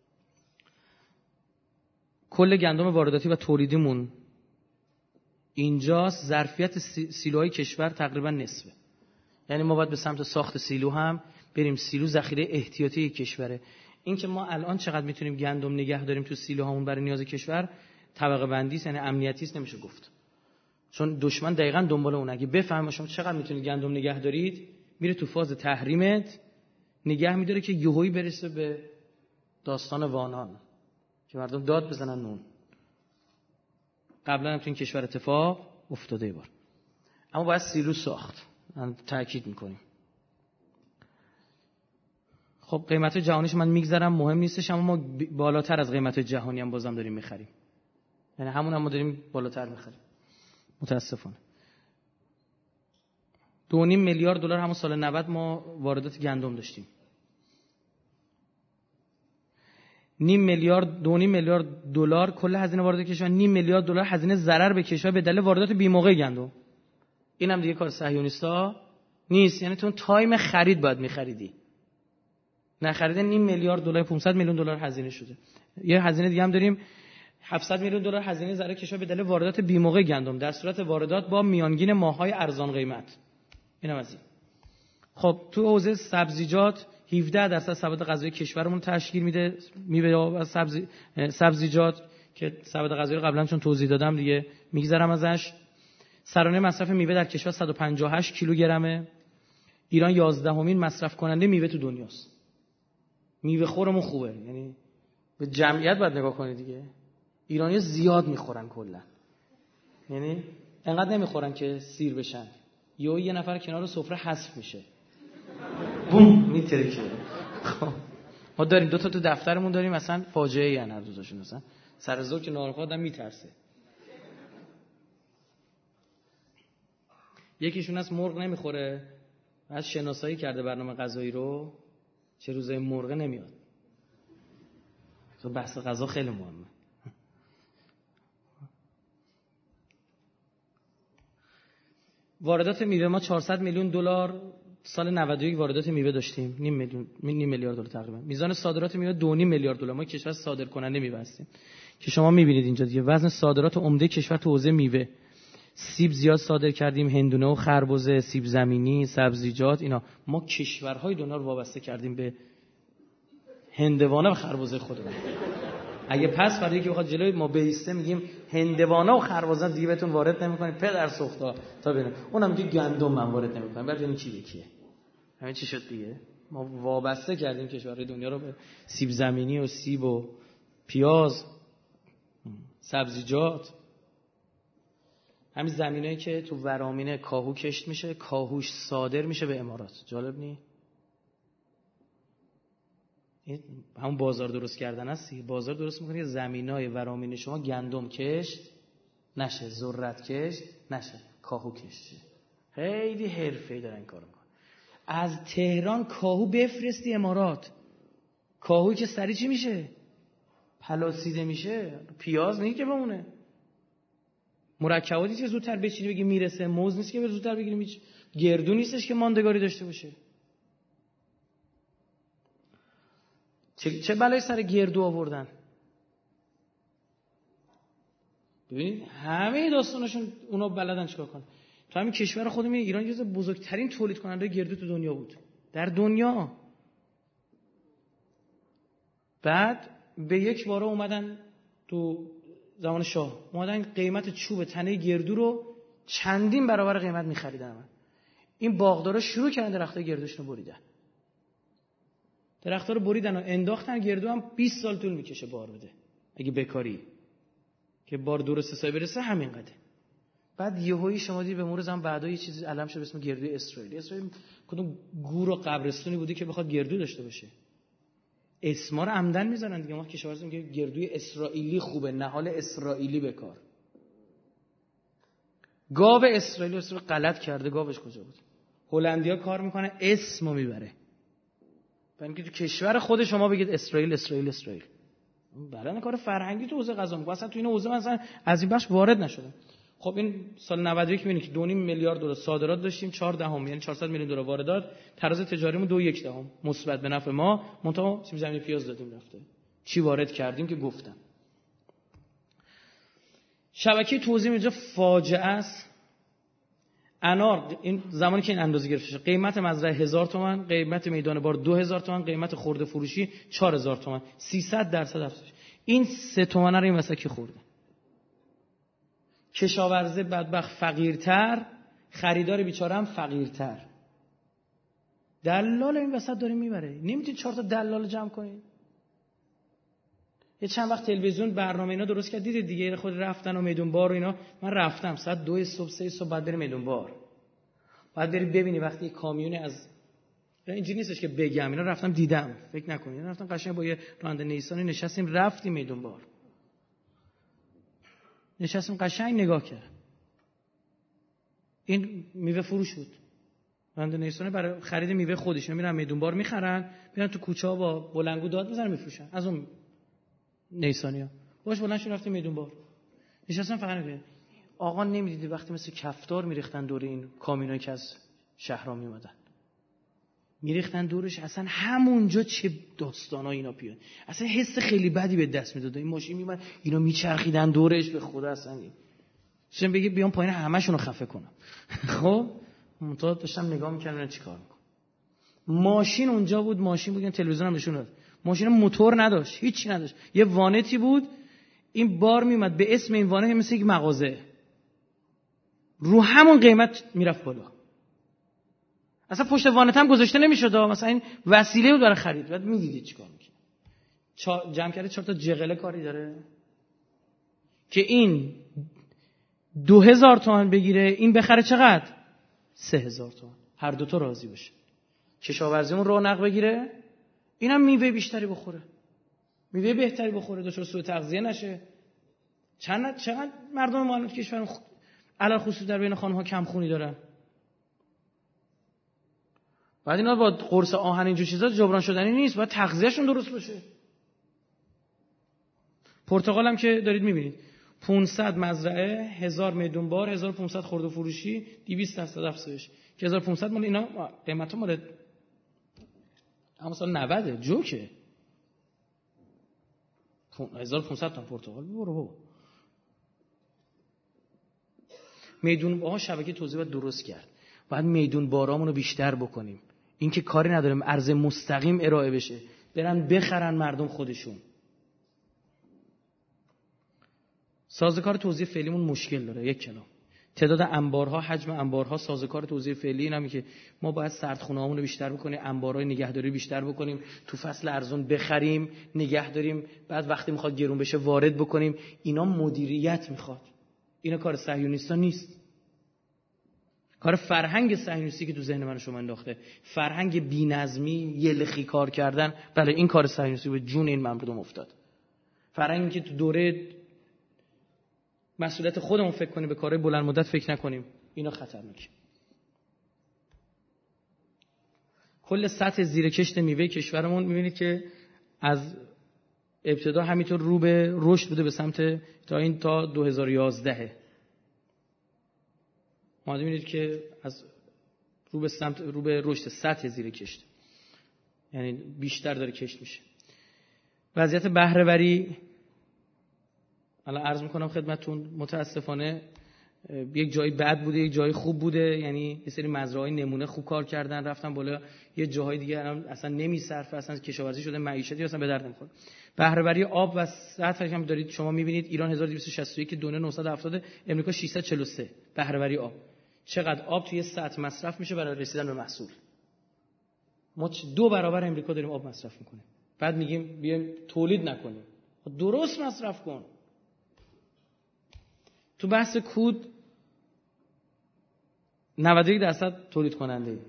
B: کل گندم وارداتی و تولیدیمون اینجاست. ظرفیت سیلوهای کشور تقریبا نصفه. یعنی ما باید به سمت ساخت سیلو هم بریم. سیلو ذخیره احتیاطی کشوره. این که ما الان چقدر میتونیم گندم نگه داریم تو سیلوهامون برای نیاز کشور طبقه بندی است، یعنی امنیتی است، نمیشه گفت. چون دشمن دقیقاً دنبال اون. اگه بفهمه شما چقدر میتونید گندم نگه دارید، میره تو فاز تحریمت نگه میداره که یهویی برسه به داستان وانان که مردم داد بزنن نون. قبلا هم تو این کشور اتفاق افتاده بار. اما باید سیلو ساخت. من تاکید میکنیم. خب قیمت جهانیش من میگذرم، مهم نیستش، اما ما بالاتر از قیمت جهانی هم بازم داریم میخریم. یعنی همون هم ما داریم بالاتر میخریم. متاسفانه 2.5 میلیارد دلار همون سال 90 ما واردات گندم داشتیم. 2.5 میلیارد دلار کل هزینه واردات کشور، 0.5 میلیارد دلار هزینه ضرر به کشور به دلیل واردات بی‌موقع گندم. این هم دیگه کار صهیونیستا نیست. یعنی تو تایم خرید باید می‌خریدی. نخریده 0.5 میلیارد دلار 500 میلیون دلار هزینه شده. یه هزینه دیگه هم داریم 700 میلیون دلار هزینه ضرر کشور به دلیل واردات بی‌موقع گندم در صورت واردات با میانگین ماه‌های ارزان قیمت. اینم از این. خب تو حوزه سبزیجات 17% سبد غذایی کشورمون تشکیل میده میوه و سبزیجات که سبد غذایی رو قبلا چون توضیح دادم دیگه میگذرم ازش. سرانه مصرف میوه در کشور 158 کیلوگرمه. ایران 11مین مصرف کننده میوه تو دنیاست. میوه خورمون خوبه، یعنی به جمعیت باید نگاه کنید دیگه. ایرانی‌ها زیاد میخورن کلا، یعنی انقدر نمیخورن که سیر بشن. یه نفر کنار سفره حذف میشه، بوم میترکه. ما داریم 2 تا تو دفترمون داریم، مثلا فاجعه ای ان هر دوتاشون، مثلا سر ظهر که نهار خوردن میترسه. یکیشون از مرغ نمیخوره، از شناسایی کرده برنامه غذایی رو، چه روزای مرغ نمیاد. تو بحث غذا خیلی مهمه. واردات میوه ما 400 میلیون دلار سال 91 واردات میوه داشتیم، 0.5 میلیارد دلار تقریبا. میزان صادرات میوه 2.5 میلیارد دلار. ما کشور صادر کننده میوه هستیم که شما میبینید اینجا دیگه وزن صادرات عمده کشور تو حوزه میوه. سیب زیاد صادر کردیم، هندونه و خربزه، سیب زمینی، سبزیجات، اینا. ما کشورهای دنیا رو وابسته کردیم به هندوانه و خربزه خودمون. اگه پس فردا که بخواد جلوی ما بیسته میگیم هندوانه و خربزه دیگه بهتون وارد نمی‌کنیم، پدر سوختا تا ببینید. اونم میگه گندم من وارد نمی‌کنم. بعد این چی یکیه؟ همین چی شد دیگه؟ ما وابسته کردیم کشورهای دنیا رو به سیب زمینی و سیب و پیاز، سبزیجات. همین زمینایی که تو ورامینه کاهو کشت میشه، کاهوش صادر میشه به امارات. جالب نی؟ همون بازار درست کردن است. بازار درست میکنه که زمینای ورامین شما گندم کشت نشه، ذرت کشت نشه، کاهو کشت. خیلی حرفه‌ای دارن این کارو میکنن. از تهران کاهو بفرستی امارات. کاهویی که سری چی میشه؟ پلاسیده میشه. پیاز نیست که بمونه. مرکباتی که زودتر بچینی بگی میرسه، موز نیست که زودتر بگیریم، هیچ گردو نیستش که ماندگاری داشته باشه. چه بلای سر گردو آوردن؟ ببینید همه داستانشون اونا بلدن چیکار کنن. تو همین کشور خودمون ایران یکی از بزرگترین تولید کننده گردو تو دنیا بود، در دنیا. بعد به یک باره اومدن تو زمان شاه اومدن قیمت چوب تنه گردو رو چندین برابر قیمت می‌خریدن. این باغدارا شروع کردن درختای گردوشون رو بریدن. درخت‌ها رو بریدن و انداختن. گردو هم 20 سال طول میکشه بار بده اگه بکاری، که بار درست حسابی برسه همین قده. بعد یهویی شما دیدی به مرور زمان بعدا یه چیزی علم شد به اسم گردوی اسرائیلی. اسرائیل کدوم گور و قبرستونی بودی که بخواد گردو داشته باشه؟ اسما رو عمدن میذارن دیگه. ما کشاورز میگه گردوی اسرائیلی خوبه، نهال اسرائیلی بکار. گاو اسرائیلی غلط کرده. گاوش کجا بود؟ هلندیا کار میکنه اسمو میبره. برای اینکه تو کشور خود شما بگید اسرائیل اسرائیل اسرائیل. برای کار فرهنگی تو حوزه غذا میگه. اصلا تو این حوزه مثلا از این بخش وارد نشده. خب این سال 91 میبینید که 2.5 میلیارد دلار صادرات داشتیم، 4 دهم یعنی 400 میلیون دلار واردات، تراز تجاریمون 2.1 مثبت به نفع ما. منتها سیب زمینی پیاز دادیم رفته. چی وارد کردیم که گفتم. شبکه توزیع اینجا فاجعه است. انار این زمانی که این اندازه گرفته شد قیمت مزرعه 1000 تومان، قیمت میدان بار 2000 تومان، قیمت خرده فروشی 4000 تومان، 300% افزایش. این 3 تومانه رو این وسط کی خورده؟ کشاورز بدبخت فقیرتر، خریدار بیچاره هم فقیرتر. دلال این وسط داره میبره. نمیتونید 4 تا دلال جمع کنید. یه چند وقت تلویزیون برنامه اینا درست کرد، دیدید دیگه، خود رفتن و میدون بار و اینا. من رفتم ساعت 2 صبح 3 صبح بعد بریم میدون بار. بعد بری ببینی وقتی یه کامیون از اینجوری نیستش که بگم، اینا رفتم دیدم، فکر نکنید. رفتم قشنگ با یه راننده نیسانی نشستیم رفتیم میدون بار. نشستیم قشنگ نگاه کرد. این میوه فروش بود. راننده نیسانی برای خرید میوه خودشون میرن میدون بار میخرن، میرن تو کوچه‌ها با بلنگو داد میزنن میفروشن. از اون نیسانیا باش بلند شد رفتیم میدون بار. نشستم فقط نگاه. آقا نمیدیدی وقتی مثل کفتار میریختن دور این کامیونایی که از شهرها میومدن، میریختن دورش، اصلا همونجا چه داستانای اینا پیاد، اصلا حس خیلی بدی به دست میداد. این ماشین میومد اینا میچرخیدن دورش، به خدا اصلا چون بگی بیام پایین همشون رو خفه کنم. خب منتها داشتم نگاه میکردم چیکار میکنم. ماشین اونجا بود، ماشین بود، تلویزیون هم نشون داد. ماشین موتور نداشت، هیچی نداشت، یه وانتی بود. این بار میومد به اسم این وانت مثل یک مغازه، رو همون قیمت میرفت بالا. اصلا پشت وانت هم گذاشته نمیشد، مثلا این وسیله بود برای خرید. بعد میدیدید چیکار میکنه. جمع کرده 4 تا جغله کاری داره که این 2000 تومان بگیره، این بخره چقدر؟ 3000 تومان. هر دو تا راضی باشه. کشاورزیمون رونق بگیره، اینم میوه بیشتری بخوره، میوه بهتری بخوره، دچار سوء تغذیه نشه. چقدر مردم ما کشور علل خصوص در بین خانم‌ها کم خونی دارن. بعد اینا با قرص آهن اینجور چیزا جبران شدنی نیست، باید تغذیه‌شون درست باشه. پرتقال هم که دارید می‌بینید 500 مزرعه، 1000 میدون بار، 1500 خرد و فروشی، 200% افزایش. که 1500 مال اینا قیمتا مال اما سال 90 جوکه. 1500 تا پرتقال برو بابا. میدون بارها شبکه توزیع باید درست کرد. باید میدون بارامون رو بیشتر بکنیم. این که کاری نداریم عرض مستقیم ارائه بشه، برن بخرن مردم خودشون. سازوکار توزیع فعلیمون مشکل داره. یک کلام تعداد انبارها، حجم انبارها، سازوکار توزیع فعلی اینه که ما باید سردخونه‌هامون رو بیشتر بکنیم، انبارهای نگهداری بیشتر بکنیم، تو فصل ارزون بخریم، نگه داریم، بعد وقتی میخواد گرون بشه وارد بکنیم. اینا مدیریت میخواد. اینا کار صهیونیستا نیست. کار فرهنگ صهیونیستی که تو ذهن من شما انداخته، فرهنگ بی‌نظمی، یلخی کار کردن. بله این کار صهیونیستی به جون این مردم افتاد. فرهنگی که تو دوره مسئولیت خودمون فکر کنیم، به کارهای بلند مدت فکر نکنیم، اینا خطرناکه. کل سطح زیر کشت میوه کشورمون می‌بینید که از ابتدا همینطور رو به رشد بوده به سمت تا 2011. ما می‌بینید که از رو به رشد سطح زیر کشت، یعنی بیشتر داره کشت میشه. وضعیت بهره‌وری الان عرض میکنم خدمتتون، متاسفانه یک جایی بد بوده، یک جایی خوب بوده. یعنی یه سری مزرعه‌های نمونه خوب کار کردن رفتن بالا، یه جاهای دیگه اصلا نمیصرفه، اصلا کشاورزی شده معیشتی، اصلا به درد نمیخوره. بهره‌وری آب و سطحش هم دارید شما میبینید، ایران 1261 دونه 970، امریکا 643. بهره‌وری آب، چقدر آب توی سطح مصرف میشه برای رسیدن به محصول. ما 2 برابر امریکا داریم آب مصرف میکنیم. بعد میگیم بیایم تولید نکنیم. درست مصرف کن. تو بحث کود 91% تولید کننده،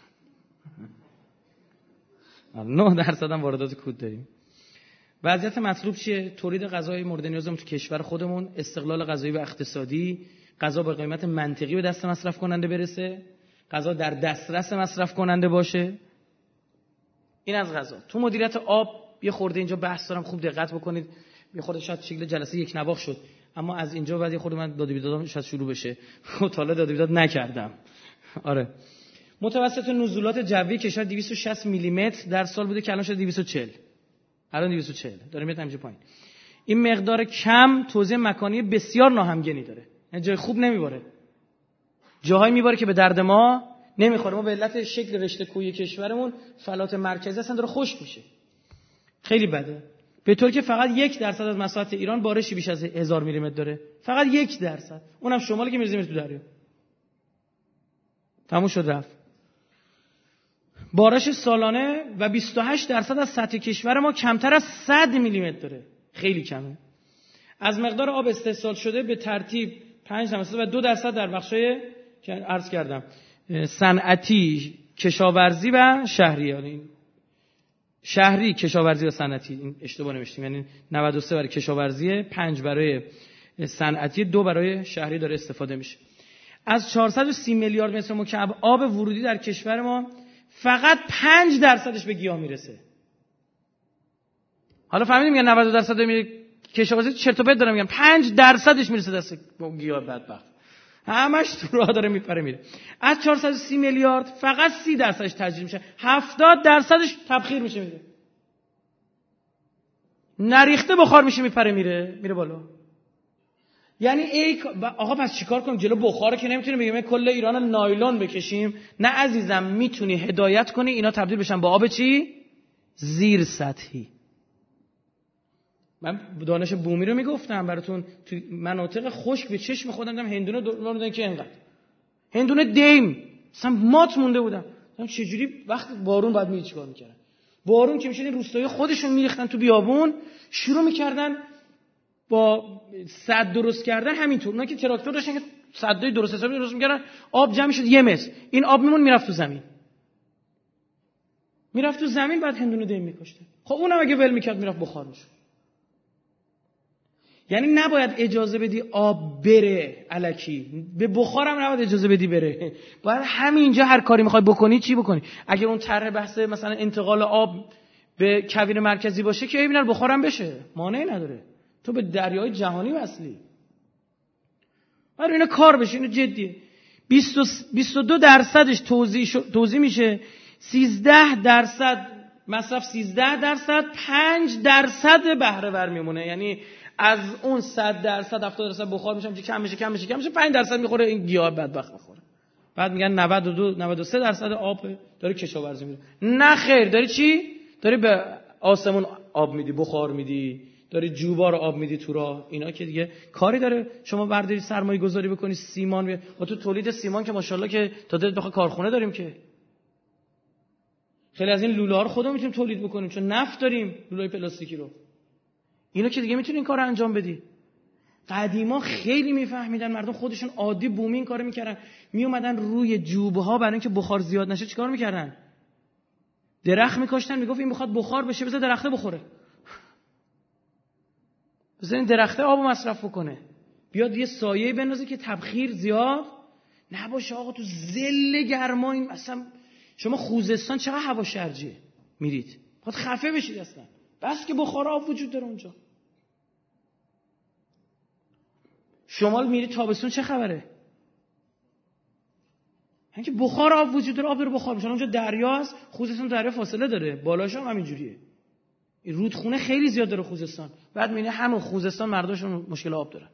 B: 9% هم واردات کود داریم. وضعیت مطلوب چیه؟ تولید غذای مورد نیازمون تو کشور خودمون، استقلال غذایی و اقتصادی، غذا با قیمت منطقی به دست مصرف کننده برسه، غذا در دسترس مصرف کننده باشه. این از غذا. تو مدیریت آب یه خورده اینجا بحث دارم، خوب دقت بکنید. یه خورده شاید شکل جلسه یک نواخت شد، اما از اینجا بعد یه خورده من داد و بیدادم شاید شروع بشه. تا حالا داد و بیداد نکردم. آره. متوسط نزولات جوی کشور 260 میلیمتر در سال بوده که الان شده 240. الان 240 داره میاد همینجا پایین. این مقدار کم توزیع مکانی بسیار ناهمگنی داره. یعنی جای خوب نمیباره. جاهایی میباره که به درد ما نمیخوره. ما به علت شکل رشته کوهی کشورمون فلات مرکزی اصلا داره خشک میشه. خیلی بده. به طور که فقط 1% از مساحت ایران بارشی بیش از 1000 میلیمتر داره. فقط 1%. اونم شمالی که میرزه تو دریا. تموم شد رفت. بارش سالانه و 28% از سطح کشور ما کمتر از 100 میلیمتر داره. خیلی کمه. از مقدار آب استحصال شده به ترتیب 5% و 2% در بخشای که عرض کردم صنعتی، کشاورزی و شهری. یعنی شهری، کشاورزی و صنعتی، این اشتباه نوشتیم، یعنی 93 برای کشاورزی، 5 برای صنعتی، 2 برای شهری داره استفاده میشه. از 430 میلیارد متر مکعب آب ورودی در کشور ما فقط 5%ش به گیاه میرسه. حالا فهمیدیم میگن 90% میره کشاورزی، چرت و پرت دارم میگم، 5%ش میرسه دست گیاه بدبخت. همش تو راه داره میپره میره. از 430 میلیارد فقط 30%ش تجدید میشه، 70%ش تبخیر میشه میره. نریخته بخار میشه میپره میره بالا. یعنی آقا پس چیکار کنیم؟ جلو بخار که نمیتونیم بگیم کل ایران نایلون بکشیم. نه عزیزم، میتونی هدایت کنی اینا تبدیل بشن با آب چی؟ زیر سطحی. من دانش بومی رو میگفتم براتون، تو مناطق خشک به چشم خودم دیدم هندونه دورن که اینقدر هندونه دیم مثلا مات مونده بودم. چجوری وقتی بارون بعد میگه چیکار میکردن؟ بارون که میشد این روستایی خودشون میریختن تو بیابون، شروع میکردن با سد درست کردن. همینطور اونا که تراکتور داشتن که سدای درست حسابی درست میکردن، آب جمع شد 1 متر، این آب میمون میرفت تو زمین، بعد هندونه دیم میکشتن. خب اونم اگه ول میکرد میرفت بخار میشد. یعنی نباید اجازه بدی آب بره الکی، به بخارم نباید اجازه بدی بره. باید همینجا هر کاری میخوای بکنی چی بکنی. اگه اون طرح بحث مثلا انتقال آب به کویر مرکزی باشه که ببینن بخارم بشه، مانعی نداره. تو به دریای جهانی وصلی. برای اینا کار بشه، اینو جدیه. 22%ش توزیع میشه، 13% مصرف، 13%، 5% بهره ور میمونه. یعنی از اون 100%، 70% بخار میشه، کم میشه، 5% میخوره این گیاه بدبخت میخوره. بعد میگن 92-93% آب داره کشاورزی میده. نه خیر، داری چی؟ داری به آسمون آب میدی، بخار میدی، داری جوبا رو آب میدی تو راه. اینا که دیگه کاری داره شما برداری سرمایه گذاری بکنی سیمان. ما تو تولید سیمان که ماشاءالله که تا دلت بخواد کارخونه داریم که خیلی از این لوله ها رو خودمون میتونیم تولید بکنیم، چون نفت داریم، لوله پلاستیکی رو. اینا که دیگه میتونی این کارو انجام بدی. قدیما خیلی میفهمیدن، مردم خودشون عادی بومی این کارو میکردن، میومدن روی جوبها برای اینکه بخار زیاد نشه چیکار میکردن؟ درخت میکاشتن، میگفت این میخواد بخار بشه بذار درخته بخوره، بذار این درخته آبو مصرف بکنه، بیاد یه سایه بندازه که تبخیر زیاد نباشه. آقا تو ذل گرما این مثلا شما خوزستان چقدر هوا شرجیه میرید، خود خفه بشید اصلا، بس که بخار آب وجود داره اونجا. شمال میری تابستون چه خبره؟ اینکه بخار آب وجود داره، آب داره بخار میشه. اونجا دریاست، خوزستان دریا فاصله داره، بالاش هم همینجوریه. رودخونه خیلی زیاد داره خوزستان. بعد میبینی همون خوزستان مردمشون مشکل آب دارن.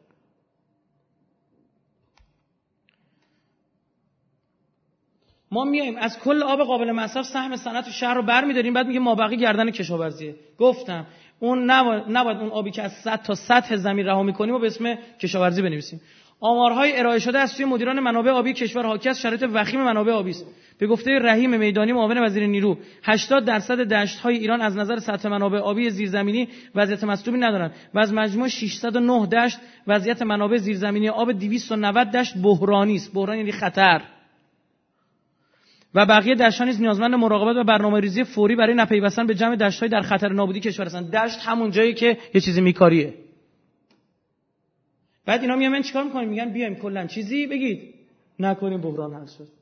B: ما میایم از کل آب قابل مصرف سهم صنعت و شهر رو برمی‌داریم، بعد میگه مابقی گردن کشاورزیه. گفتم اون نباید اون آبی که از 100 تا سطح زمین رها می‌کنیم و به اسم کشاورزی بنویسیم. آمارهای ارائه شده از سوی مدیران منابع آبی کشور حاکی از شرایط وخیم منابع آبی است. به گفته رحیم میدانی معاون وزیر نیرو، 80% دشت‌های ایران از نظر سطح منابع آبی زیرزمینی وضعیت مطلوبی ندارند و از مجموع 609 دشت وضعیت منابع زیرزمینی آب 290 دشت بحرانی است. بحران یعنی خطر. و بقیه دشت‌ها نیز نیازمند مراقبت و برنامه‌ریزی فوری برای نپیوستن به جمع دشت‌های در خطر نابودی کشور هستند. دشت همون جایی که یه چیزی میکاریه. بعد اینا میان چیکار می‌کنن؟ میگن بیایم کلاً چیزی بگید نکنیم بحران حل شد.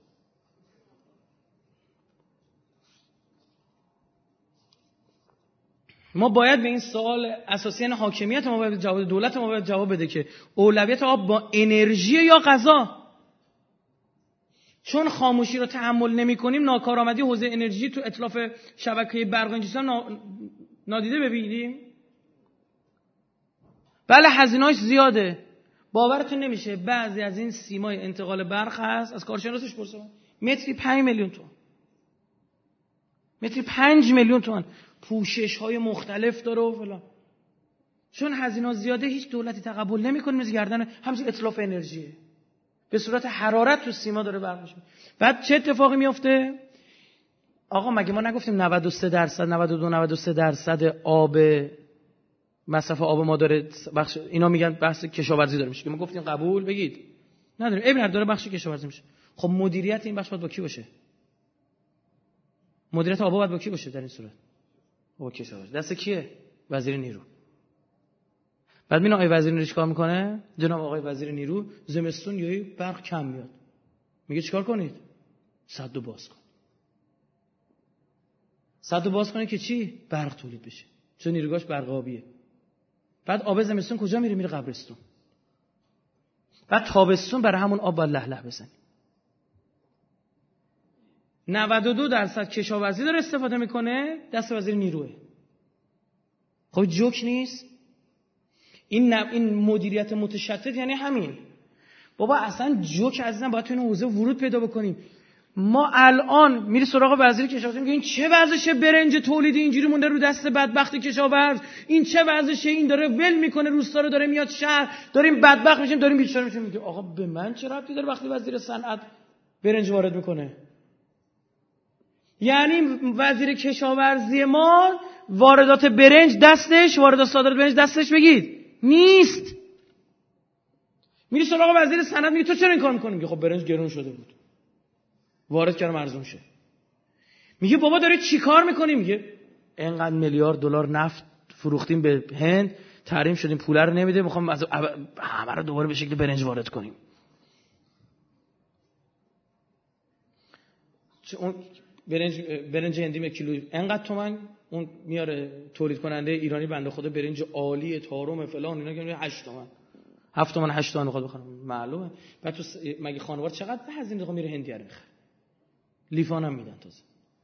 B: ما باید به این سوال اساسی حاکمیت ما باید جواب، دولت ما باید جواب بده که اولویت آب با انرژی یا غذا. چون خاموشی رو تحمل نمی‌کنیم، ناکارآمدی حوزه انرژی تو اتلاف شبکه برق این چیزا نادیده ببینیم. بله هزینه‌اش زیاده. باورتون نمیشه بعضی از این سیمای انتقال برق هست، از کارشناسش پرسیدم، متری 5 میلیون تومان. متری 5 میلیون تومان. پوشش‌های مختلف داره و فلان. چون هزینه زیاده هیچ دولتی تقبل نمی‌کنه، مثل گردن همین اتلاف انرژیه، به صورت حرارت تو سیما داره برق میشه. بعد چه اتفاقی میفته؟ آقا مگه ما نگفتیم 93% 92-93% آب مصرف آب ما داره بخش، اینا میگن بحث کشاورزی داره میشه که ما گفتیم قبول بگید نداره، ابن داره بخش کشاورزی میشه. خب مدیریت این بخش باید با کی باشه؟ مدیریت آب باید با کی باشه در این صورت؟ با کشاورزی. دست کیه؟ وزیر نیرو. بعد مینا آقای وزیر نیرو چیکار میکنه؟ جناب آقای وزیر نیرو زمستون یهو برق کم میاد، میگه چیکار کنید؟ سدو باز کن. سدو باز کنه که چی؟ برق تولید بشه، چون نیروگاهش برق آبیه. بعد آب زمستون کجا میره؟ میره قبرستون. بعد تابستون برای همون آب باید له بزنی. 92% کشاورزی داره استفاده میکنه، دست وزیر نیروه. خب جوک نیست این مدیریت متشتت، یعنی همین. بابا اصلا جوک عزیزم باید تو این حوزه ورود پیدا بکنیم. ما الان میری سراغ وزیر کشاورزی میگه این چه وضعشه؟ برنج تولید اینجوری مونده رو دست بدبخت کشاورز، این چه وضعشه؟ این داره ول میکنه روستا رو، داره میاد شهر، داریم بدبخت میشیم، داریم بیچاره میشیم. میگه آقا به من چه ربطی داره وقتی وزیر صنعت برنج وارد میکنه؟ یعنی وزیر کشاورزی ما واردات برنج دستش، واردات صادرات برنج دستش بگید نیست. میری سراغ وزیر صنعت میگه تو چرا این کار میکنی؟ میگه خب برنج گرون شده بود، وارد کردم ارزون شه. میگه بابا داره چی کار میکنی؟ میگه اینقدر میلیارد دلار نفت فروختیم به هند، تحریم شدیم، پول رو نمیده، میخوام از همه رو دوباره به شکل برنج وارد کنیم. اون برنج هندی 1 کیلو اینقدر تومن، اون میاره تولید کننده ایرانی بنده خدا برنج عالی تارم فلان اینا که 8 تومن 7 تومن 8 تومن میخواد بخره، معلومه. بعد تو مگه خانوار چقدر هزینه میخواد میره هندی رو بخره، لیفان هم میدن تازه،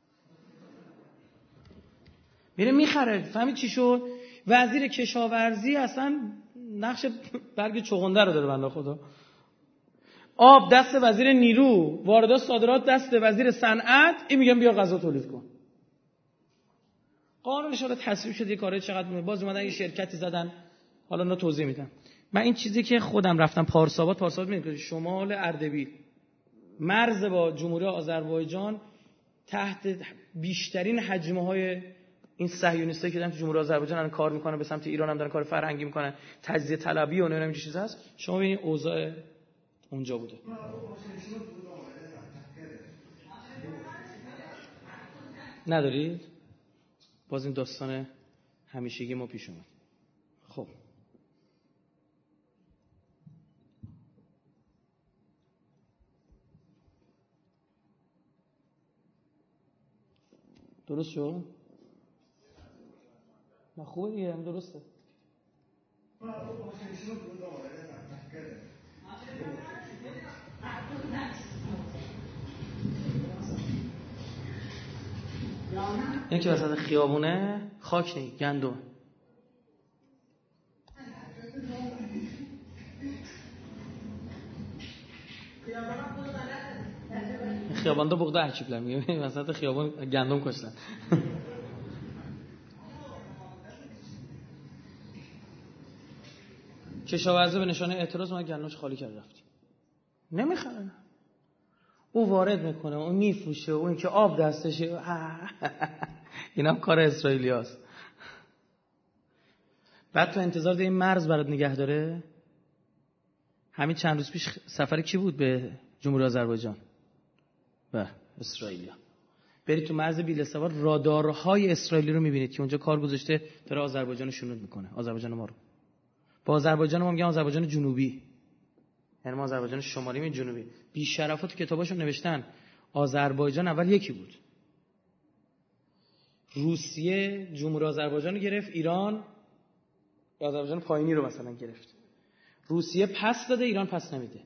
B: میره میخره. فهمید چی شد؟ وزیر کشاورزی اصلا نقش برگ چغنده رو داره بنده خدا. آب دست وزیر نیرو، واردات صادرات دست وزیر صنعت، این میگم بیا غذا تولید کن. قانونش رو تصویب شده، یه کاری چقدر باز اومدن یه شرکتی زدن، حالا اونا توضیح میدم. من این چیزی که خودم رفتم پارسابات میگم شمال اردبیل مرز با جمهوری آذربایجان، تحت بیشترین حجمه‌های این صهیونیستایی که دارن تو جمهوری آذربایجان الان کار میکنن، به سمت ایران هم دارن کار فرهنگی میکنن، تجزیه طلبی و نمیدونم چه چیز هست. شما ببینید اوضاع اونجا بوده. ندارید؟ باز این داستان همیشگی ما پیش اومد. خب درست شد؟ نه خوبه دیگه، هم درسته. این که وسط خیابونه خاک نی، گندم. خیاباندا بغض عجیب‌لا میگه وسط خیابون گندم کشتن. کشاورزی به نشانه اعتراض ما گندمش خالی کرد رفتیم. نمیخره. او وارد میکنه، اون میفروشه، اون که آب دستشه. اینا هم کار اسرائیلیاست. بعد تو انتظار این مرز برات نگه داره. همین چند روز پیش سفر کی بود به جمهوری آذربایجان؟ به اسرائیلیا. برید تو مرز بیلستوار رادارهای اسرائیلی رو میبینید که اونجا کار گذاشته داره آذربایجان رو شنود میکنه. آذربایجان ما رو با آذربایجان ما میگن آذربایجان جنوبی، یعنی ما آذربایجان شمالی می جنوبی. بی شرفا تو کتاباشون نوشتن آذربایجان اول یکی بود. روسیه جمهوری آذربایجان رو گرفت، ایران آذربایجان پایینی رو مثلا گرفت. روسیه پس داده، ایران پس نمیده.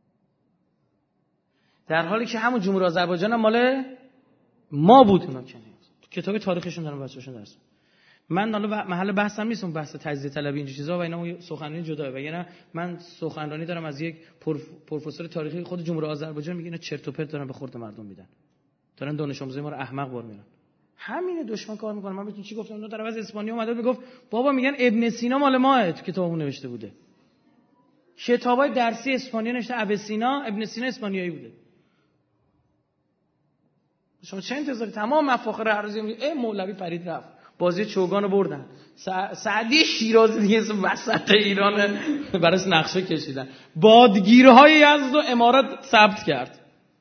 B: در حالی که همون جمهوری آذربایجان هم مال ما بود. اونا که تو کتاب تاریخشون دارن بچه‌شون درس. من حالا محل بحثم نیستم، بحث تجزیه طلبی این چیزا و اینا سخنرانی جداه. وگرنه من سخنرانی دارم از یک پروفسور تاریخی خود جمهوری آذربایجان، میگه اینا چرت و پرت دارن به خورد مردم میدن، دارن دانش آموزای ما رو احمق بار میرن. همینه دشمن کار میکنه. من بهتون چی گفتم؟ اون طرف از اسپانیا اومده میگفت بابا میگن ابن سینا مال ماه، کتابمون نوشته بوده. کتابای درسی اسپانیا نوشته ابسینا، ابن سینا اسپانیایی بوده. شما چه انتظاری؟ تمام مفاخر عرضی مولوی پرید رفت، بازی چوگان رو بردن. سعدی شیرازی دیگه وسط ایران براش نقشه کشیدن. بادگیرهای یزد و امارات ثبت کرد.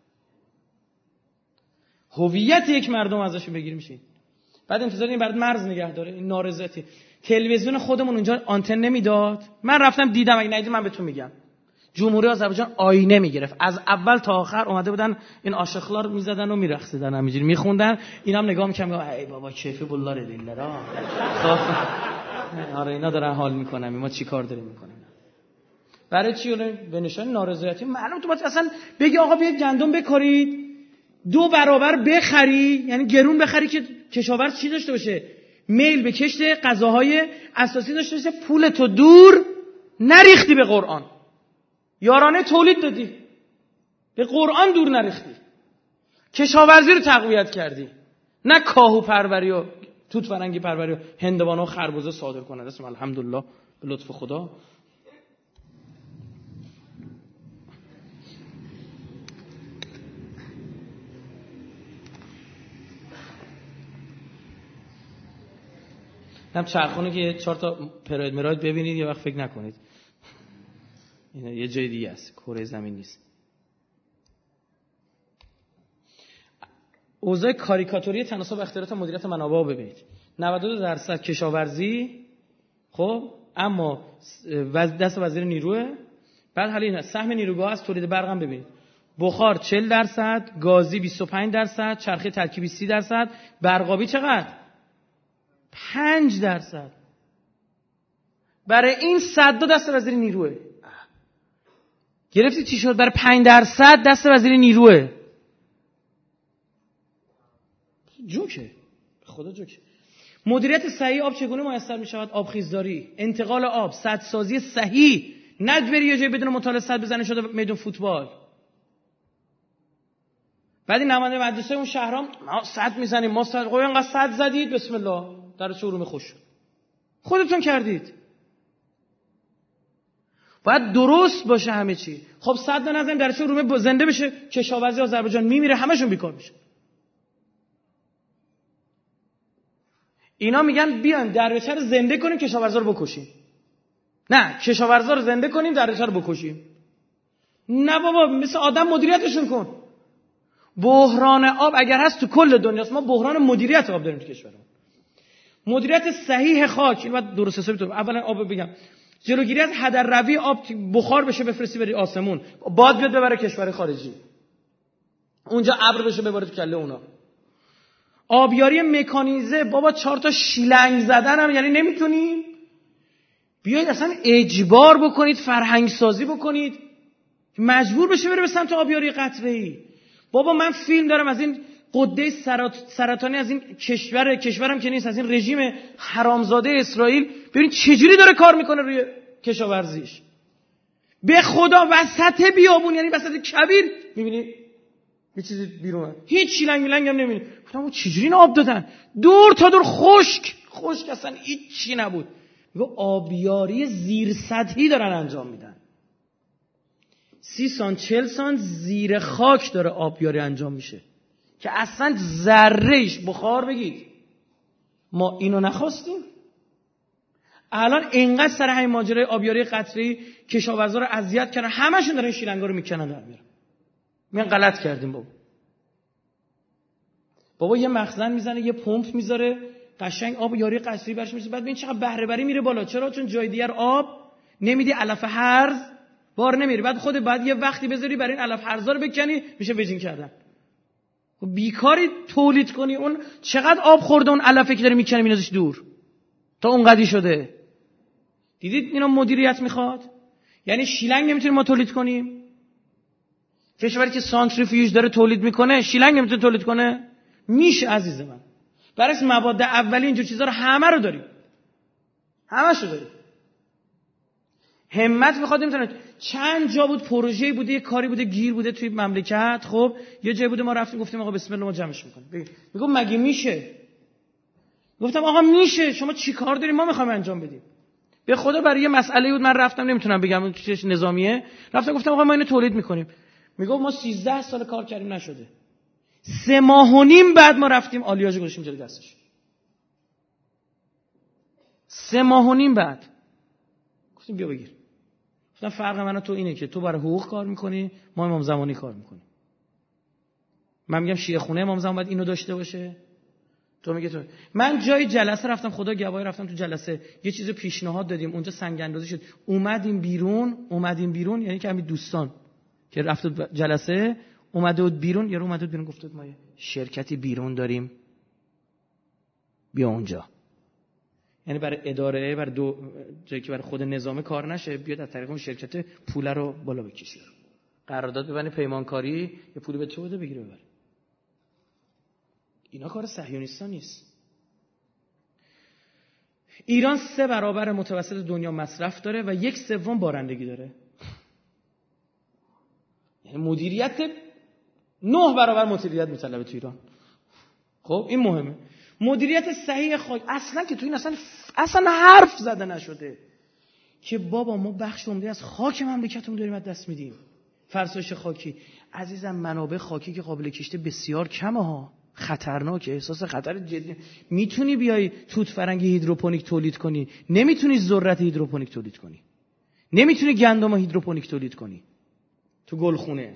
B: هویت یک مردم ازش بگیر میشه. بعد انتظار این برات مرز نگه داره. این نارضایتی. تلویزیون خودمون اونجا آنتن نمیداد. من رفتم دیدم، اگه ندیدی من بهتون میگم. جمهوری آذربایجان آینه میگرفت. از اول تا آخر اومده بودن این عاشق‌لا رو میزدن و میرقصیدن، همینجوری میخوندن. اینم نگاه میکنم ای بابا کیفی بولار دیلرا. آره اینا دارن حال میکنن، ما چیکار داریم میکنیم؟ برای چی؟ به نشان نارضایتی. معلومه تو باید اصلا بگی آقا بیاید گندم بکارید 2 برابر بخری، یعنی گرون بخری که کشاورز چی داشته باشه؟ میل به کشت غذاهای اساسی داشته باشه. پول تو دور نریختی به قرآن، یارانه تولید دادی، به قرآن دور نریختی، کشاورزی رو تقویت کردی، نه کاهو پروری و توت فرنگی پروری و هندوانه و خربزه صادر کننده. اسم الحمدلله به لطف خدا. هم چرخونه که 4 تا پراید مراید ببینید یه وقت فکر نکنید این یه جای دیگه است، کره زمین نیست. اوضاع کاریکاتوری تناسب اختیارات مدیریت منابع رو ببینید. 92% کشاورزی، خب اما دست وزیر نیروه. بعد حالا این سهم نیروگاه از تولید برق هم ببینید. بخار 40%، گازی 25%، چرخه ترکیبی 30%، برقابی چقدر؟ 5%. برای این 100 دست وزیر نیروه. گرفتی چی شد؟ برای 5% دست وزیر نیروه. جوکه، خدا جوکه. مدیریت صحیح آب چگونه میسر می شود؟ آبخیزداری، انتقال آب، سدسازی صحیح. نه بری یه جای بدون مطالعه سد بزنه شده میدون فوتبال. بعد این نماینده مجلس اون شهرام ما سد میزنیم، ما سد قوی انقدر سد زدید بسم الله در چه علوم خوش خودتون کردید. باید درست باشه همه چی. خب سد نزنیم در چه علوم زنده بشه، کشاورزی آذربایجان میمیره، همشون بیکار میشه. اینا میگن بیان دریاچه رو زنده کنیم کشاورزا رو بکشیم. نه، کشاورزا رو زنده کنیم دریاچه رو بکشیم. نه بابا، مثل آدم مدیریتشون کن. بحران آب اگر هست تو کل دنیاست، ما بحران مدیریت آب داریم تو کشورمون. مدیریت صحیح خاک، این بعد درست حسابی تو اولا آب بگم. جلوگیری از هدرروی آب، بخار بشه بفرستی بری آسمون، باد بیاد ببره کشور خارجی، اونجا ابر بشه ببره تو کله اونا. آبیاری مکانیزه، بابا 4 تا شیلنگ زدن هم یعنی نمیتونیم. بیایید اصلا اجبار بکنید، فرهنگ سازی بکنید، مجبور بشه بره به سمت آبیاری قطره‌ای. بابا من فیلم دارم از این قده سرطانی از این کشورم که نیست، از این رژیم حرامزاده اسرائیل. ببین چجوری داره کار میکنه روی کشاورزیش. به خدا وسط بیابون، یعنی وسط کویر، میبینی یه چیزی بیرونه، هیچ شیلنگ میلنگ هم نمیبینی. گفتم چجوری این آب دادن؟ دور تا دور خشک اصلا هیچ چی نبود. میگه آبیاری زیر سطحی دارن انجام میدن. 30 سانت 40 سانت زیر خاک داره آبیاری انجام میشه که اصلا ذرهش بخار بگید. ما اینو نخواستیم. الان اینقدر سر همین ماجرای آبیاری قطره‌ای کشاورزا رو اذیت کردن، همشون دارن شیلنگا رو میکنن در میرن. میگن غلط کردیم بابا یه مخزن میزنه، یه پمپ میذاره، قشنگ آب یاری قطره‌ای برش میشه. بعد ببین چقدر بهره وری میره بالا. چرا؟ چون جای دیگر آب نمیدی، علف هرز بار نمیری. بعد خودت بعد یه وقتی بذاری برای این علف هرزا رو بکنی، میشه بجین کردن. بیکاری تولید کنی. اون چقدر آب خورده اون علفه که داره میکنه میندازیش دور تا اونقدی شده. دیدید اینا مدیریت میخواد. یعنی شیلنگ نمیتونیم ما تولید کنیم. کشوری که سانتریفیوژ داره تولید میکنه، شیلنگ نمیتونه تولید کنه. میشه عزیز من. برای مواد اولیه اینجور چیزا رو همه رو داریم، همه‌شو داریم. همت میخواد. نمیتونه. چند جا بود پروژه‌ای بوده، یه کاری بوده گیر بوده توی مملکت. خب یه جایی بوده ما رفتیم گفتیم آقا بسم الله ما جمعش میکنیم. میگم مگه میشه؟ گفتم آقا میشه، شما چی کار داریم ما میخوایم انجام بدیم. به خدا برای یه مسئله بود من رفتم، نمیتونم بگم چیش نظامیه، رفتم گفتم آقا ما اینو تولید میکنیم. میگفت ما 13 سال کار کردیم نشده. 3 ماه و نیم بعد ما رفتیم آلیاژ گذاشتیم جلوی دستش. 3 ماه و نیم بعد گفتیم بیا بگیر. گفتم فرق من و تو اینه که تو برای حقوق کار میکنی، ما امام زمانی کار میکنیم. من میگم شیعه خونه امام زمان باید اینو داشته باشه، تو میگه تو. من جای جلسه رفتم، خدا گواهی رفتم تو جلسه یه چیز پیشنهاد دادیم، اونجا سنگ اندازی شد، اومدیم بیرون یعنی که همین دوستان که رفت جلسه اومده بود بیرون، یارو اومده بود بیرون گفت ما یه شرکتی بیرون داریم بیا اونجا. یعنی برای اداره، برای جایی که برای خود نظام کار نشه، بیاد از طریق اون شرکت پول رو بالا بکشه، قرارداد ببنی، پیمانکاری، یه پولی به تو بده بگیره ببر. اینا کار صهیونیستا نیست. ایران 3 برابر متوسط دنیا مصرف داره و 1/3 بارندگی داره. یعنی مدیریت 9 برابر مدیریت میطلبه تو ایران. خب این مهمه. مدیریت صحیح خاک اصلا که تو این اصلا حرف زده نشده که بابا ما بخش عمده از خاک مملکتمون داریم از دست میدیم. فرسایش خاکی عزیزم، منابع خاکی که قابل کشته بسیار کمه ها، خطرناکه، احساس خطر جدی. میتونی بیای توت فرنگی هیدروپونیک تولید کنی، نمیتونی ذرت هیدروپونیک تولید کنی، نمیتونی گندم هیدروپونیک تولید کنی تو گلخونه.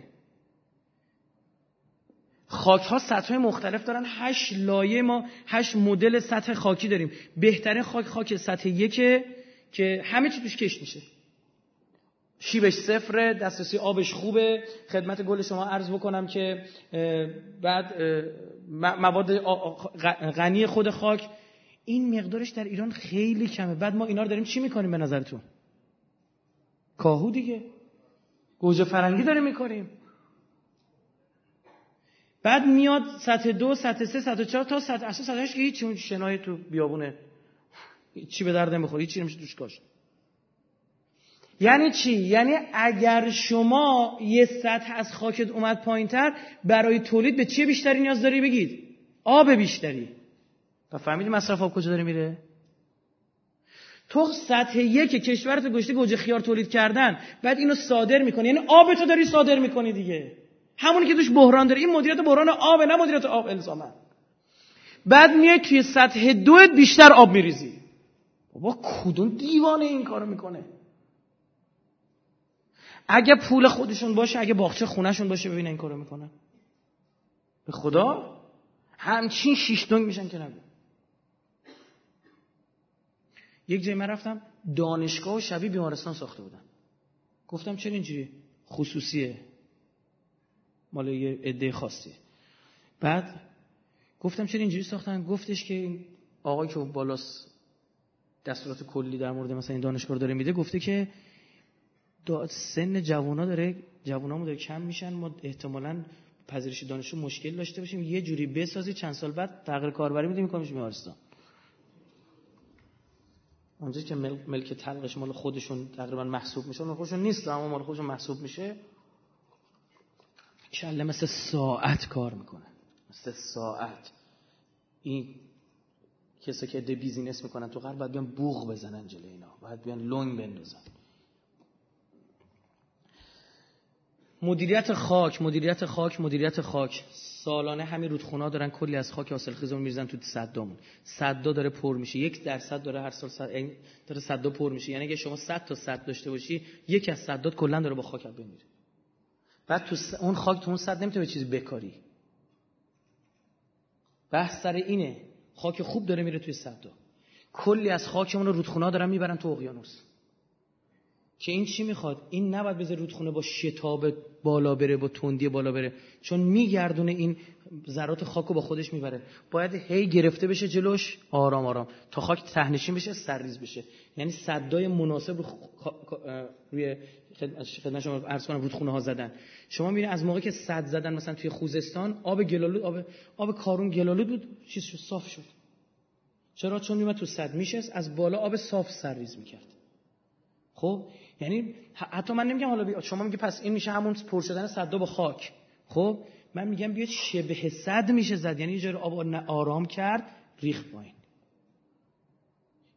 B: خاک ها سطح های مختلف دارن، 8 لایه، ما 8 مدل سطح خاکی داریم. بهترین خاک سطح 1 که همه چی توش کشت میشه، شیبش صفره، دسترسی آبش خوبه. خدمت گل شما عرض بکنم که بعد مواد غنی خود خاک این مقدارش در ایران خیلی کمه. بعد ما اینا رو داریم چی میکنیم به نظرتون؟ کاهو دیگه، گوجه فرنگی داریم میکنیم. بعد میاد سطح 2، سطح 3، سطح 4 تا سطح 8 که هیچ اون شنای تو بیابونه چی به درد نمیخوره، چی نمیشه توش کاشت. یعنی چی؟ یعنی اگر شما یه سطح از خاکت اومد پایین‌تر، برای تولید به چی بیشتری نیاز داری؟ بگید آب بیشتری. و فهمیدی مصرف آب کجا داره میره؟ تو سطح 1 کشورت گشته گوجه خیار تولید کردن، بعد اینو صادر میکنی، یعنی آبتو داری صادر میکنی دیگه، همونی که توش بحران داره. این مدیریت بحران آب، نه مدیریت آب الزاما. بعد میای توی سطح 2 بیشتر آب میریزی. بابا کدوم دیوانه این کارو میکنه؟ اگه پول خودشون باشه، اگه باغچه خونهشون باشه، ببین این کارو میکنن. به خدا همچین شیش دنگ میشن که نگو. یک جای من رفتم دانشگاه و شبیه بیمارستان ساخته بودن. گفتم چرا اینجوری؟ خصوصیه، مال یه عده خاصی. بعد گفتم چرا اینجوری ساختن؟ گفتش که این آقای که بالاست دستورات کلی در مورد مثلا این دانشگاه رو داره میده، گفته که سن جوانامون داره کم میشن، ما احتمالاً پذیرش دانشجو مشکل داشته باشیم، یه جوری بسازی چند سال بعد تغییر کاربری میدیم میکنیمش بیمارستان. اونجا که ملک تلقش مال خودشون تقریبا محسوب میشه، مال خودشون نیست اما مال خودشون محسوب میشه، کله مثل ساعت کار میکنه، مثل ساعت. این کسایی که ده بیزینس میکنن تو غرب باید بیان بوق بزنن جلوی اینا، باید بیان لنگ بندازن. مدیریت خاک سالانه همین رودخونا دارن کلی از خاک حاصلخیزمون میریزن تو سدامون. سدا داره پر میشه، 1% داره هر سال داره سدا پر میشه. یعنی اگه شما 100 تا سد داشته باشی، یک از سدات کلا داره با خاک اب میره. بعد تو اون خاک تو اون سد نمیتونه به چیزی بکاری. بحث سر اینه، خاک خوب داره میره توی سدا. کلی از خاکمون رو رودخونا دارن میبرن تو اقیانوس. که این چی میخواد؟ این نباید بذاره رودخونه با شتاب بالا بره، با تندی بالا بره، چون میگردونه این ذرات خاکو با خودش میبره. باید هی گرفته بشه جلوش، آرام آرام تا خاک تهنشین بشه، سرریز بشه. یعنی سدای مناسب روی خدمت شما عرض کنم رودخونه ها زدن. شما میبینید از موقعی که سد زدن مثلا توی خوزستان، آب گلالود، آب کارون گلالود بود، چیز شد، صاف شد. چرا؟ چون میومد تو سد میشست، از بالا آب صاف سرریز میکرد. خب یعنی حتی من نمیگم حالا شما میگی پس این میشه همون پر شدن سدا با خاک. خب من میگم بیاد شبه سد میشه زد، یعنی یه جای آب آرام کرد ریخت پایین.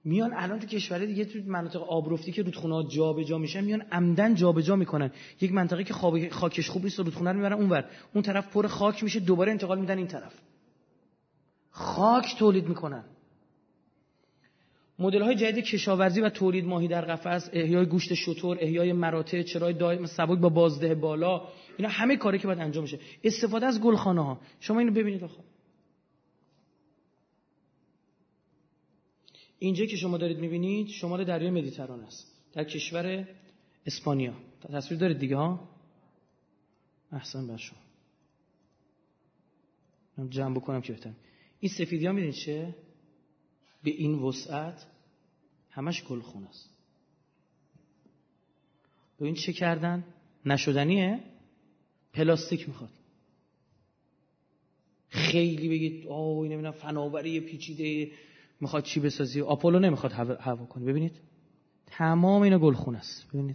B: میان الان تو کشور دیگه تو مناطق آبرفتی که رودخونه‌ها جابجا میشن میان عمدن جابجا میکنن. یک منطقه که خاکش خوب نیست رودخونه رو میبرن اونور، اون طرف پر خاک میشه، دوباره انتقال میدن این طرف. خاک تولید میکنن. مدل‌های جدید کشاورزی و تولید ماهی در قفس، احیای گوشت شتر، احیای مراتع، چرای دائم سبک با بازده بالا، اینا همه کاری که باید انجام بشه. استفاده از گلخانه‌ها. شما اینو ببینید آخه. اینجا که شما دارید می‌بینید شمال دریای مدیترانه است، در کشور اسپانیا. تصویر دارید دیگه ها؟ احسن بر شما. من جمع بکنم که بهتره. این سفیدی‌ها می‌بینید چه؟ به این وسعت همش گلخونه است. ببین چه کردن؟ نشدنیه؟ پلاستیک میخواد. خیلی بگید آه این نمیدونم فناوری پیچیده میخواد چی بسازی، آپولو نمیخواد هوا کنه. ببینید تمام اینا گلخونه است. ببینید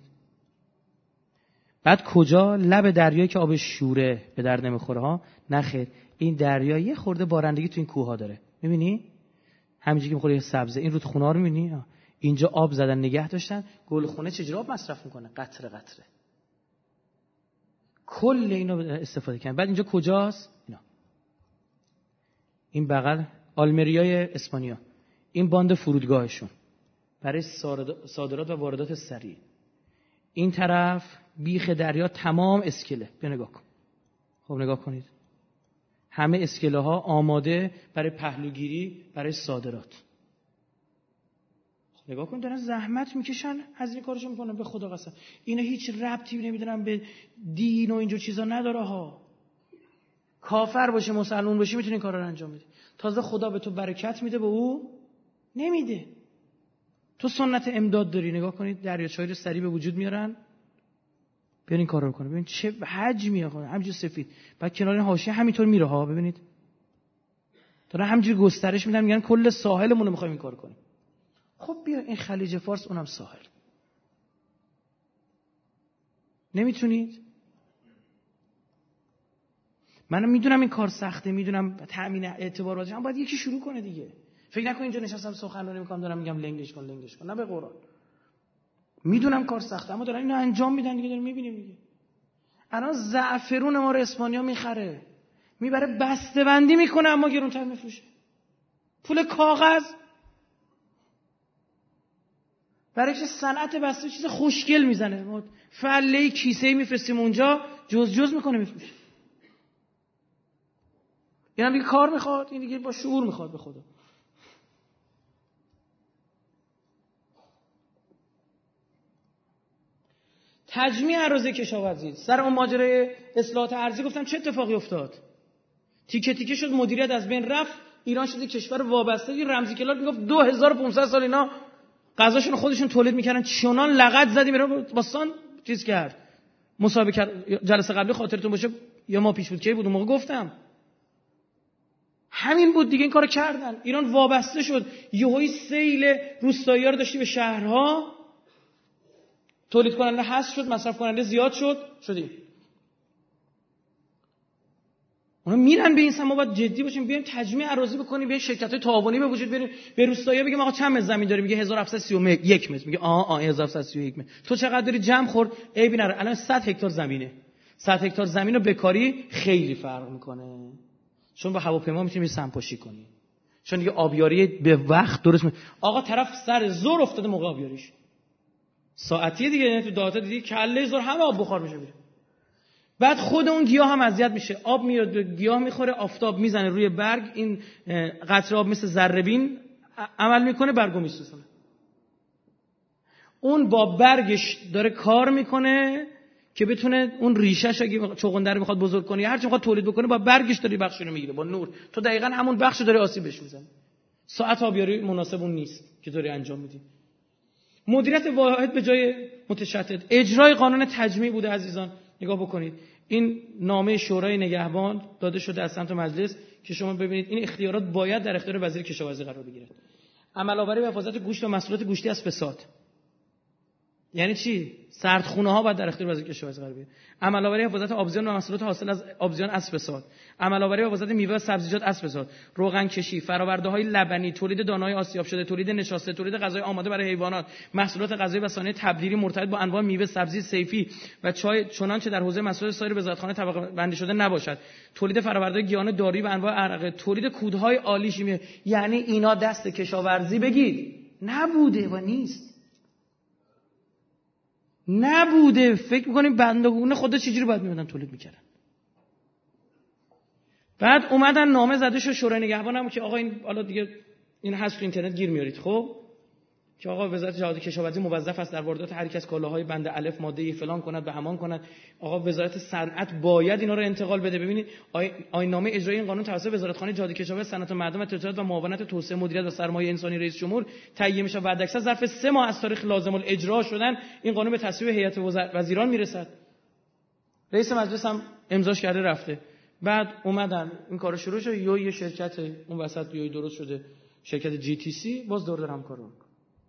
B: بعد کجا؟ لب دریایی که آبش شوره به درد نمیخوره ها. نخیر، این دریا یه خورده بارندگی تو این کوه ها داره. میبینی همینجوری که میخوره سبزه، این رودخونه ها رو میبینی اینجا آب زدن نگه داشتن. گلخونه چجوری آب مصرف میکنه؟ قطره قطره. کل اینو استفاده کردن. بعد اینجا کجاست؟ اینا این بغل آلمریای اسپانیا، این باند فرودگاهشون برای صادرات و واردات سریع. این طرف بیخ دریا تمام اسکله. بیا نگاه کن. خب نگاه کنید همه اسکله ها آماده برای پهلوگیری برای صادرات. خب نگاه کن دارن زحمت میکشن، از این کارشو میکنن. به خدا قسم اینا هیچ ربطی نمیدونن به دین و اینجور چیزا نداره ها. کافر باشه مسلمان باشه میتونی این کارا رو انجام بدی. تازه خدا به تو برکت میده، به او نمیده. تو سنت امداد داری. نگاه کنید دریاچه‌ای رو سریع به وجود میارن. بیان این کارا رو کنه. ببین چه حجمیه، همینجوری سفید. بعد کنار این حاشیه همینطور میره ها. ببینید دارن همینجوری گسترش میدن، میگن کل ساحلمون رو میخوایم این کارو کنیم. خب بیا این خلیج فارس اونم ساحل. نمیتونید؟ من میدونم این کار سخته، میدونم تامین اعتبار باشه، اما باید یکی شروع کنه دیگه. فکر نکن اینجا نشستم سخنرانی میکنم دارم میگم لنگش کن. نه به قرآن. میدونم کار سخته اما دارن اینو انجام میدن دیگه. داریم میبینیم دیگه. الان زعفرون ما رو اسپانیا میخره، میبره بسته بندی میکنه اما گرونتر میفروشه. پول کاغذ برای چه؟ صنعت بسته چیز خوشگل میزنه. ما فله کیسه‌ای میفرستیم اونجا جز میکنه میفروشه. اینا دیگه کار میخواد، این دیگه با شعور میخواد. به خدا تجمیع اراضی کشاورزی. سر اون ماجرای اصلاحات ارضی گفتم چه اتفاقی افتاد؟ تیکه تیکه شد، مدیریت از بین رفت، ایران شد کشور وابسته. یه رمزی کلار میگفت 2500 سال اینا غذاشون خودشون تولید میکردن. چنان لغت زدیم اینا باستان چیز کرد. مسابقه کرد. جلسه قبلی خاطرتون باشه یا ما پیش بود کی بود اون موقع گفتم همین بود دیگه. این کارو کردن. ایران وابسته شد. یهویی سیل روستایی‌ها رو داشتی به شهرها، تولید کننده حذف شد، مصرف کننده زیاد شدیم. اونا میرن به این سمت. ما باید جدی باشیم، بیایم تجمیع اراضی بکنیم، بیایم شرکت‌های تعاونی به وجود بیاریم. به روستایی‌ها بگیم آقا چند متر زمین داری؟ میگه 1731 متر. میگه 1731 متر. تو چقدر داری؟ جمع خورد. عیبی نداره. الان 100 هکتار زمینه. 100 هکتار زمین رو بکاری خیلی فرق میکنه. چون با هواپیما میتونی سمپاشی کنی. چون دیگه آبیاری به وقت درست آقا طرف سر زور افتاده موقع آبیاریش. ساعتیه دیگه. تو داتا دیدی کله زور همه آب بخار میشه میره. بعد خود اون گیاه هم اذیت میشه. آب میاد به گیاه میخوره، آفتاب میزنه روی برگ، این قطره آب مثل ذره‌بین عمل میکنه، برگو میسوزونه. اون با برگش داره کار میکنه که بتونه اون ریشه‌ش اگه چغندر میخواد بزرگ کنه، هر چی میخواد تولید بکنه، با برگش داری بخشی رو میگیره با نور. تو دقیقاً همون بخشو داری آسیبش میزنی. ساعت آبیاری مناسب اون نیست که داری انجام میدی. مدیریت واحد به جای متشتت. اجرای قانون تجمیع بوده عزیزان. نگاه بکنید این نامه شورای نگهبان داده شده از سمت مجلس که شما ببینید این اختیارات باید در اختیار وزیر کشاورزی قرار بگیره. عمل آوری و حفاظت گوشت و محصولات گوشتی از فساد. یعنی چی؟ سردخونه‌ها باید در اختیار وزارت کشاورزی قرار بگیره. عمل‌آوری حفاظت آبزیان و محصولات حاصل از آبزیان از فساد، عمل‌آوری حفاظت میوه و سبزیجات از فساد، روغن کشی، فرآورده‌های لبنی، تولید دانه‌های آسیاب شده، تولید نشاسته، تولید غذای آماده برای حیوانات، محصولات غذایی و صنایع تبدیلی مرتبط با انواع میوه، سبزی صیفی و چای چنانچه در حوزه مسائل سایر وزارتخانه طبقه بندی شده نباشد، تولید فرآورده‌های گیاهان دارویی و انواع عرقه، تولید کودهای عالی شیمی. یعنی اینا دست کشاورزی بگید نبوده و نیست. نبوده. فکر می‌کنیم بندگونه خدا چجوری باید می‌مدن تولید می‌کردن. بعد اومدن نامه زده شد شورای نگهبانم که آقا این حالا دیگه این هست تو اینترنت گیر میارید، خب که آقا وزارت جهاد کشاورزی موظف است در واردات هر یک از کالاهای بند الف ماده فلان کند به همان کند. آقا وزارت صنعت باید اینا رو انتقال بده. ببینید آیین‌نامه اجرایی این قانون توسط وزارتخانه جهاد کشاورزی صنعت و معدن و تجارت و معاونت توسعه مدیریت و سرمایه انسانی رئیس جمهور تهیه میشه و حداکثر ظرف 3 ماه از تاریخ لازم الاجرا شدن این قانون به تصویب هیئت وزیران میرسد. رئیس مجلس هم امضاش کرده رفته. بعد اومدن این کارو شروع شد. یه شرکت اون وسط یه درست شده شرکت جی تی سی باز دور هم کارو میکنه.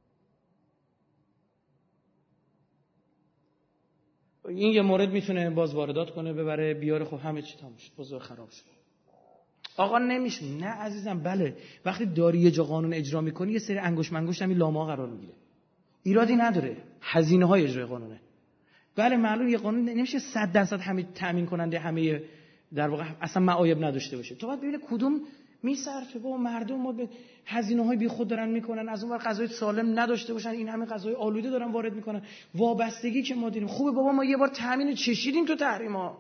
B: این یه مورد میتونه باز واردات کنه ببره بیاره، خب همه چی تموم شد، باز خراب شد. آقا نمیشه. نه عزیزم، بله وقتی داری یه جا قانون اجرا میکنی یه سری انگشت منگشت هم این لامه‌ها قرار میگیره، ایرادی نداره، هزینه های اجرای قانونه. بله معلوم یه قانون نمیشه 100% همه تامین کننده همه در واقع اصلا معایب نداشته باشه. تو باید ببینی کدوم میصرفه. با مردم ما به هزینه‌های بیخود دارن میکنن، از اون ور غذای سالم نداشته باشن، این همه غذای آلوده دارن وارد میکنن. وابستگی که ما دیدیم. خوبه بابا ما یه بار تامین چشیدیم تو تحریما.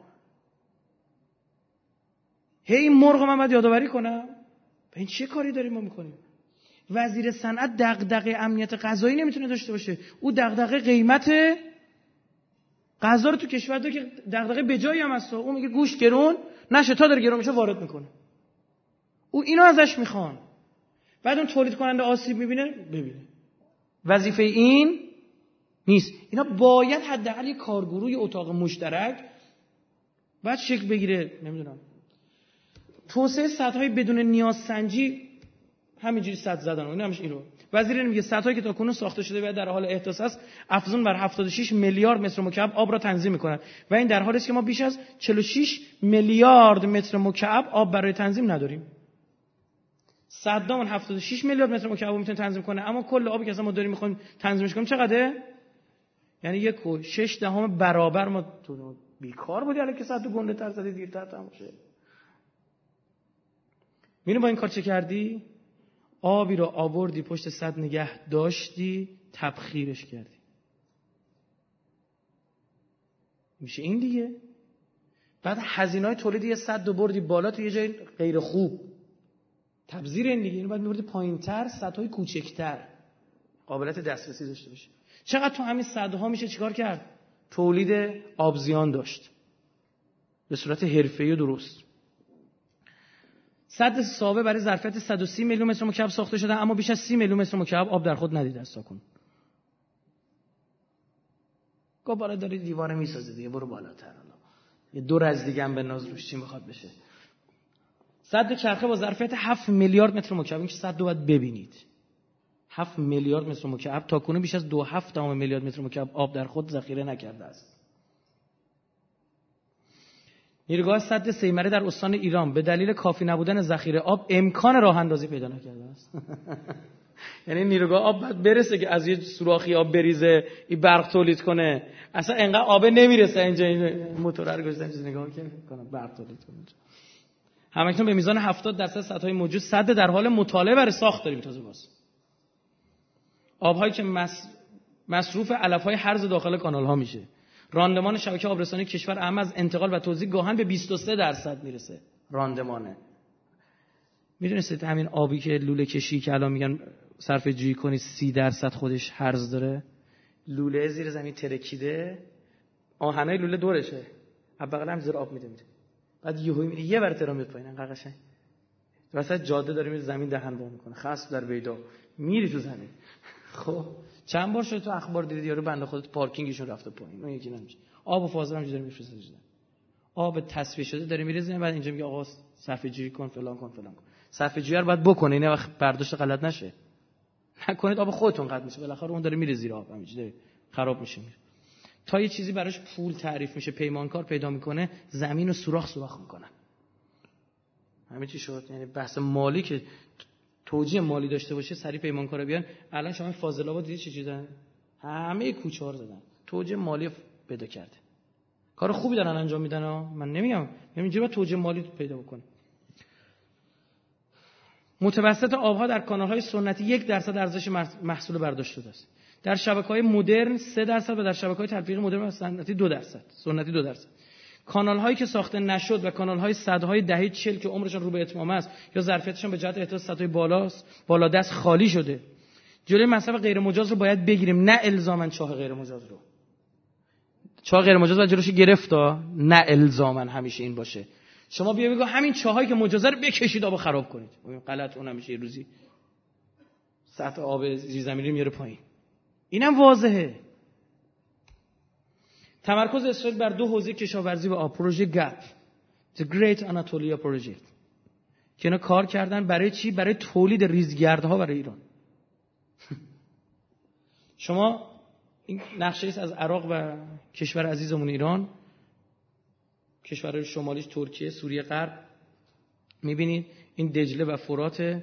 B: هی مرغ من باید یادآوری کنم. این چه کاری داریم ما میکنیم؟ وزیر صنعت دغدغه امنیت غذایی نمیتونه داشته باشه. او دغدغه قیمت غذا رو تو کشور داره که دغدغه بجایی هم هست. اون میگه گوشت گرون نشه، تا داره گرون میشه وارد میکنه. او اینو ازش میخوان. بعد اون تولید کننده آسیب میبینه. ببینه وظیفه این نیست. اینا باید حداقل یه کارگروه، یه اتاق مشترک باید شکل بگیره. نمیدونم توسعه سدهای بدون نیاز سنجی همینجوری سد زدن. اینا همش اینو وزیر میگه سدهایی که تاکنون ساخته شده و در حال احداث است افزون بر 76 میلیارد متر مکعب آب را تنظیم میکنند و این در حالی است که ما بیش از 46 میلیارد متر مکعب آب برای تنظیم نداریم. صدامون 76 میلیارد متر مکعب میتونه تنظیم کنه، اما کل آبی که اصلا ما داریم میخوایم تنظیمش کنیم چقدره؟ یعنی 1.6 برابر. ما تو بیکار بودی الان که صد گنده تر زدی دیرتر تموم شه. می‌بینی با این کار چه کردی؟ آبی رو آوردی پشت سد نگه داشتی، تبخیرش کردی. میشه این دیگه. بعد هزینه‌های تولید یه سد رو بردی بالا تو یه جای غیر خوب. تبذیر این دیگه. اینو بعد می‌بردی پایین‌تر، سدهای کوچکتر قابلیت دسترسی داشته باشه. چقدر تو همین سدها میشه چیکار کرد؟ تولید آبزیان داشت به صورت حرفه‌ای و درست. سد سابه برای ظرفیت 130 میلیون متر مکعب ساخته شده، اما بیش از 30 میلیون متر مکعب آب در خود ندیده است تاکنون. گفت بالا داری دیواره میسازه دیگه، برو بالاتر. حالا یه دور از دیگه هم بناز روش چی میخواد بشه. سد چرخه با ظرفیت 7 میلیارد متر مکعب. این سد رو باید ببینید. 7 میلیارد متر مکعب تاکنون بیش از 2.7 میلیارد متر مکعب آب در خود ذخیره نکرده است. نیروگاه سد سیمره در استان ایران به دلیل کافی نبودن ذخیره آب امکان راه اندازی پیدا نکرده است. یعنی نیروگاه آب باید برسه که از یه سوراخی آب بریزه، این برق تولید کنه. اصلا انقدر آب نمیرسه اینجا. این موتور رو گذاشتن چیز نگاه کنه برق تولید کنه. همکنون به میزان 70% سدهای موجود سد در حال مطالعه برای ساخت داریم. تازه باز آب‌هایی که مصروف علف‌های هرز داخل کانال‌ها میشه. راندمان شبکه آبرسانی کشور اهم از انتقال و توزیع گاهن به 23% میرسه. راندمانه. میدونستید همین آبی که لوله کشی که الان میگن صرفه جویی کنی 30% خودش هرز داره. لوله زیر زمین ترکیده، آهنای لوله دورشه، از بغل هم زیر آب میده. بعد یه ور ترا میاد پایین. انقدر قشنگ وسط جاده داره میره زمین دهن وا میکنه. خاص در بیدا میری تو زمین. خب چند بار شده تو اخبار دیدی یارو بنده خدا تو پارکینگشون رفته پایین. اون یکی نمیشه. آب و فاضل هم داره میفرسته. آب تصفیه شده داره میره، بعد اینجا میگه آقا صرفه جویی کن فلان کن فلان کن. صرفه جویی رو باید بکنه، اینا برداشت غلط نشه. نکنید آب خودتون قطع میشه. بالاخره اون داره میره زیر آب همینجوری خراب میشه میره. تا یه چیزی براش پول تعریف میشه، پیمانکار پیدا میکنه، زمین رو سوراخ میکنن. همه چی شد. یعنی بحث مالی که توجیه مالی داشته باشه سری پیمانکارا بیان. الان شما فاضل آباد دیدی چه چیزن؟ همه کوچه‌ها رو زدن. توجیه مالی پیدا کرده. کار خوبی دارن انجام میدن ها. من نمیگم اینجوری با توجیه مالی پیدا بکنه. متوسط آبها در کانال‌های سنتی 1% ارزش محصول برداشت شده است. در شبکه‌های مدرن 3% و در شبکه‌های تلفیقی مدرن و سنتی 2%. سنتی 2%. کانال‌هایی که ساخته نشد و کانال‌های صدهای دهه 40 که عمرشون رو به اتمام است یا ظرفیتشون به جهت احداث سطح بالا دست خالی شده. جلوی مصرف غیر مجاز رو باید بگیریم، نه الزاماً چاه غیر مجاز رو. چاه غیر مجاز و جلوش گرفت نه الزاماً همیشه این باشه. شما بیا بگو همین چاهایی که مجازه رو بکشید آب خراب کنید. این غلط. اون همیشه یه روزی سطح آب زیرزمینی میاره پایین. اینم واضحه. تمرکز اسرائیل بر 2 حوزه کشاورزی و آب. پروژه گپ، The Great Anatolia Project که اینا کار کردن برای چی؟ برای تولید ریزگردها برای ایران. شما این نقشه است از عراق و کشور عزیزمون ایران، کشور شمالیش ترکیه، سوریه غرب. میبینید این دجله و فرات.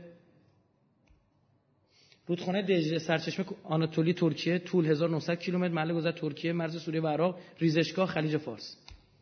B: رودخانه دجله سرچشمه آناتولی ترکیه، طول 1900 کیلومتر، محل گذر ترکیه، مرز سوریه و عراق، ریزشگاه خلیج فارس.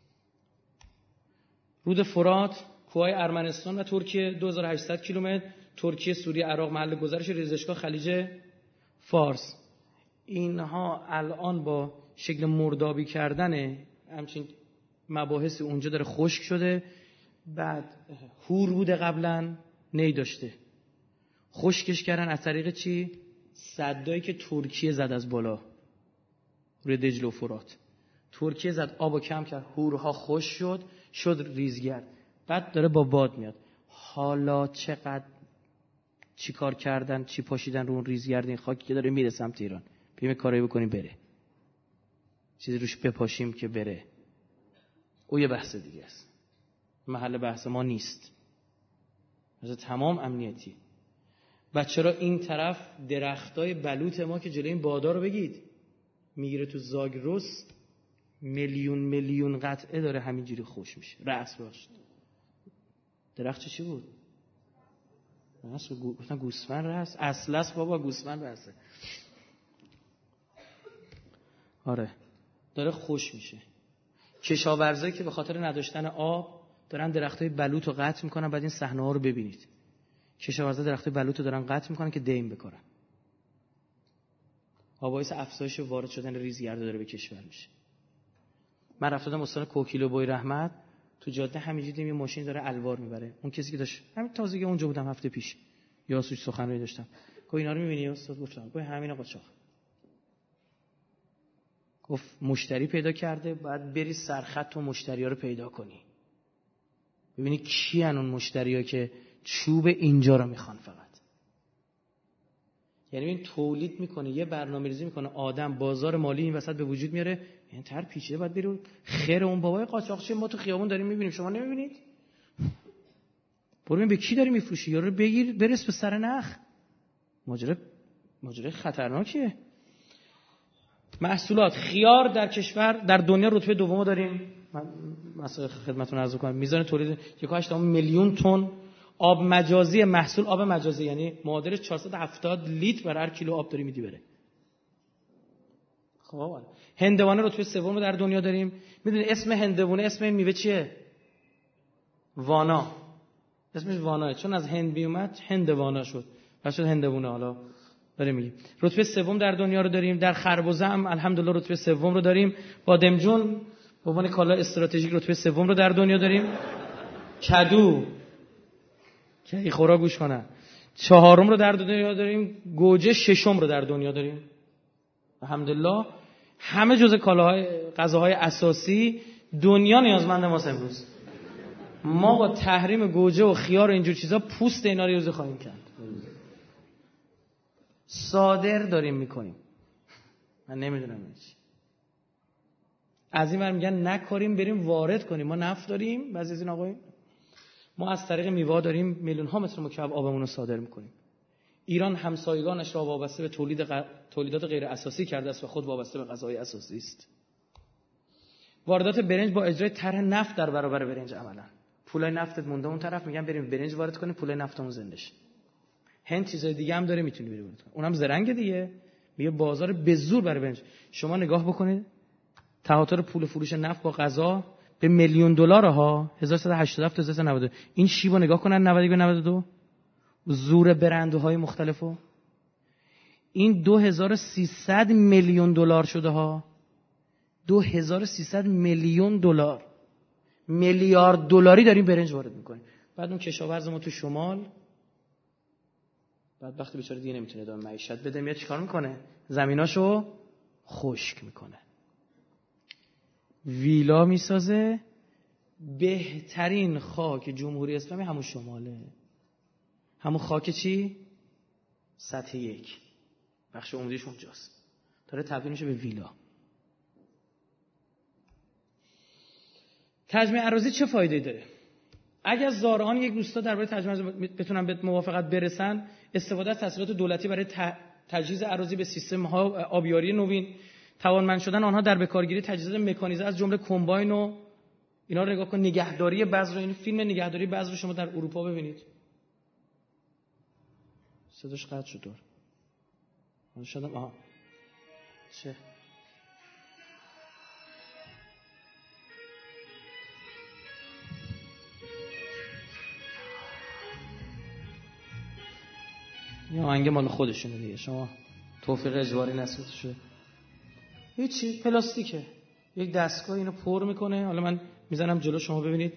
B: رود فرات کوههای ارمنستان و ترکیه 2800 کیلومتر، ترکیه، سوریه، عراق، محل گذرش ریزشگاه خلیج فارس. اینها الان با شکل مردابی کردن همچین مباحث اونجا داره خشک شده. بعد هور بوده قبلا، نی داشته، خشکش کردن از طریق چی؟ سدایی که ترکیه زد از بالا روی دجله و فرات. ترکیه زد، آبو کم کرد، هورها خشک شد ریزگرد. بعد داره با باد میاد. حالا چقدر چی کار کردن، چی پاشیدن رو اون ریزگرد این خاکی که داره میره سمت ایران. بیایم کاری بکنیم بره، چیزی روش بپاشیم که بره. او یه بحث دیگه است، محل بحث ما نیست. مثلا تمام امنیتی. و چرا این طرف درختای بلوط ما که جلوی این بادا رو بگید میگیره تو زاگرس، میلیون قطعه داره همینجوری خوش میشه. رأس باش. درخت چی بود؟ گفتن گوسفند رأس. اصلس بابا گوسفند رأسه. آره داره خوش میشه. کشاورزایی که به خاطر نداشتن آب دارن درختای بلوط رو قطع میکنن. بعد این صحنه ها رو ببینید. کشاورزا درختای بلوط رو دارن قطع میکنن که دیم بکارن. باعث افزایش وارد شدن ریزگرد داره به کشور میشه. من رفتم استان کوکیلو بوی رحمت، تو جاده همینجوری دیدم یه ماشین داره الوار میبره. اون کسی که داشت همین تازگی اونجا بودم هفته پیش، یاسوش سخنرانی داشتم. گفت اینا رو میبینی استاد؟ گفتم گفت همین قاچاق. گفت مشتری پیدا کرده، باید بری سرخط و مشتری‌ها رو پیدا کنی. ببینی کیان اون مشتری‌ها که چوب اینجا رو میخوان فقط. یعنی این تولید میکنه، یه برنامه‌ریزی میکنه، آدم بازار مالی این وسط به وجود میاره. این تر پیچیده باید بری خیر اون بابای قاچاقچی ما تو خیابون داریم میبینیم، شما نمیبینید؟ برو ببین به کی داری میفروشی، یارو بگیر برس به سر نخ. ماجرا خطرناکیه. محصولات خیار در کشور در دنیا رتبه دوم داریم. من مثلا خدمتتون عرض کنم میزان تولید 1.8 میلیون تن آب مجازی، محصول آب مجازی، یعنی معادل 470 لیتر بر هر کیلو آب داری میدی بره. خب هندوانه رتبه سوم رو در دنیا داریم. میدونی اسم هندوانه، اسم این میوه چیه؟ وانا. اسمش واناه، چون از هند میومد هندوانا شد و شد هندوانه. حالا داریم میگیم رتبه سوم در دنیا رو داریم. در خربزه هم الحمدلله رتبه سوم رو داریم. بادمجون به عنوان کالا استراتژیک رتبه سوم رو در دنیا داریم. کدو که خوراک گوش کنن چهارم رو در دنیا داریم. گوجه ششم رو در دنیا داریم. الحمدلله همه جزء کالاهای غذاهای اساسی دنیا نیازمند ماست. امروز ما با تحریم گوجه و خیار و اینجور چیزا پوست اینا رو ریزه خواهیم کرد. صادر داریم میکنیم. من نمیدونم چی. از این ور میگن نکاریم بریم وارد کنیم. ما نفت داریم، بعضی از این آقایون ما از طریق میوه داریم میلیون ها متر مکعب آبمون رو صادر میکنیم. ایران همسایگانش را وابسته به تولیدات غیر اساسی کرده است و خود وابسته به غذای اساسی است. واردات برنج با اجرای طرح نفت در برابر برنج عملا. پولای نفتت مونده اون طرف، میگن بریم برنج وارد کنیم پولای نفتمون زنده شه. هند چیزای دیگه هم داره میتونی بری وارد کنی. اونم زرنگ دیگه. میگه بازار به زور برای برنج. شما نگاه بکنید تهاتر پول فروش نفت با غذا به میلیون دلار ها 1187 تا 1192. این شیبو نگاه کنن 90 به 92 زور برندهای مختلفو. این 2300 میلیون دلار شده ها. 2300 میلیون دلار، میلیارد دلاری داریم برنج وارد میکنیم. بعد اون کشاورز ما تو شمال بعد وقتی بیچاره دیگه نمیتونه ادامه معیشت بده، میاد چیکار میکنه؟ زمیناشو خشک میکنه، ویلا میسازه. بهترین خاک جمهوری اسلامی همون شماله. همون خاک چی؟ سطح 1 بخش عمدهش اونجاست. داره تبدیل میشه به ویلا. تجمیع اراضی چه فایده‌ای داره؟ اگر زارعان یک روستا درباره تجمیع اراضی بتونن به موافقت برسن، استفاده از تسهیلات دولتی برای تجهیز اراضی به سیستم‌ها آبیاری نوین، توانمند شدن آنها در بکارگیری تجهیزات مکانیزه از جمله کمباین و اینا رو نگاه کن. نگهداری بذر، این فیلم نگهداری بذر رو شما در اروپا ببینید. صداش قطع شد دور. من شدم آها. چه؟ یا آهنگ مال خودشونه دیگه، شما توفیق اجباری نصیب شده. هیچی، پلاستیکه. یک دستگاه اینو پر میکنه. حالا من میزنم جلو شما ببینید.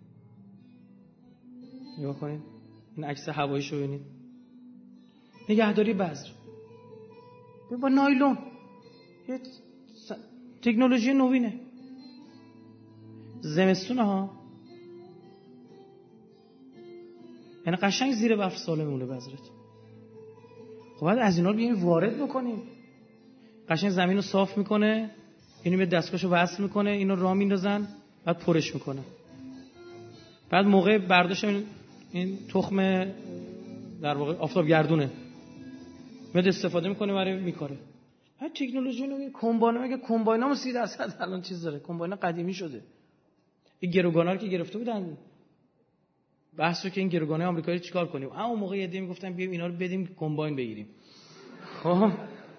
B: نگاه کنید. این عکس هواییشو ببینید. نگهداری بذر با نایلون. یه تکنولوژی نوینه. زمستونه ها. یعنی قشنگ زیر برف سالم میمونه بذرت. خب بعد از اینا رو بیایم وارد بکنیم. قشنگ زمین رو صاف میکنه، اینو به دستگاهشو وصل میکنه، اینو راه میندازن، بعد پرش میکنه. بعد موقع برداشت این تخم در واقع آفتابگردونه میاد استفاده میکنه برای میکاره. بعد تکنولوژی نوین کمباین، میگه کمباینامو 30% الان چیز داره. کمباین قدیمی شده. این گروگانا رو که گرفته بودن بحث رو که این گروگانای آمریکایی چیکار کنیم. اما موقع یه دی میگفتن بیایم اینا رو بدیم کمباین بگیریم. خب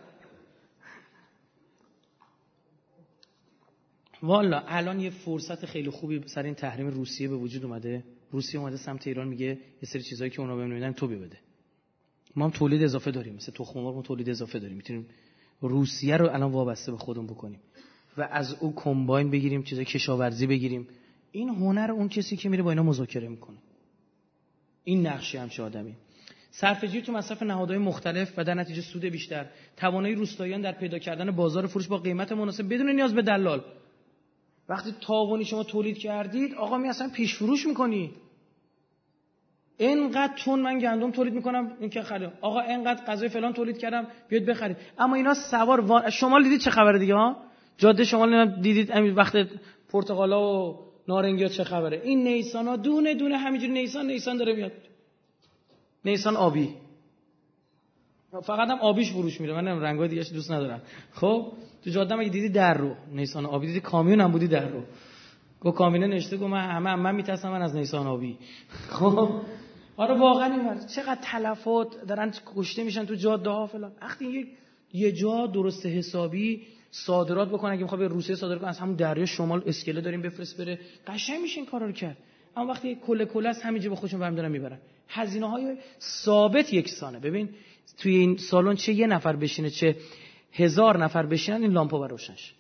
B: والا الان یه فرصت خیلی خوبی سر این تحریم روسیه به وجود اومده. روسیه اومده سمت ایران میگه یه سری چیزایی که اونا بهم نمیدن تو بده. ما هم تولید اضافه داریم، مثل تخم مرغ تولید اضافه داریم، میتونیم روسیه رو الان وابسته به خودمون بکنیم و از او کمباین بگیریم، چیزای کشاورزی بگیریم. این هنر اون کسی که میره با اینا مذاکره میکنه. این نقشه همش آدمی. صرفه‌جویی تو مصرف نهادهای مختلف و در نتیجه سود بیشتر. توانایی روستاییان در پیدا کردن بازار فروش با قیمت مناسب بدون نیاز به دلال. وقتی تاوانی شما تولید کردید، آقا می اصلا پیش فروش میکنی. اینقدر تون من گندم تولید میکنم، این که خرید. آقا اینقدر غذای فلان تولید کردم، بیاد بخرید. اما اینا سوار شمال دیدید چه خبره دیگه ها؟ جاده شمال دیدید همین وقت پرتقالا و نارنگی‌ها چه خبره؟ این نیسانا دونه دونه همینجوری نیسان داره میاد. نیسان آبی. فقط هم آبیش فروش میره. من رنگای دیگه‌اش دوست ندارم. خب تو جاده هم دیدی در رو نیسان آبی دیدی، کامیون هم بودی در رو. گو کامیونه نشته گو من میترسم من از نیسان آبی. خب آره واقعا این چقدر تلفات دارن کشته میشن تو جاده ها فلان. وقتی یه جا درست حسابی صادرات بکنن که میخواد به روسیه صادر کنه، از همون دریا شمال اسکله داریم بفرست بره، قشنگ میشه این کارا رو کرد. اما وقتی کله است همینجا به خودشون برم دارن میبرن. هزینه‌های ثابت یکسانه. ببین توی این سالن چه یه نفر بشینه چه 1000 نفر بشینن این لامپا روشن شه.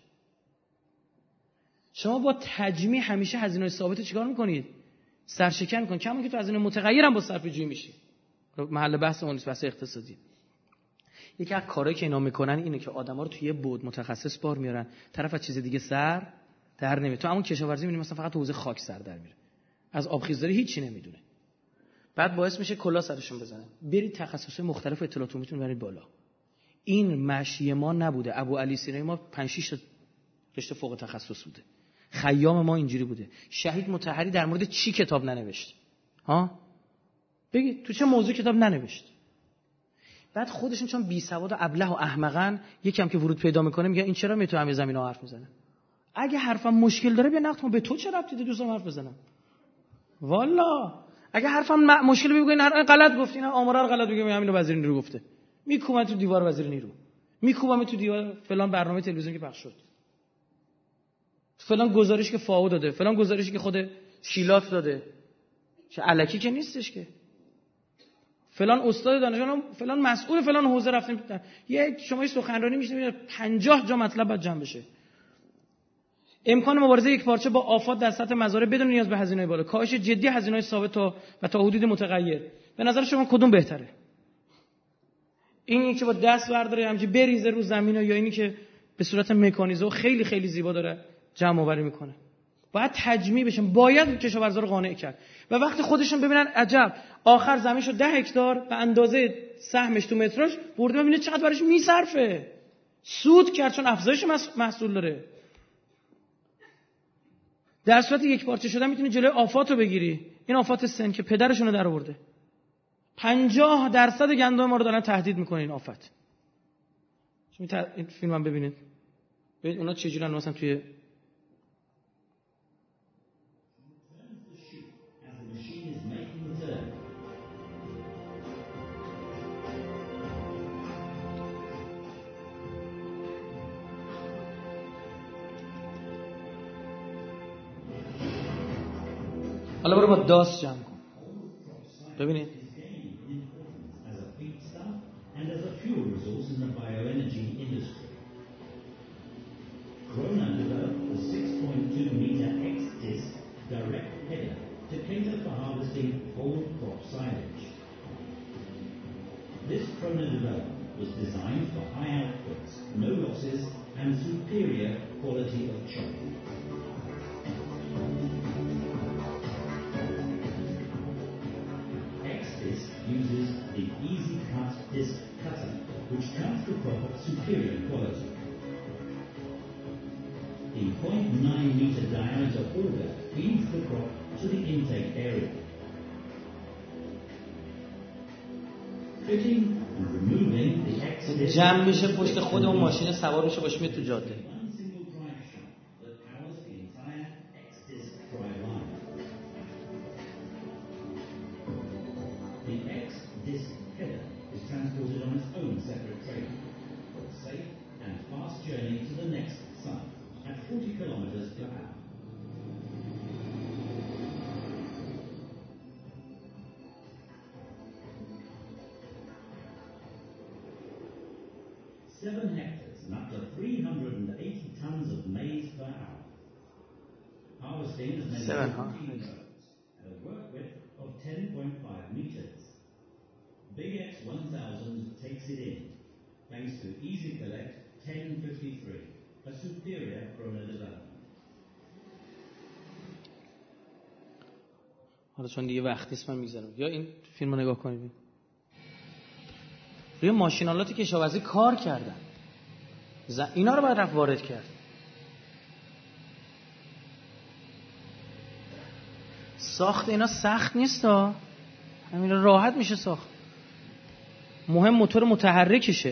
B: شما با تجمیع همیشه هزینه‌های ثابت چیکار میکنید؟ سرشکن میکنید. کما که تو هزینه متغیر هم با صرفه‌جویی میشی. محل بحث اون نیست، بحث اقتصادی. یکی از کارهایی که اینا میکنن اینه که آدما رو توی یه بود متخصص بار میارن، طرف از چیز دیگه سر در نمیره. تو همون کشاورزی میبینی مثلا فقط حوزه خاک سر در میره، از آبخیزداری هیچی نمیدونه. بعد باعث میشه کلا سرشون بزنه. برید تخصصات مختلف اطلاعات میتونید برید بالا. این مشی ما نبوده. ابو علی سینایی ما 5-6 تا رشته فوق تخصص بوده. خیام ما اینجوری بوده. شهید مطهری در مورد چی کتاب ننوشت؟ ها؟ بگید تو چه موضوع کتاب ننوشت؟ بعد خودشون چون بی سواد و ابله و احمقن، یکم که ورود پیدا میکنه میگه این چرا میتونه همه زمینا حرف میزنه؟ اگه حرفم مشکل داره بیا نقد کن، به تو چه ربطی داره دوستم حرف بزنم؟ والا اگه حرفم مشکل بگو این غلط گفتی، نه آمارا رو غلط میگم، همینو وزیر نیرو گفته، میکوبم تو دیوار وزیر نیرو، میکوبم تو دیوار فلان برنامه تلویزیونی که پخش شد، فلان گزارش که فاو داده، فلان گزارشی که خود شیلات داده، چه الکی که نیستش که. فلان استاد دانشگاه، فلان مسئول فلان حوزه رفتیم شما سخنرانی میشنوید 50 جا مطلب باید جمع بشه. امکان مبارزه یک پارچه با آفات در سطح مزارع بدون نیاز به هزینه‌های بالا، کاهش جدی هزینه‌های ثابت و تا حدود متغیر. به نظر شما کدوم بهتره؟ اینی که با دست برداره همینجوری بریزه رو زمین، یا اینی که به صورت مکانیزه خیلی خیلی زیبا داره جمع آوری میکنه؟ باید تجمیع بشن، باید کشاورزا رو قانع کرد. و وقتی خودشون ببینن عجب آخر زمین شد 10 هکتار به اندازه سهمش تو متراژ برده، ببینه چقدر براش میصرفه، سود کرد چون افزایش محصول داره. در صورت یک پارچه شدن میتونی جلوی آفات رو بگیری. این آفات سن که پدرشون رو در آورده، 50% گندم ما رو دارن تهدید میکنه این آفت. این فیلم هم ببینید اونا چجوری مثلا توی حالا برو با داس جمع کن ببینید.
C: Krona developed a 6.2 meter X-disc direct header to cater for harvesting old crop silage. This Krona development was designed for high outputs, no losses, and superior quality of chop. X-disc uses the Easy Cut disc cutter, which cuts the crop of superior quality. The 0.9 meter diameter auger feeds the crop to the intake area. Fitting and removing the X-disc
B: جمع میشه پشت خود اون ماشین سوار بشه باشه میاد تو جاده.
C: one single drive shaft that powers the entire X-disc drive line. The X-disc header is transported on its own separate trailer for a safe and fast journey to the next site at 40 kilometers per hour. Seven hectares and up to 380 tons of maize per hour. Harvesting is measured in 14 rows at a work width of 10.5 meters. Big X1000 takes it in, thanks to Easy Collect 1053, a superior Krona development.
B: حالا چون دیگه وقت نیست من میذارم، یا این فیلم رو نگاه کنید. روی ماشینالاتی که کشاورزی کار کردن، اینا رو باید رفت وارد کرد. ساخت اینا سخت نیست ها، همین راحت میشه ساخت. مهم موتور متحرکشه.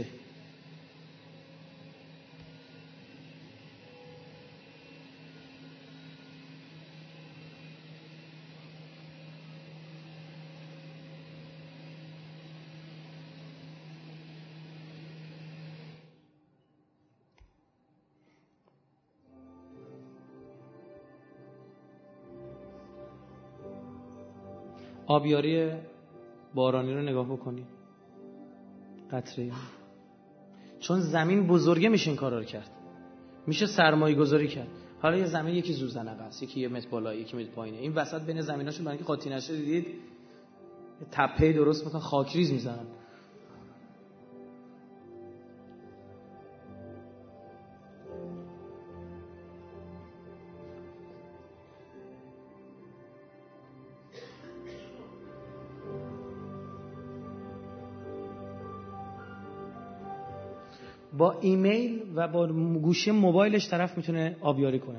B: آبیاری بارانی رو نگاه بکنید، قطره، چون زمین بزرگه میشه این کارا رو کرد، میشه سرمایه گذاری کرد. حالا یه زمین یکی زوزنقه است، یکی یه متر بالایی، یکی متر پایینه، این وسط بین زمیناشون برای اینکه قاطی نشه دیدید تپه درست میکنن، خاکریز میزنن. با ایمیل و با گوشی موبایلش طرف میتونه آبیاری کنه.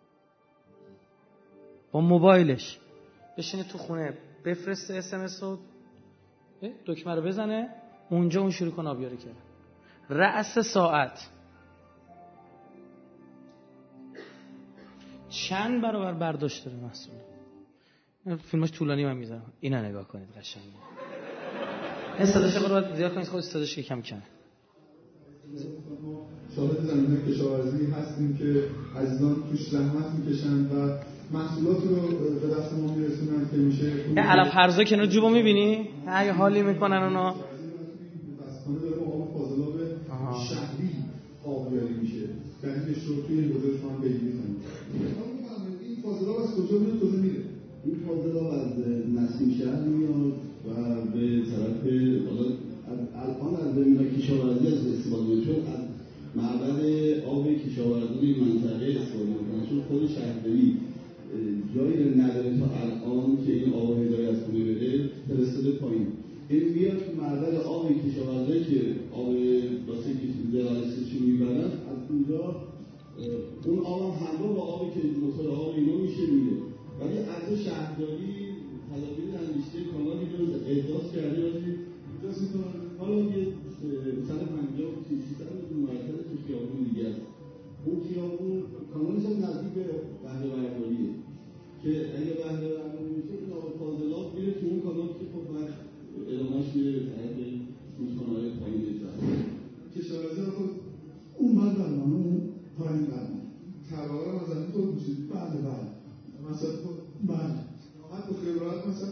B: با موبایلش بشینه تو خونه، بفرسته SMS رو، دکمه رو بزنه، اونجا اون شروع کن آبیاری کردن. رأس ساعت چند برابر برداشت داره محصول. فیلمش طولانی من میذارم، اینا نگاه کنید قشنگه. این صداش رو زیاد کنید، خود صداش یکم کمه.
D: شاهد زمینه کشاورزی هستیم که عزیزان توش زحمت میکشن و محصولات رو به دست ما میرسونن که میشه
B: این علف هرزا کنار جوبو میبینی؟ اگه حالی میکنن اونا
D: دستخانه داره با آب فاضلاب شهری آبیاری میشه. دلیلش رو توی این حوزه شما بگیرید. این فاضلاب از کجا میاد کجا میره؟
E: این فاضلاب از نسیم شهر میاد و به طرف الان از زمین‌های کشاورزی از استفاده می‌کنه، چون از معبد آب کشاورزی منطقه استفاده می‌کنه، چون خود شهرداری جایی نداره تا الان که این آب هدایت از خونه بده فرستاده پایین. این میاد تو معبد آب کشاورزی که آب واسه درایسشی میبرن، از اونجا اون آب همراه با آبی که موتور آب اینا میشه میره، ولی از شهرداری تدابیر اندیشته کانالی رو احداث کرده ولی احداث میکنن. حالا یه 150 300 مرتبه تو خیابون دیگه است. اون خیابون کانالش هم نزدیک به بهره برداریه که اگه بهره برداری میشه این آب فاضلاب میره تو اون کانال که خب بعد ادامهش میره به طرف رودخانه‌های پایین جهان.
D: کشاورزی رو خود اون بعد برنامه اون پایین برنامه تباره مثلا طور میشه. بله مثلا بله راحت با خبرات مثلا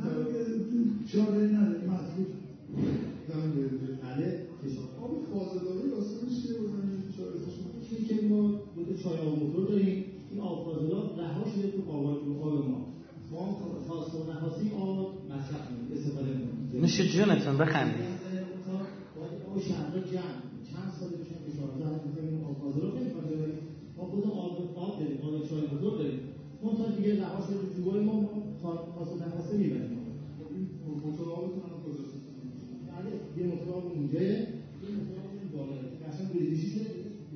D: چاره نداره مطلوب دارم
E: بله
D: آب فاضلابی راستانش چیه بزنید کشاورزیشون؟
E: چیزی که ما بوده چای آب موتور داریم، این آب فاضلاب رها شده تو آب ما خواسته و نخواستیم آب مصرف استفاده کنیم.
B: نوش جونتون بخندید.
E: آب شهرها جمع چند سال پیش کشاورزی حرف می‌زنیم آب فاضلاب نمی‌خواد ببریم. ما خود آب داریم، آب چای موتور داریم. منتها دیگه رها شده تو جوبای ما خواسته و نخواسته می‌بریم.
D: موتور آبتون هم کجاست؟
E: بله یه موتور آب اونجا، یه موتور آب اون بالا. قشنگ ریزی شده.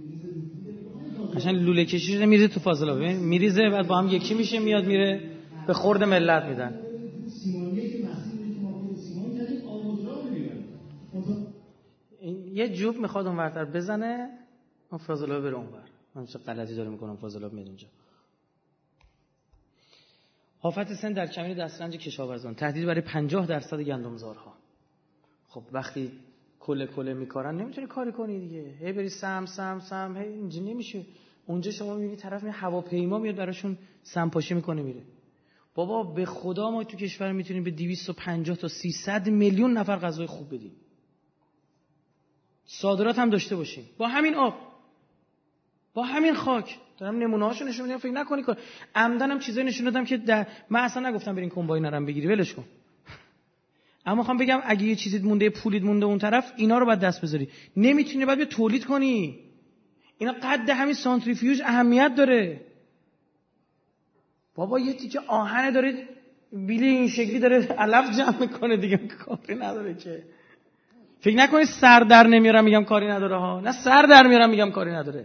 B: قشنگ لوله کشی شده میریزه تو فاضلاب، میریزه بعد با هم یکی میشه میاد میره به خورد ملت میدن.
E: سیمانیه که مسئولی که ما خود سیمان کردیم آب موتور رو میبریم.
B: یه جوب میخواد اون ورتر بزنه اون فاضلاب بره اونور. من چه غلطی داره میکنم فاضلاب میاد اونجا. آفت سن در کمین دسترنج کشاورزان، تهدید برای 50% گندمزارها. خب وقتی کله میکارن نمیتونی کاری کنی دیگه، هی بری سم هی اینجا نمیشه. اونجا شما میبینی طرف میاد هواپیما میاد براشون سمپاشی میکنه میره. بابا به خدا ما تو کشور میتونیم به 250 تا 300 میلیون نفر غذای خوب بدیم، صادرات هم داشته باشیم با همین آب، با همین خاک. دارم نمونه‌هاشو نشون میدم، فکر نکنی کار عمدنم چیزایی نشون دادم که من اصلا نگفتم برین کمباین نرم بگیری، ولش کن. اما میخوام بگم اگه یه چیزی مونده، پولید مونده اون طرف، اینا رو بعد دست بذاری. نمیتونی بعد بیا تولید کنی. اینا قد همین سانتریفیوژ اهمیت داره. بابا یه تیکه آهن داره بیلی این شکلی داره علف جمع میکنه دیگه، کاری نداره که. فکر نکنی سر در نمیارم میگم کاری نداره ها، نه سر در میارم میگم کاری نداره.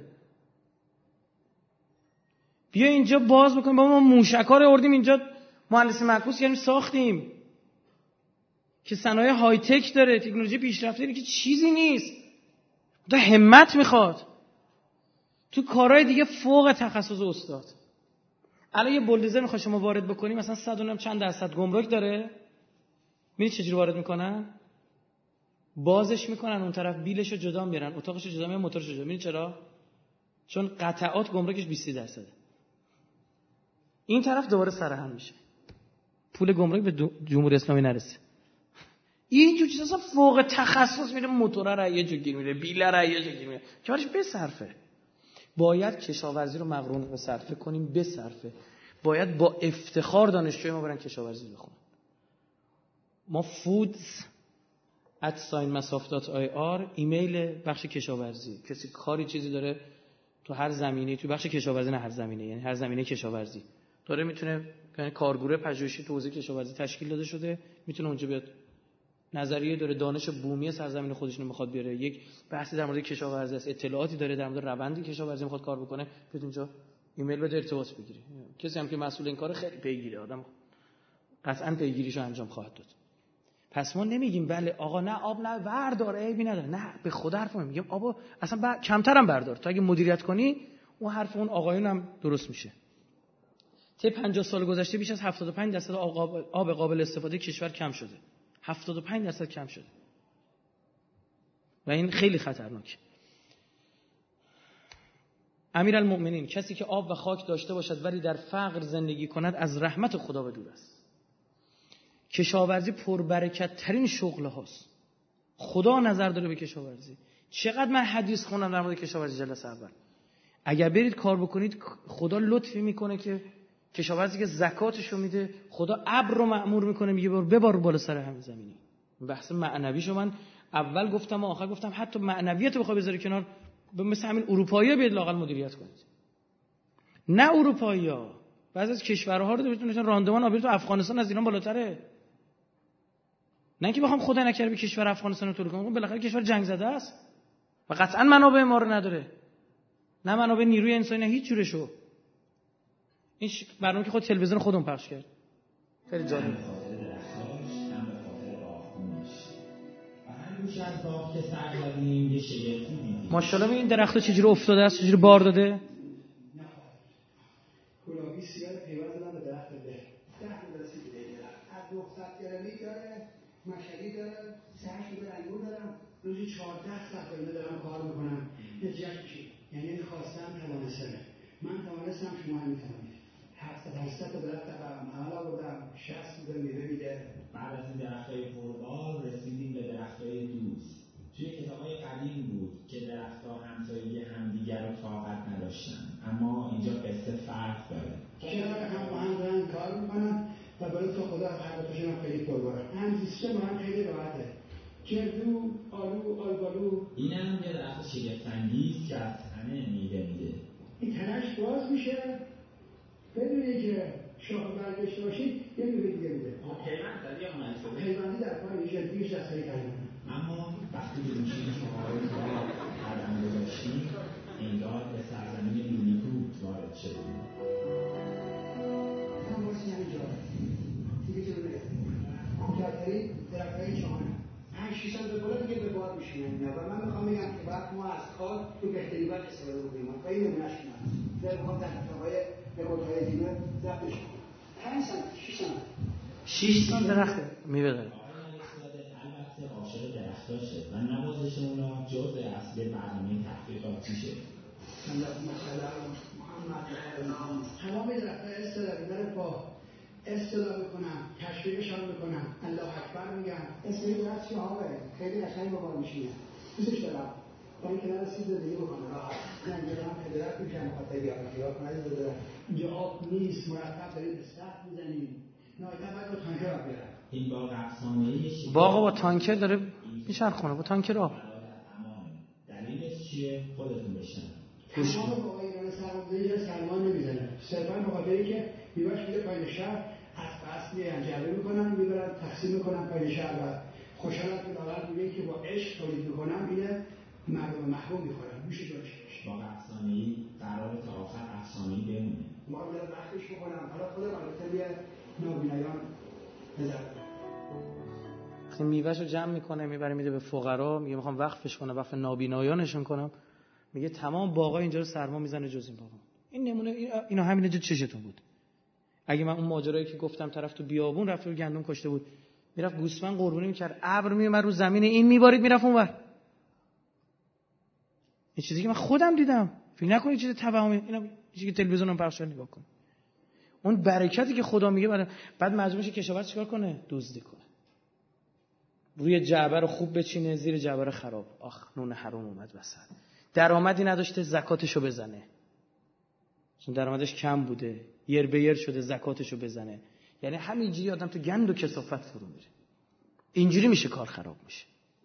B: بیا اینجا باز بکن. بابا ما موشک‌ها رو آوردیم اینجا مهندسی معکوس کردیم ساختیم که صنایع های تک داره، تکنولوژی پیشرفته داره که چیزی نیست. تو همت میخواد تو کارهای دیگه فوق تخصص استاد. الان یه بولدوزر میخواد شما وارد بکنی مثلا 100 چند درصد گمرک داره، می‌بینی چجوری وارد میکنن؟ بازش میکنن اون طرف، بیلشو جدا میارن، اتاقشو جدا میارن، موتورشو جدا. می‌بینی چرا؟ چون قطعات گمرکش 20%. این طرف دوباره سرهم میشه، پول گمرک به جمهوری اسلامی نرسه. اینجور چیزا اصلا فوق تخصص میره، موتور را یه جا گیر میره، بیل را یه جا گیر میره، که برش بصرفه. باید کشاورزی رو مقرون به صرفه کنیم، بصرفه. باید با افتخار دانشجوی ما برن کشاورزی بخونن. ما foods@masaf.ir ایمیل بخش کشاورزی، کسی کاری چیزی داره تو هر زمینه، تو بخش کشاورزی، نه هر زمینه، یعنی هر زمینه کشاورزی داره میتونه، یعنی کارگروه پژوهشی تو حوزه کشاورزی تشکیل داده شده، میتونه اونجا بیاد نظریه داره، دانش بومی سرزمین خودش رو میخواد بیاره، یک بحثی در مورد کشاورزی است، اطلاعاتی داره در مورد روند کشاورزی میخواد کار بکنه، بیاد اینجا ایمیل بده ارتباط بگیری. کسی هم که مسئول این کاره خیلی پیگیره، آدم قطعا پیگیریشو انجام خواهد داد. پس ما نمیگیم بله آقا نه آب نه بردار عیبی نداره، نه به خدا حرف میگیم آبو اصلا کمترم بردار، تا اگه مدیریت کنی اون حرف اون آقایون هم درست میشه. طی 50 سال گذشته بیش از 75% آب قابل استفاده کشور کم شده. 75% کم شده و این خیلی خطرناکه. امیرالمؤمنین کسی که آب و خاک داشته باشد ولی در فقر زندگی کند از رحمت خدا به دور است. کشاورزی پربرکت ترین شغل هاست. خدا نظر داره به کشاورزی. چقدر من حدیث خوندم در مورد کشاورزی جلسه اول. اگر برید کار بکنید خدا لطفی میکنه که کشاورزی که زکاتشو میده، خدا ابر رو مأمور میکنه میگه ببار بالا سر همه زمینی. بحث معنویشو من اول گفتم و آخر گفتم حتی معنویت بخوای بذاری کنار، مثل همین اروپایی‌ها بیاد لااقل مدیریت کنید. نه اروپایی‌ها، بعضی از کشورها رو بتونن راندمان آبی تو افغانستان از ایران بالاتره. نه اینکه بخوام خدا نکرده به کشور افغانستان رو تولید کنم، بالاخره کشور جنگ زده است و قطعا منابع ما رو نداره. نه منابع نیروی انسانی، نه هیچ جورشو. این برنامه که خود تلویزیون خودمون پخش کرد. خیلی جالب. ماشاءالله این درخت‌ها چجوری افتاده است، چجوری بار داده.
D: گلابی سیاه پیوند دادن به درخت ده. درستی دیگه. از 900 گرمی داره، مشهدی داره، سرش به انگور دارم. روزی 14 ساعت اینجا دارم کار میکنم. نتیجه چی؟ یعنی خواستم توانستم. من توانستم شما هم میتونید. 700 تا درخت عمل آوردم، 60 بوده میوه میده.
C: بعد از این درخت‌های پربار رسیدیم به درخت‌های دوست. توی کتاب‌های قدیم بود که درخت‌ها همسایگی همدیگر رو طاقت نداشتن، اما اینجا قصه فرق داره.
D: کنار هم با هم دارن کار میکنن و برای تو خدا هر دوتاشون هم خیلی پرباره. هم سیستم هم خیلی راحته. کردو، آلو، آلبالو.
C: اینم یه درخت شگفت‌انگیز که از تنه میوه میده.
D: این تنش باز میشه بدون اینکه شاخ برگشته باشید یه میوه دیگه میده.
C: پیوند در یه عمل شده.
D: پیوندی در پای میشه دیگه دستایی کردن.
C: اما وقتی به میشین شماره را قدم گذاشتیم انگار به سرزمین لولیکوت وارد شدیم.
D: هم باشی همینجا دیگه چه بگه کمتری درختهای چهانه 800 به بالا دیگه به بار میشینن و من میخوام بگم که باید ما از کار تو بهتری باید استفاده بکنیم. خیلی نمونهش کنم در میخوام در کتابهای رکوردهای دیمه ضبطش کنم 5 سنت 6 سنت
B: 6 سال درخت میوه داره.
C: البته عاشق درختاشه و نوازش اونا جزء اصلی برنامه تحقیقاتیشه.
D: تمام درخت‌های استعدادی رو با اصطلاح میکنم، تشویقشان میکنم، الله اکبر میگم. اسم درخت شهابه خیلی قشنگ به بار میشینه. دوستش دارم. تا اینکه نرسید دیگه بکنه راحت. نه میگم که درخت میشم خاطر بیارم کنید اینجا آب نیست، مرتب دارید استخر میزنید. نهایتا باید با تانکر آب بیارم.
C: این باغ افسانه‌ای
B: باغ با تانکر داره میچرخونه با تانکر آب.
C: دلیلش چیه؟ خودتون بشن.
D: تمام باقای ایران سرمایه‌گذاری سرمان نمیزنه. صرفاً به خاطر اینکه میوه‌اش میره پایین شهر، از فصل میان جلب میکنن، میبرن تقسیم میکنن پایین شهر و خوشحالت به لاغر میگه که با عشق تولید میکنن، اینه مردم محروم میخورن. میشه جانش.
C: باغ افسانه‌ای قرار تا آخر افسانه‌ای بمونه.
D: ما میرم وقتش میکنم. حالا خودم البته یه نابینایان بذارم.
B: میوه‌شو جمع میکنه میبره میده به فقرا، میگه میخوام وقفش کنم، وقف نابینایانشون کنم. میگه تمام باغا اینجا رو سرما میزنه جز این باغا. این نمونه اینا همین اینجا چشتون بود. اگه من اون ماجرایی که گفتم طرف تو بیابون رفت رو گندم کشته بود، میرفت گوسفند قربونی میکرد، ابر میومد رو زمین این میبارید میرفت اونور. این چیزی که من خودم دیدم. فکر نکنید چیز توهمی، اینا چیزی که تلویزیونم پخش کرد نگاه کن. اون برکتی که خدا میگه بعد مجبور میشه کشاورز چیکار کنه؟ دزدی کنه. روی جعبه رو خوب بچینه، زیر جعبه رو خراب. آخ نون حرام اومد وسط. درآمدی نداشته زکاتشو بزنه. چون درآمدش کم بوده. یر به یر شده زکاتشو بزنه. یعنی همینجوری آدم تو گند و کثافت فرو میره. اینجوری میشه کار خراب میشه.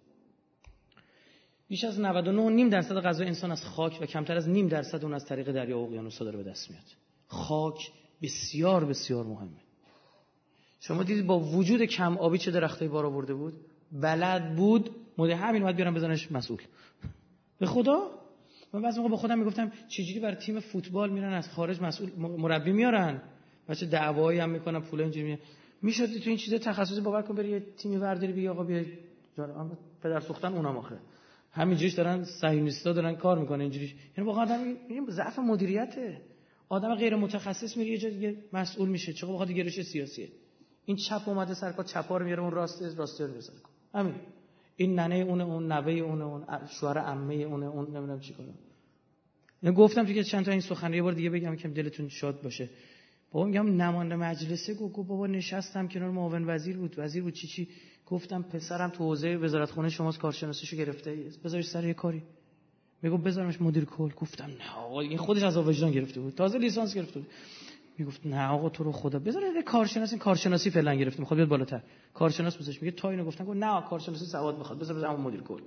B: بیش از 99.5% غذای انسان از خاک و کمتر از 0.5% اون از طریق دریا و اقیانوس‌ها داره به دست میاد. خاک بسیار بسیار مهمه. شما دیدید با وجود کم آبی چه درختایی بار آورده بود؟ بلد بود مده همین اومد بیارم بزنش مسئول. به خدا من بعضی موقع با خودم میگفتم چجوری برای تیم فوتبال میرن از خارج مسئول مربی میارن، بچه دعوایی هم میکنن پول اینجوری میشد تو این چیزا تخصصی باور کن بری یه تیمی ورداری بگی آقا بیا پدر سوختن اونم آخه همینجوریش دارن صهیونیستا دارن کار میکنن اینجوریش. یعنی واقعا این ضعف مدیریته. آدم غیر متخصص میره یه جا دیگه مسئول میشه، چقدر بخواد گرایش سیاسیه. این چپ اومده سرکار چپا رو میاره، اون راستی رو بزنه. همین این ننه اون نوه اون شوهر عمه اون نمیدونم چیکار. من گفتم دیگه چند تا این سخنرانی یه بار دیگه بگم که دلتون شاد باشه. بابا میگم نماینده مجلسه گفت بابا نشستم کنار معاون وزیر بود چی گفتم پسرم تو حوزه وزارت خونه شماست کارشناسیشو گرفته، بذارش سر یه کاری. میگه بذارمش مدیر کل. گفتم نه آقا، این خودش از وجدان گرفته بود، تازه لیسانس گرفته بود. میگفت نه آقا تو رو خدا بذار کارشناسی فعلا گرفته، میخواد بیاد بالاتر کارشناس بزنش. میگه تا اینو گفتم گفت نه کارشناسی سواد میخواد، بذار همون مدیر کل.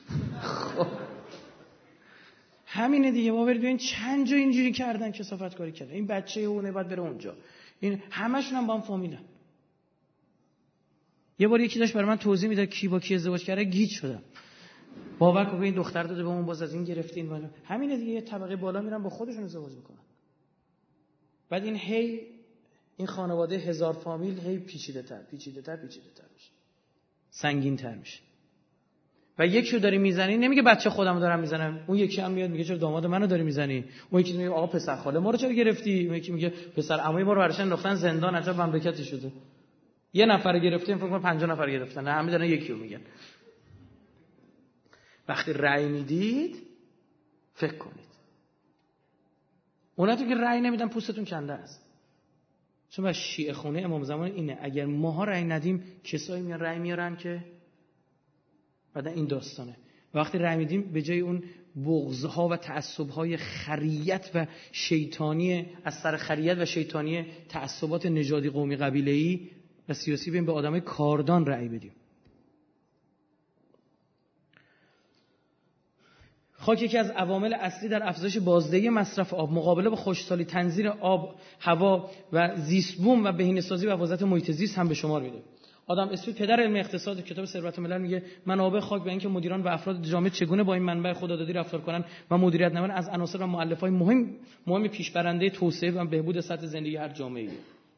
B: همینه دیگه. ما برید ببین چند جا اینجوری کردن، کثافت کاری کردن. این بچه اونه بعد بره اونجا، این همشون هم با هم فامیلن. یه بار یکی داشت برای من توضیح میداد کی با کی ازدواج کرده، گیج شدم. باور کن این دختر داده به اون، باز از این گرفتین بالا. همینه دیگه، یه طبقه بالا میرن با خودشون ازدواج میکنن. بعد این خانواده 1000 فامیل هی پیچیده تر میشه، سنگین تر میشه. و یکی رو داری میزنی نمیگه بچه خودمو دارم میزنم، اون یکی هم میاد میگه چرا داماد منو داری میزنی، اون یکی میگه آقا پسر خاله ما رو چرا گرفتی، اون یکی میگه پسر عموی ما رو برشن انداختن زندان، عجب مملکتی شده. یه نفر گرفتیم فکر کنم 50 نفر گرفتن، نه همه دارن یکی رو میگن. وقتی رأی میدید فکر کنید. اونایی که رأی نمیدن پوستتون کنده است. چون از شیعه خونه امام زمان اینه، اگر ماها رأی ندیم کسایی میان رأی میارن که بعد این داستانه. وقتی رأی میدیم به جای اون بغض‌ها و تعصب‌های خریت و شیطانی از سر خریت و شیطانی تعصبات نژادی قومی قبیله‌ای و سیاسی بیم به آدمای کاردان رأی بدیم. خاک یکی از عوامل اصلی در افزایش بازدهی مصرف آب، مقابله با خشکسالی، تنظیر آب، هوا و زیست بوم و بهینه‌سازی و حفاظت محیط زیست هم به شمار میره. آدم اسمیت پدر علم اقتصاد کتاب ثروت ملل میگه منابع خاک و اینکه مدیران و افراد جامعه چگونه با این منبع خدادادی رفتار کنن و مدیریت نمایان از عناصر و مؤلفه‌های مهم پیشبرنده توسعه و بهبود سطح زندگی هر جامعه‌ای.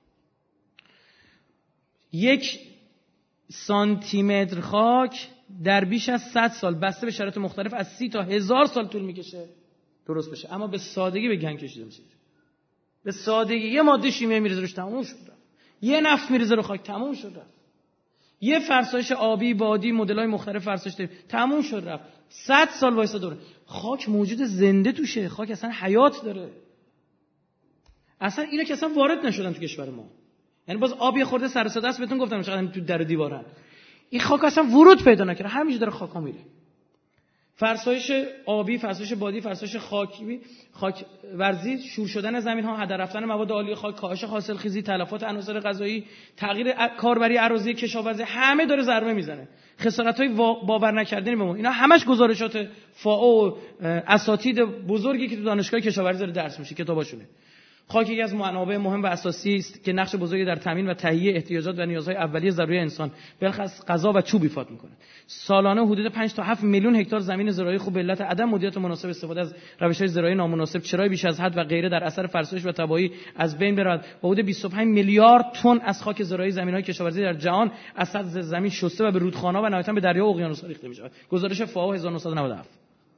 B: 1 سانتیمتر خاک در بیش از 100 سال بسته به شرایط مختلف از 30 تا 1000 سال طول میکشه درست بشه، اما به سادگی به گنگ کشیده میشه. به سادگی یه ماده شیمیایی میریزه روش تموم شد. یه نفت میریزه رو خاک تموم شد. یه فرسایش آبی بادی مدل‌های مختلف فرسایش داریم تموم شد رفت. 100 سال وایسا دوره. خاک موجود زنده توشه، خاک اصلا حیات داره. اصلا اینا که اصلا وارد نشدن تو کشور ما. یعنی باز آب یه خورده سر صدا است بهتون گفتم چقدر تو در و دیوارن. این خاک اصلا ورود پیدا نکرده، همینجوری داره خاکا میره. فرسایش آبی، فرسایش بادی، فرسایش خاکی، خاک ورزی، شور شدن زمین‌ها، هدر رفتن مواد عالی خاک، کاهش حاصلخیزی، تلفات عناصر غذایی، تغییر کاربری اراضی کشاورزی، همه داره ضربه میزنه. خسارت‌های باور نکردنی به ما. اینا همش گزارشات فائو و اساتید بزرگی که تو دانشگاه کشاورزی داره درس میشه، کتاباشونه. خاک یکی از منابع مهم و اساسی است که نقش بزرگی در تامین و تهیه احتیاجات و نیازهای اولیه ضروری انسان بالاخص غذا و چوب ایفاد می‌کند. سالانه حدود 5 تا 7 میلیون هکتار زمین زراعی خوب به علت عدم مدیریت مناسب، استفاده از روش‌های زراعی نامناسب، چرای بیش از حد و غیره در اثر فرسایش و تباهی از بین برود. حدود 25 میلیارد تن از خاک زراعی زمین‌های کشاورزی در جهان از سطح زمین شسته و به رودخانه‌ها و نهایتاً به دریا و اقیانوس‌ها ریخته می‌شود. گزارش فائو 1997.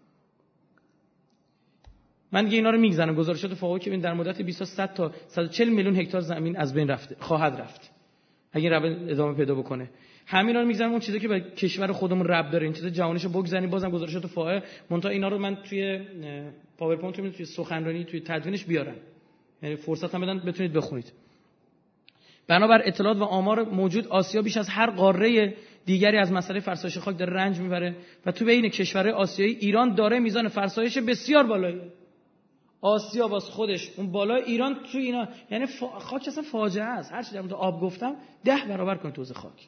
B: من دیگه اینا رو میگذارم گزارشات فائو که در مدت 20 تا 140 میلیون هکتار زمین از بین رفته خواهد رفت اگه روند ادامه پیدا بکنه. همینا رو میگذارم اون چیزی که به کشور خودمون ربط داره، این چیزا جهانیشو بگذاریم. بازم گزارشات فائو منتها اینا رو من توی پاورپوینت توی سخنرانی توی تدوینش بیارم، یعنی فرصت هم بدن بتونید بخونید. بنابر اطلاعات و آمار موجود آسیا بیش از هر قاره دیگری از مسئله فرسایش خاک داره رنج میبره و تو بین کشورهای آسیایی ایران داره میزان فرسایش بسیار بالایی. آسیا باز خودش اون بالا، ایران تو اینا، یعنی خاک اصلا فاجعه است. هر چی در مورد آب گفتم 10 برابر کنید توزیع خاک.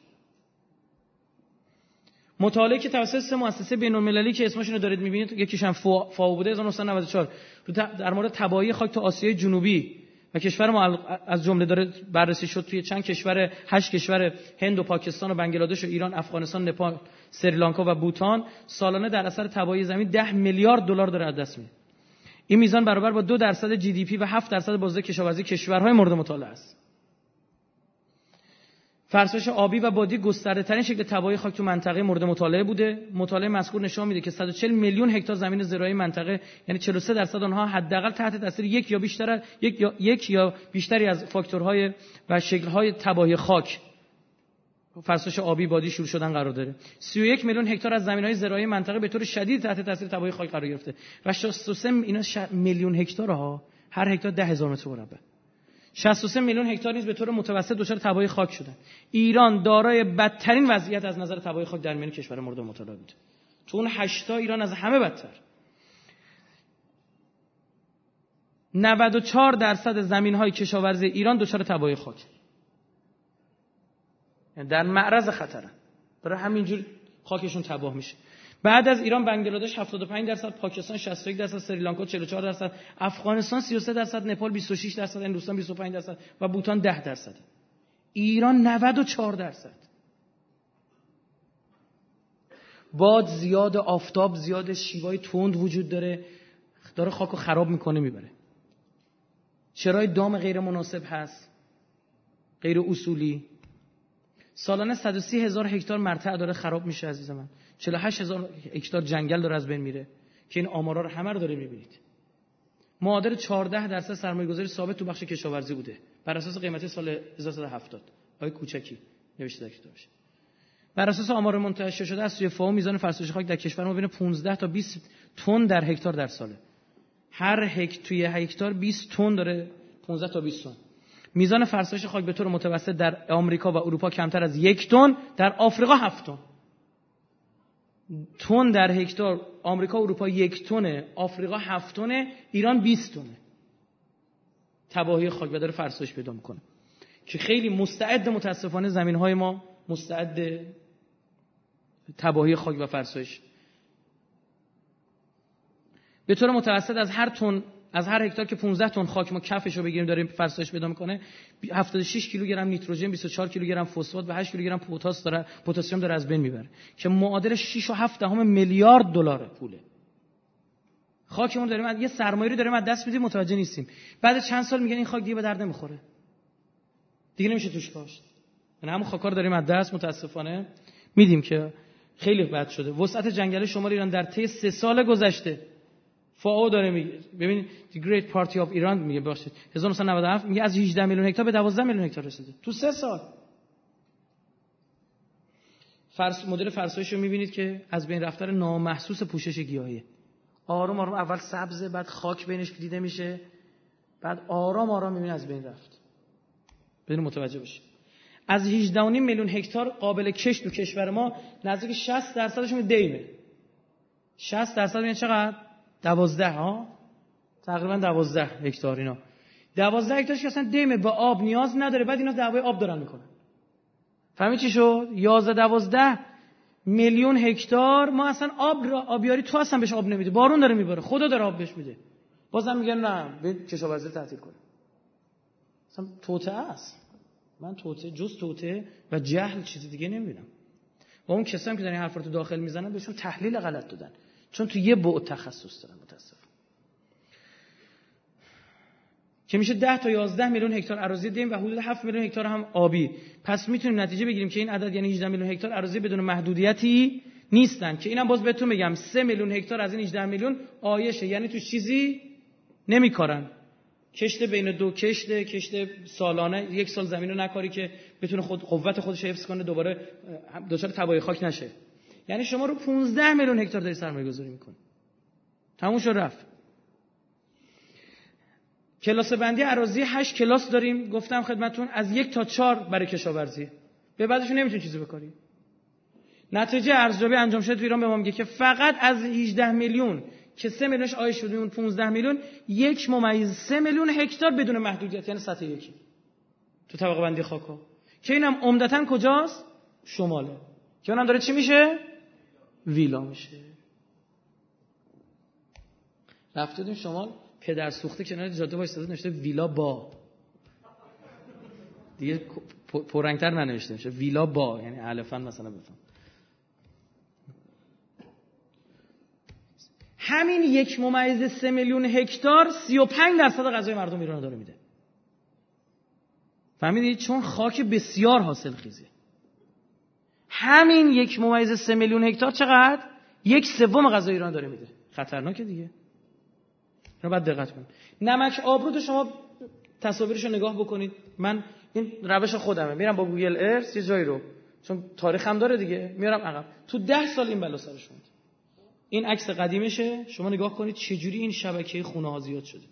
B: مطالعه که توسط 3 مؤسسه بین‌المللی که اسمشون رو دارید می‌بینید، یکیش هم فائو بوده 1994 در مورد تباهی خاک تو آسیای جنوبی و کشور ما از جمله داره بررسی شد توی چند کشور 8 کشور هند و پاکستان و بنگلادش و ایران، افغانستان، نپال، سریلانکا و بوتان سالانه در اثر تباهی زمین 10 میلیارد دلار داره از دست میره. این میزان برابر با 2% GDP و 7% بازده کشاورزی کشورهای مورد مطالعه است. فرسایش آبی و بادی گسترده‌ترین شکل تباهی خاک تو منطقه مورد مطالعه بوده. مطالعه مذکور نشان میده که 140 میلیون هکتار زمین زراعی منطقه، یعنی 43% آنها حداقل تحت تاثیر یک یا بیشتری از فاکتورهای و شکل‌های تباهی خاک فرسایش آبی بادی شروع شدن قرار داره. 31 میلیون هکتار از زمین‌های زراعی منطقه به طور شدید تحت تاثیر تباهی خاک قرار گرفته و 63 اینا میلیون هکتار ها، هر هکتار 10000 متر مربع. 63 میلیون هکتار نیز به طور متوسط دچار تباهی خاک شدن. ایران دارای بدترین وضعیت از نظر تباهی خاک در میان کشورهای مورد مطالعه بود. تو اون 8 تا ایران از همه بدتر. 94% زمین‌های کشاورزی ایران دچار تباهی خاک، یعنی در معرض خطرن، برای همینجور خاکشون تباه میشه. بعد از ایران بنگلادش 75%، پاکستان 61%، سریلانکا 44%، افغانستان 33%، نپال 26%، هندوستان 25% و بوتان 10%. ایران 94%. باد زیاد، آفتاب زیاد، شیوای تند وجود داره خاکو خراب میکنه میبره. چرای دام غیر مناسب هست، غیر اصولی. سالانه 130,000 هکتار مرتع داره خراب میشه عزیز من. 48,000 هکتار جنگل داره از بین میره که این آمارا رو همه رو داره میبینید. معادل 14% سرمایه‌گذاری ثابت تو بخش کشاورزی بوده بر اساس قیمت سال 1170. آقای کوچکی نوشته در کتابش. بر اساس آمار منتشر شده از سوی فاو میزان فرسایش خاک در کشور ما بین 15 تا 20 تن در هکتار در ساله. هر توی هکتار 20 تن داره، 15 تا 20 تن. میزان فرسایش خاک به طور متوسط در آمریکا و اروپا کمتر از 1 تن، در آفریقا 7 تن. تن در هکتار آمریکا و اروپا 1 تنه، آفریقا 7 تنه، ایران 20 تنه. تباهی خاک و داره فرسایش پیدا میکنه که خیلی مستعد، متاسفانه زمین‌های ما مستعد تباهی خاک و فرسایش. به طور متوسط از هر هکتار که 15 تن خاک ما کفش رو بگیریم داریم فرسایش پیدا میکنه، 76 کیلوگرم نیتروژن، 24 کیلوگرم فسفات و 8 کیلوگرم پتاسیم داره از بین میبره که معادل 6.7 میلیارد دلار پوله. خاکمون داریم، یه سرمایه‌ای رو داریم از دست میدیم، متوجه نیستیم. بعد چند سال میگن این خاک دیگه به درد نمیخوره، دیگه نمیشه توش کاشت. یعنی همون خاکا رو داریم از دست متاسفانه میدیم که خیلی بد شده. وسعت جنگل شمال ایران در طی 3 سال گذشته، فاو داره میگه، ببینید The Great Party of Iran میگه باشید 1997 میگه از 18 میلیون هکتار به 12 میلیون هکتار رسیده تو 3 سال. مدل فرسایش رو میبینید که از بین رفتن نامحسوس پوشش گیاهی. آروم آروم اول سبزه، بعد خاک بینش دیده میشه، بعد آرام آرام میبینید از بین رفت. بدون متوجه بشید. از 18.5 میلیون هکتار قابل کشت تو کشور ما نزدیک 60%شون دیمه. 60% یعنی چقدر؟ 12 تقریبا 12 هکتار. اینا 12 هکتارش که اصلا دیمه، به آب نیاز نداره، بعد اینا دعوای آب دارن میکنن. فهمید چی شد؟ 11-12 میلیون هکتار ما اصلا آبیاری تو اصلا بهش آب نمیده، بارون داره میباره، خدا داره آب بهش میده، بازم میگن نه به کشاورزی تعطیل کنه. اصلا توطئه است. من توطئه جز توطئه و جهل چیزی دیگه نمیبینم. و اون کسایی که دارن این حرفا رو داخل میزنن بهشون تحلیل غلط دادن، چون تو یه بعد تخصص دارن متاسفم. که میشه 10 تا 11 میلیون هکتار اراضی دیم و حدود 7 میلیون هکتار هم آبی. پس میتونیم نتیجه بگیریم که این عدد یعنی 18 میلیون هکتار اراضی بدون محدودیتی نیستن، که اینم باز بهتون میگم 3 میلیون هکتار از این 18 میلیون آیشه، یعنی تو چیزی نمیکارن. کشت بین دو کشت سالانه، 1 سال زمینو نکاری که بتونه قوت خودش حفظ کنه، دوباره دچار تباهی خاک نشه. یعنی شما رو 15 میلیون هکتار داری سرمایه گذاری میکنی. تموم شد رفت. کلاس بندی اراضی 8 کلاس داریم، گفتم خدمتتون، از 1 تا 4 برای کشاورزی. به بعدش نمیتونی چیزی بکاری. نتیجه ارزیابی انجام شده تو ایران به ما میگه که فقط از 18 میلیون که 3 میلیونش آیه شده، اون 15 میلیون 1.3 میلیون هکتار بدون محدودیت، یعنی سطح یکی تو طبقه بندی خاک‌ها، که اینم عمدتاً کجاست؟ شماله، که اونم داره چی میشه؟ ویلا میشه. رفتیم شمال، پدر سوخته کنار جاده وایساده نوشته ویلا با، دیگه پررنگ‌تر ننوشته میشه، ویلا با، یعنی الفن مثلا بفهم. همین 1.3 میلیون هکتار 35% غذای مردم ایران داره میده. فهمیدید؟ چون خاک بسیار حاصل خیزه. همین 1.3 میلیون هکتار چقدر؟ 1/3 غذای ایران داره میده. خطرناکه دیگه. اینو باید دقت کنید. نمک آبرود شما تصاویرشو نگاه بکنید. من این روش خودمه، میرم با گوگل ارث یه جایی رو، چون تاریخ هم داره دیگه، میارم عقب. تو 10 سال این بلا سرش اومد. این عکس قدیمشه، شما نگاه کنید چجوری این شبکه خونه ها زیاد شده.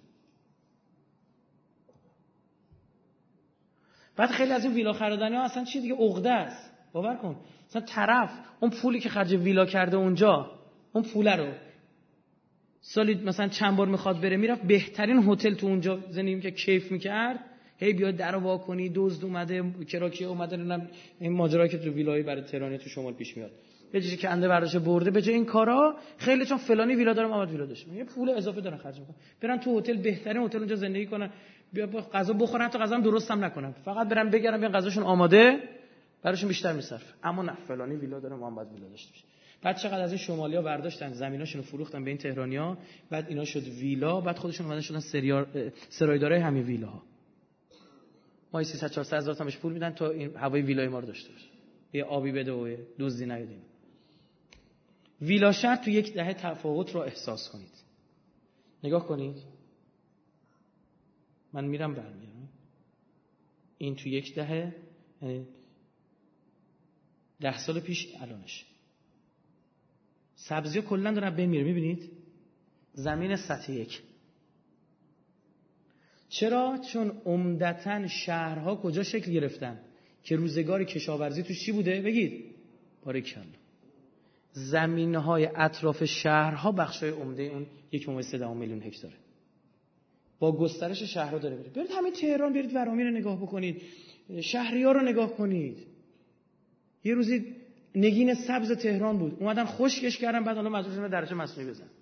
B: بعد خیلی از این ویلا خریدنی ها اصلا چی دیگه عقده است. باور کن مثلا طرف اون پولی که خرج ویلا کرده اونجا، اون پول رو سالی مثلا چند بار میخواد بره، میرفت بهترین هتل تو اونجا زندگی که کیف میکرد، هی بیاد درو وا کنی، دزد اومده، کراکیه اومده، نمیدونم این ماجرایی که تو ویلای برای تهرانی تو شمال پیش میاد، به جای که انده برداشت برده، به جای این کارا خیلی چون فلانی ویلا داره محمد ویلا داشت، یه پول اضافه دارن خرج میکنن، برن تو هتل، بهترین هتل اونجا زندگی کنن، بیا غذا بخورن، حتی غذا هم درست هم نکنن، فقط برن بگرن بیان غذاشون آماده، براشون بیشتر میصرف. اما نه، فلانی ویلا داره محمد ویلا داشته باشه. بعد چقدر از این شمالیا برداشتن زمیناشونو فروختن به این تهرانیا، بعد اینا شد ویلا، بعد خودشون اومدن شدن سرایدارای همین ویلاها. ما 300-400 هزار تومانش پول میدن تا این هوای ویلای ما رو داشته باشه، یه آبی بده و دزدی نیادیم. ویلا شهر تو 1 دهه تفاوت رو احساس کنید. نگاه کنید، من میرم برمیارم، این تو 1 دهه، یعنی 10 سال پیش الانش. سبزی‌ها کلاً داره بین میره، میبینید؟ زمین سطح 1. چرا؟ چون عمدتاً شهرها کجا شکل گرفتن که روزگار کشاورزی توش چی بوده؟ بگید. باریکلا. زمین‌های اطراف شهرها بخشای عمده اون 1.3 میلیون هکتاره. با گسترش شهرها داره میره. برید همین تهران، برید ورامین رو نگاه بکنید، شهریار رو نگاه کنید. یه روزی نگین سبز تهران بود، اومدن خشکش کردن، بعد حالا مجبور شدن درجه مصنوعی بزنن.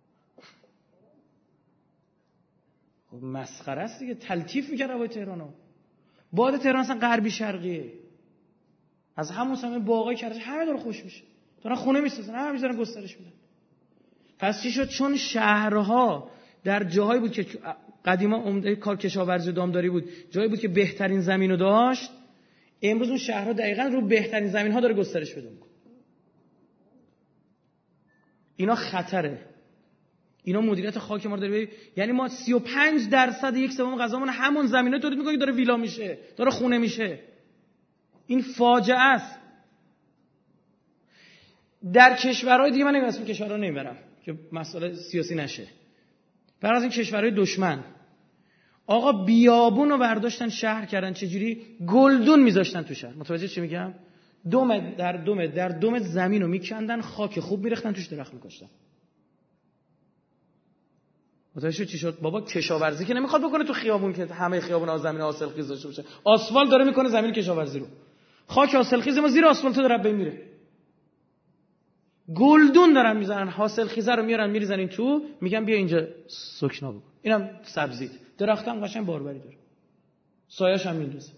B: خب مسخره است دیگه، تلطیف می‌کرد هوای تهرانو. باد تهران اصلا غربی شرقیه، از همون سمت باغای کرج همه داره خوش میشه، دارن خونه میسازن، همه میذارن گسترش میدن. پس چی شد؟ چون شهرها در جاهایی بود که قدیما عمده کار کشاورزی و دامداری بود، جایی بود که بهترین زمینو داشت، امروز اون شهرها دقیقاً رو بهترین زمین‌ها داره گسترش پیدا می‌کنه. اینا خطره. اینا مدیریت خاک ما رو داره یعنی ما 35% 1/3 غذامون همون زمینه تولید می‌کنیم که داره ویلا میشه، داره خونه میشه. این فاجعه است. در کشورهای دیگه من اسم کشورها نمیبرم که مسئله سیاسی نشه. برای از این کشورهای دشمن آقا بیابون رو برداشتن شهر کردن، چجوری؟ گلدون میذاشتن تو شهر. متوجه چی میگم؟ در دوم زمین رو میکندن، خاک خوب میرختن توش، درخت میکاشتن. متوجه چی شد؟ بابا کشاورزی که نمیخواد بکنه تو خیابون که همه خیابون‌ها زمین حاصلخیز داشته باشه، آسفالت داره میکنه زمین کشاورزی رو. خاک حاصلخیز ما زیر آسفالت داره بین میره. گلدون دارن میزنن، حاصلخیزه رو میارن میریزن این تو، میگن بیا اینجا سکنا بکن. اینم سبزیت، درختم قشنگ باروری داره، سایه‌اش هم میندازه.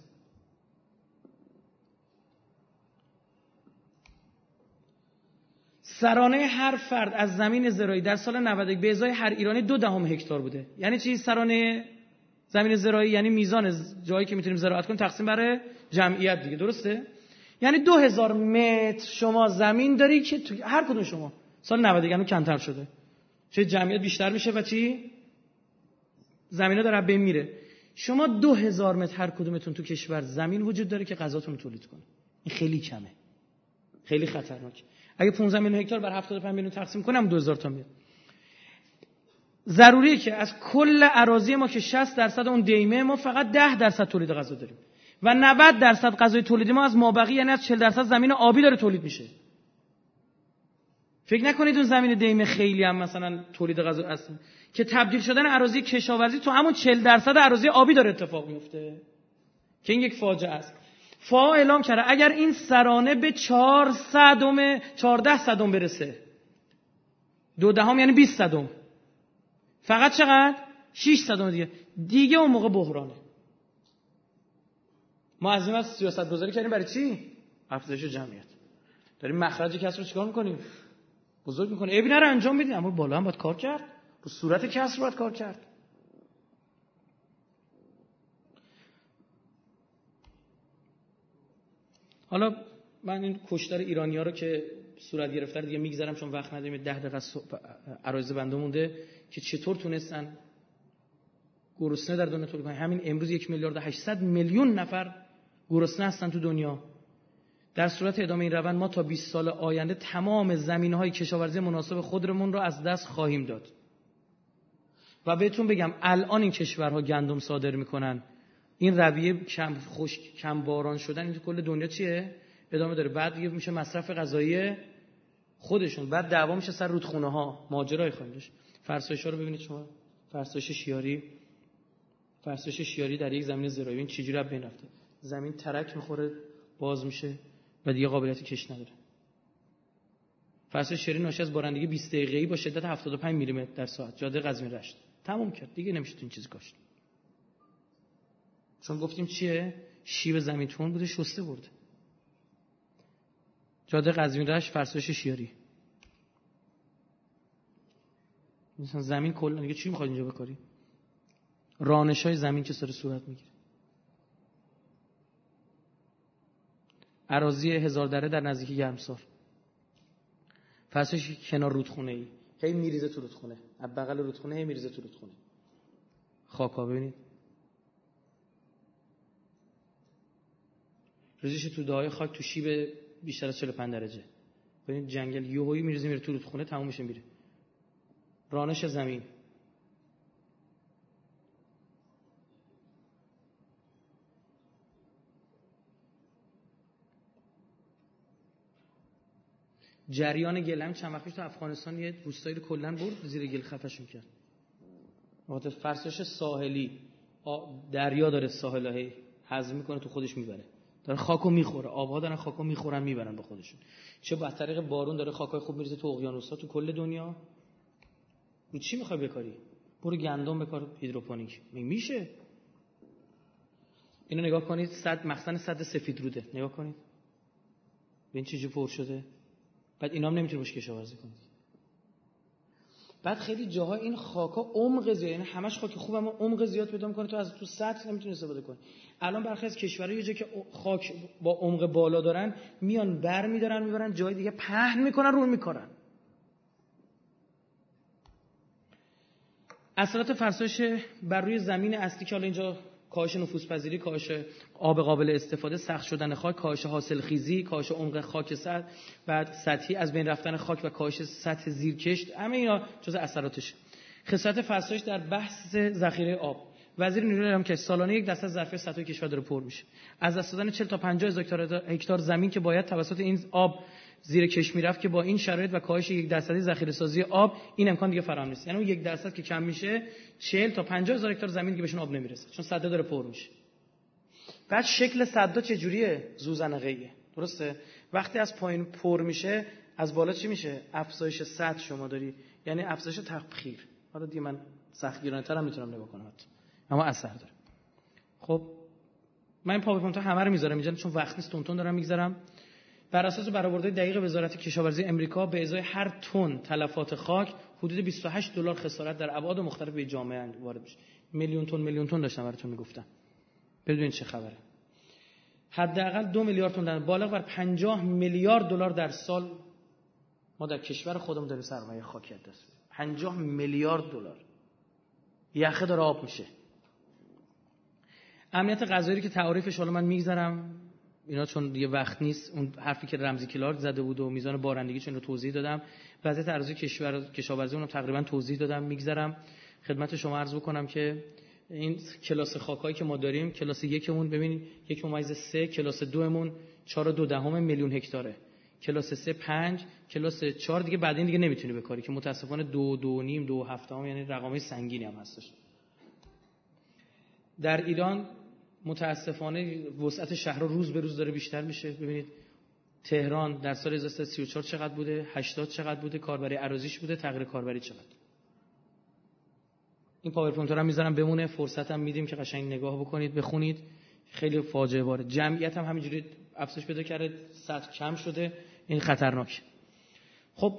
B: سرانه هر فرد از زمین زراعی در سال 91 به ازای هر ایرانی 0.2 هکتار بوده. یعنی چی سرانه زمین زراعی؟ یعنی میزان جایی که میتونیم زراعت کنیم تقسیم بر جمعیت دیگه، درسته؟ یعنی 2000 متر شما زمین داری که تو هر کدوم شما سال 91 هنوز کمتر شده، چه جمعیت بیشتر میشه و چی زمینا داره بین میره. شما 2000 متر هر کدومتون تو کشور زمین وجود داره که غذاتون رو تولید کنه. این خیلی کمه، خیلی خطرناک. اگه 15 میلیون هکتار بر 75 میلیون تقسیم کنم 2000 تا میاد. ضروریه که از کل اراضی ما که 60% اون دیمه، ما فقط 10% تولید غذا داریم و 90% غذای تولیدی ما از مابقی، یعنی از 40% زمین آبی داره تولید میشه. فکر نکنید اون زمین دیمه خیلی هم مثلا تولید غذا اصلا، که تبدیل شدن اراضی کشاورزی تو همون 40% اراضی آبی داره اتفاق میفته که این یک فاجعه است. فا اعلام کرده اگر این سرانه به 14 برسه، 0.2 یعنی 20 فقط چقدر؟ 6 دیگه اون موقع بحرانه. ما از این واسه سیاست گذاری کردیم برای چی؟ افزایش جمعیت. داریم مخرج کسر رو چیکار میکنیم؟ بزرگ میکنیم. عیبی نره انجام بدیم، اما بالا هم باید کار کرد، رو صورت کسر باید کار کرد. حالا من این کشتار ایرانی‌ها رو که صورت گرفته دیگه میگذارم چون وقت نداریم. 10 دقیقه عرایض بنده مونده که چطور تونستن گرسنه در دنیا تولید کنن. همین امروز 1,800,000,000 نفر گرسنه هستن تو دنیا. در صورت ادامه این روند ما تا 20 سال آینده تمام زمینه‌های کشاورزی مناسب خودمون رو از دست خواهیم داد. و بهتون بگم الان این کشورها گندم صادر میکنن. این رویه کم باران شدن این تو کل دنیا چیه؟ ادامه داره. بعد دیگه میشه مصرف غذایی خودشون. بعد دعوا میشه سر رودخونه ها. ماجرای خودش. فرسایش‌ها رو ببینید شما. فرسایش شیاری در یک زمین زراعی این چجوری از بین رفته. زمین ترک میخوره، باز میشه و دیگه قابلیت کش نداره. فرسایش شیاری ناشی از بارندگی 20 دقیقه‌ای با شدت 75 میلیمتر در ساعت جاده قزوین رشت تموم کرد. دیگه نمیشه تو این چیز کاشت. چون گفتیم چیه؟ شیب زمین تون بوده شسته برده. جاده قزوین رشت فرسایش شیاری. مثلا زمین کلا دیگه چی میخواد اینجا بکاری؟ رانش‌های زمین چه سر صورت میگیره؟ اراضی 1000 دره در نزدیکی گرمسار. فرسایش کنار رودخونه‌ای. هی میریزه تو رودخونه. از بغل رودخونه هی میریزه تو رودخونه. خاکا ببینید. ریزش تو دههای خاک تو شیب بیشتر از 45 درجه. ببینید جنگل یهویی میریزه میره تو رودخونه تموم میشه میره. رانش زمین. جریان گل هم چند وقت پیش تو افغانستان یه روستایی رو کلا برد زیر گل خفشون کرد. وقتی فرسایش ساحلی دریا داره ساحل‌های هضم میکنه تو خودش میبره. داره خاکو میخوره. آبها دارن خاکو میخورن میبرن به خودشون. چه با طریق بارون داره خاکای خوب میریزه تو اقیانوس‌ها تو کل دنیا. رو چی میخوای بکاری؟ برو گندم بکار هیدروپونیک. میشه. اینو نگاه کنید مخزن سد سفید روده. نگاه کنید. ببین چه جور پر شده. بعد اینا هم نمیتونه باشه کشاورزی کنید. بعد خیلی جاها این خاکا عمق زیاد، یعنی همش خاک خوب اما عمق زیاد پیدا میکنه تو از تو سطح نمیتونی استفاده کنی. الان برخی از کشورها یه جایی که خاک با عمق بالا دارن میان برمی‌دارن میبرن جای دیگه پهن میکنن رو میکنن. اثرات فرسایش بر روی زمین اصلی که حالا اینجا کاهش نفوذپذیری، کاهش آب قابل استفاده، سخت شدن خاک، کاهش حاصلخیزی، کاهش عمق خاک سطح، بعد سطحی از بین رفتن خاک و کاهش سطح زیرکشت، همه اینا جزء اثراتش. خسارت فرسایش در بحث ذخیره آب. وزیر نیروی هم که سالانه 1% ظرفیت سطح کشور داره پر میشه. از دست دادن 40 تا 50 هکتار زمین که باید توسط این آب زیر کش میرفت که با این شرایط و کاهش 1% ذخیره سازی آب این امکان دیگه فراهم نیست. یعنی اون 1% که کم میشه 40 تا 50 هکتار زمین که بهشون آب نمیرسه چون سده داره پر میشه. بعد شکل سدا چه جوریه؟ زوزنقه‌ایه. درسته؟ وقتی از پایین پر میشه از بالا چی میشه؟ افزایش سطح شما داری، یعنی افزایش تبخیر. حالا دیگه من سختگیرانه‌تر هم میتونم نگاه کنم اما اثر داره. خب من این پاورپوینت همه رو میذارم اینجا چون وقت نیست، تون دارم میگذارم. بر اساس برآورده دقیق وزارت کشاورزی امریکا به ازای هر تن تلفات خاک حدود $28 خسارت در ابعاد مختلف به جامعه وارد میشه. میلیون تن داشتم براتون میگفتم. ببینید چه خبره. حداقل 2 میلیارد تن بالغ بر 50 میلیارد دلار در سال ما در کشور خودمون داریم سرمایه خاکی دست میدیم. 50 میلیارد دلار. یخه داره آب میشه. امنیت غذایی که تعریفش حالا من میگذارم اینا چون دیگه وقت نیست. اون حرفی که رمزی کلارک زده بود و میزان بارندگی چون رو توضیح دادم. وضعیت ارضی کشاورزی اونم تقریبا توضیح دادم. میگذارم خدمت شما عرض بکنم که این کلاس خاکایی که ما داریم، کلاس 1 مون ببینید 1.3، کلاس 2 مون 4.2 میلیون هکتاره، کلاس 3 5، کلاس 4 دیگه بعدین دیگه نمیتونی بکاری که متاسفانه 2.5 یعنی رقمای سنگینی هم هستش. در ایران متاسفانه وسعت شهرها روز به روز داره بیشتر میشه. ببینید تهران در سال 1334 چقدر بوده، 80 چقدر بوده، کاربری اراضیش بوده، تغییر کاربری چقدر. این پاورپوینت رو میذارم بمونه، فرصتم میدیم که قشنگ نگاه بکنید، بخونید. خیلی فاجعه باره. جمعیت هم همینجوری افزایش پیدا کرده، سطح کم شده، این خطرناک. خب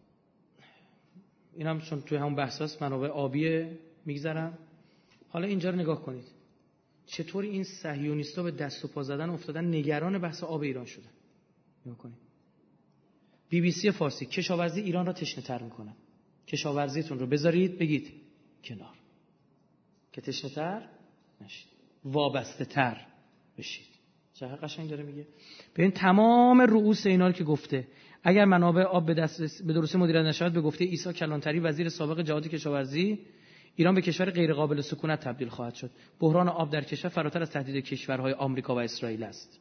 B: اینم چون توی همون بحثاست منابع آبی میگذارم. حالا اینجا رو نگاه کنید. چطور این صهیونیست‌ها به دست و پا زدن افتادن، نگران بحث آب ایران شدن. نگاه کنید. BBC فارسی: کشاورزی ایران را تشنه‌تر می‌کنه. کشاورزیتون رو بذارید بگید کنار که تشنه‌تر نشید، وابسته‌تر بشید. چه قشنگ داره میگه. ببین تمام رؤوس اینا رو که گفته، اگر منابع آب به درستی مدیریت نشود، به گفته عیسی کلانتری وزیر سابق جهاد کشاورزی، ایران به کشور غیر قابل سکونت تبدیل خواهد شد. بحران آب در کشور فراتر از تهدید کشورهای آمریکا و اسرائیل است.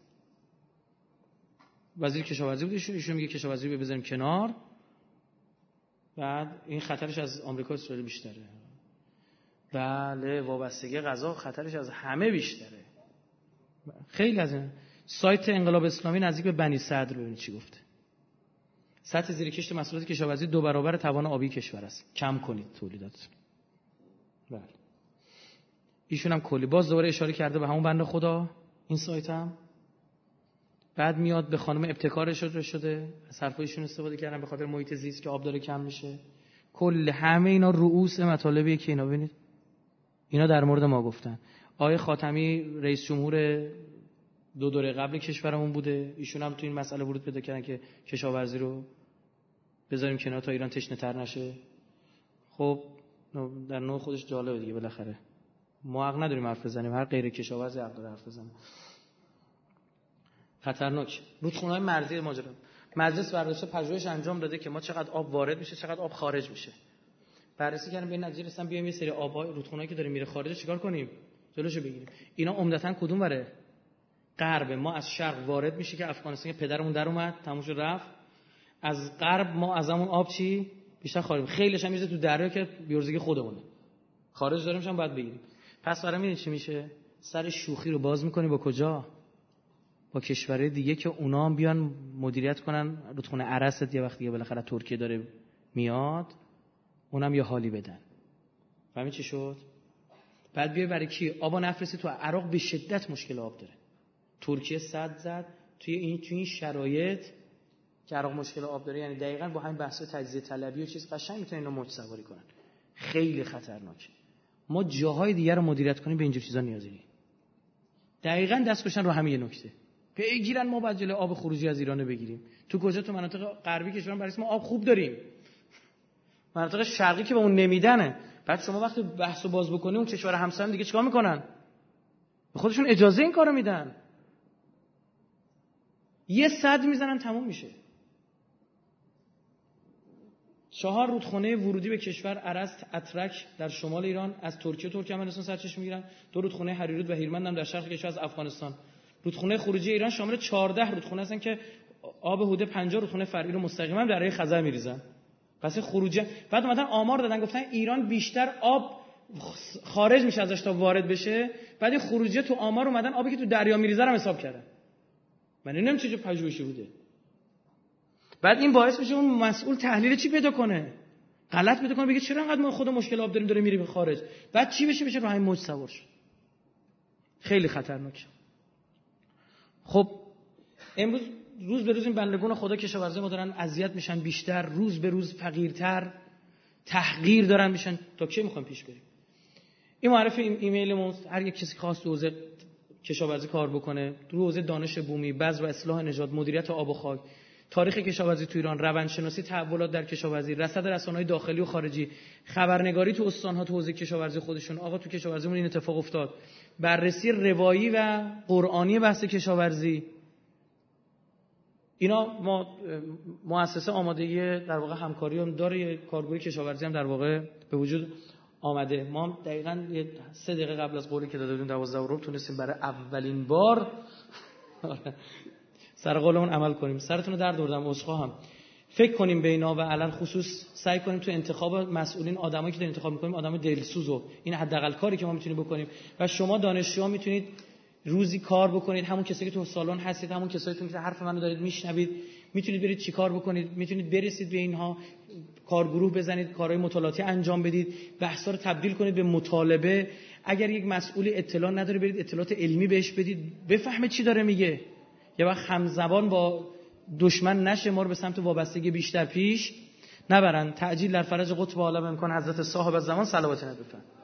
B: وزیر کشاورزی بود، ایشون میگه کشاورزی رو بذاریم کنار، بعد این خطرش از آمریکا و اسرائیل بیشتره. بله، وابستگی غذا خطرش از همه بیشتره. خیلی از این سایت انقلاب اسلامی نزدیک به بنی صدر ببینید چی گفته. سطح زیرکشت محصولات کشاورزی 2 برابر توان آبی کشور است. کم کنید تولیدات. بله. ایشون هم کلی باز دوباره اشاره کرده به همون بنده خدا این سایت هم. بعد میاد به خانم ابتکار شده، از حرفایشون استفاده کردن به خاطر محیط زیست که آب داره کم میشه. کل همه اینا رؤوس مطالبیه که اینا ببینید اینا در مورد ما گفتن. آقای خاتمی رئیس جمهور 2 دوره قبل کشورمون بوده، ایشون هم تو این مسئله ورود پیدا کردن که کشاورزی رو بذاریم کنار تا ایران تشنه‌تر نشه. خب در نوع خودش جالبه دیگه، بالاخره ما حق نداریم حرف بزنیم، هر غیر کشاورزی حق داره حرف بزنه. خطرناک. رودخونه‌های مرزی ماجرا، مجلس برداشته پژوهش انجام داده که ما چقدر آب وارد میشه چقدر آب خارج میشه. بررسی کردن به این نتیجه رسیدن بیایم یه سری آب‌های رودخونه‌ای که داره میره خارج چیکار کنیم؟ جلوشو بگیریم. اینا عمدتاً کدوم بره؟ غرب. ما از شرق وارد میشه که افغانستان که پدرمون در اومد تموم شد رفت. از غرب ما از همون آب چی بیشتر خارج، خیلیش هم میشه تو دریا که بیورزگی خودمونه. خارج داریمش هم باید بگیریم. پس برام میبینید چی میشه؟ سر شوخی رو باز می‌کنی با کجا؟ با کشورهای دیگه که اونا هم بیان مدیریت کنن رودخونه ارست یه وقت دیگه بالاخره ترکیه داره میاد، اونم یه حالی بدن. فهمی چی شد؟ بعد بیای برای کی آبا نفرستی؟ تو عراق به شدت مشکل آب داره. ترکیه صد زد توی این شرایط که عراق مشکل آب داره، یعنی دقیقاً با همین بحث تجزیه طلبی و چیز قشنگ میتونن اینو موج سواری کنن. خیلی خطرناکه. ما جاهای دیگه رو مدیریت کنیم به اینجور چیزا نیازی نیست. دقیقاً دست گذاشتن رو همین نکته. بگیرن ما بعد جلوی آب خروجی از ایران بگیریم. تو کجا؟ تو مناطق غربی کشور برای ما آب خوب داریم. مناطق شرقی که به اون نمیدنه. بعد شما وقتی بحثو باز بکنی اون کشور همسایه‌ام دیگه چیکار میکنن؟ به خودشون اجازه این کارو میدن. یه سد میزنن تموم میشه. 4 رودخونه ورودی به کشور ارست، اترک در شمال ایران از ترکیه و ترکمنستان سرچشمه میگیرن. 2 رودخونه هریرود و هیرمند هم در شرق کشور از افغانستان. رودخونه خروجی ایران شامل 14 رودخونه هستن که آب حدود 50 رودخونه فرعی رو مستقیما در دریای خزر میریزن. پس خروجی بعد اومدن آمار دادن گفتن ایران بیشتر آب خارج میشه ازش تا وارد بشه، بعد این خروجی تو آمار اومدن آبی که تو دریا میریزه رو حساب کردن. من نمیدونم چه پژوهشی بوده. بعد این باعث میشه اون مسئول تحلیل چی پیدا کنه؟ غلط پیدا کنه، بگه چرا انقدر ما خود مشکل آب داریم داره میره به خارج. بعد چی بشه رو همین موج سوار شه. خیلی خطرناکه. خب امروز روز به روز این بندگان خدا کشاورزی ما دارن اذیت میشن بیشتر، روز به روز فقیرتر، تحقیر دارن میشن. تا کی میخوایم پیش بریم؟ این معرفی ایمیلمون هر یک کسی خواست تو حوزه کشاورزی کار بکنه، تو حوزه دانش بومی، بذر و اصلاح نژاد، مدیریت آب و خاک، تاریخ کشاورزی تو ایران، روانشناسی تحولات در کشاورزی، رصد رسانه‌های داخلی و خارجی، خبرنگاری تو استان‌ها تو حوزه کشاورزی خودشون، آقا تو کشاورزیمون این اتفاق افتاد، بررسی روایی و قرآنی بحث کشاورزی. اینا ما مؤسسه آمادگی در واقع همکاری هم داره، کارگروه کشاورزی هم در واقع به وجود آمده. ما دقیقاً 3 دقیقه قبل از قولی که داده بودیم 12 تونستیم برای اولین بار سر قولمون عمل کنیم. سرتون رو درد آوردم، عذرخواهم. فکر کنیم به اینا و علل خصوص سعی کنیم تو انتخاب مسئولین آدمایی که انتخاب می‌کنیم آدم دلسوزو، این حداقل کاری که ما میتونیم بکنیم. و شما دانشجوها میتونید روزی کار بکنید، همون کسایی که تو سالن هستید، همون کساییتون که حرف منو دارید میشنوید، میتونید برید چیکار بکنید، میتونید برسید به اینها، کارگروه بزنید، کارهای مطالعاتی انجام بدید، بحثا رو تبدیل کنید به مطالبه. اگر یک مسئول اطلاع نداره برید اطلاعات علمی بهش بدید، بفهمه چی داره میگه. یه وقت همزبان با دشمن نشه، ما رو به سمت وابستگی بیشتر پیش نبرن. تعجیل در فرج قطب عالم امکان حضرت صاحب الزمان صلوات نبیفن.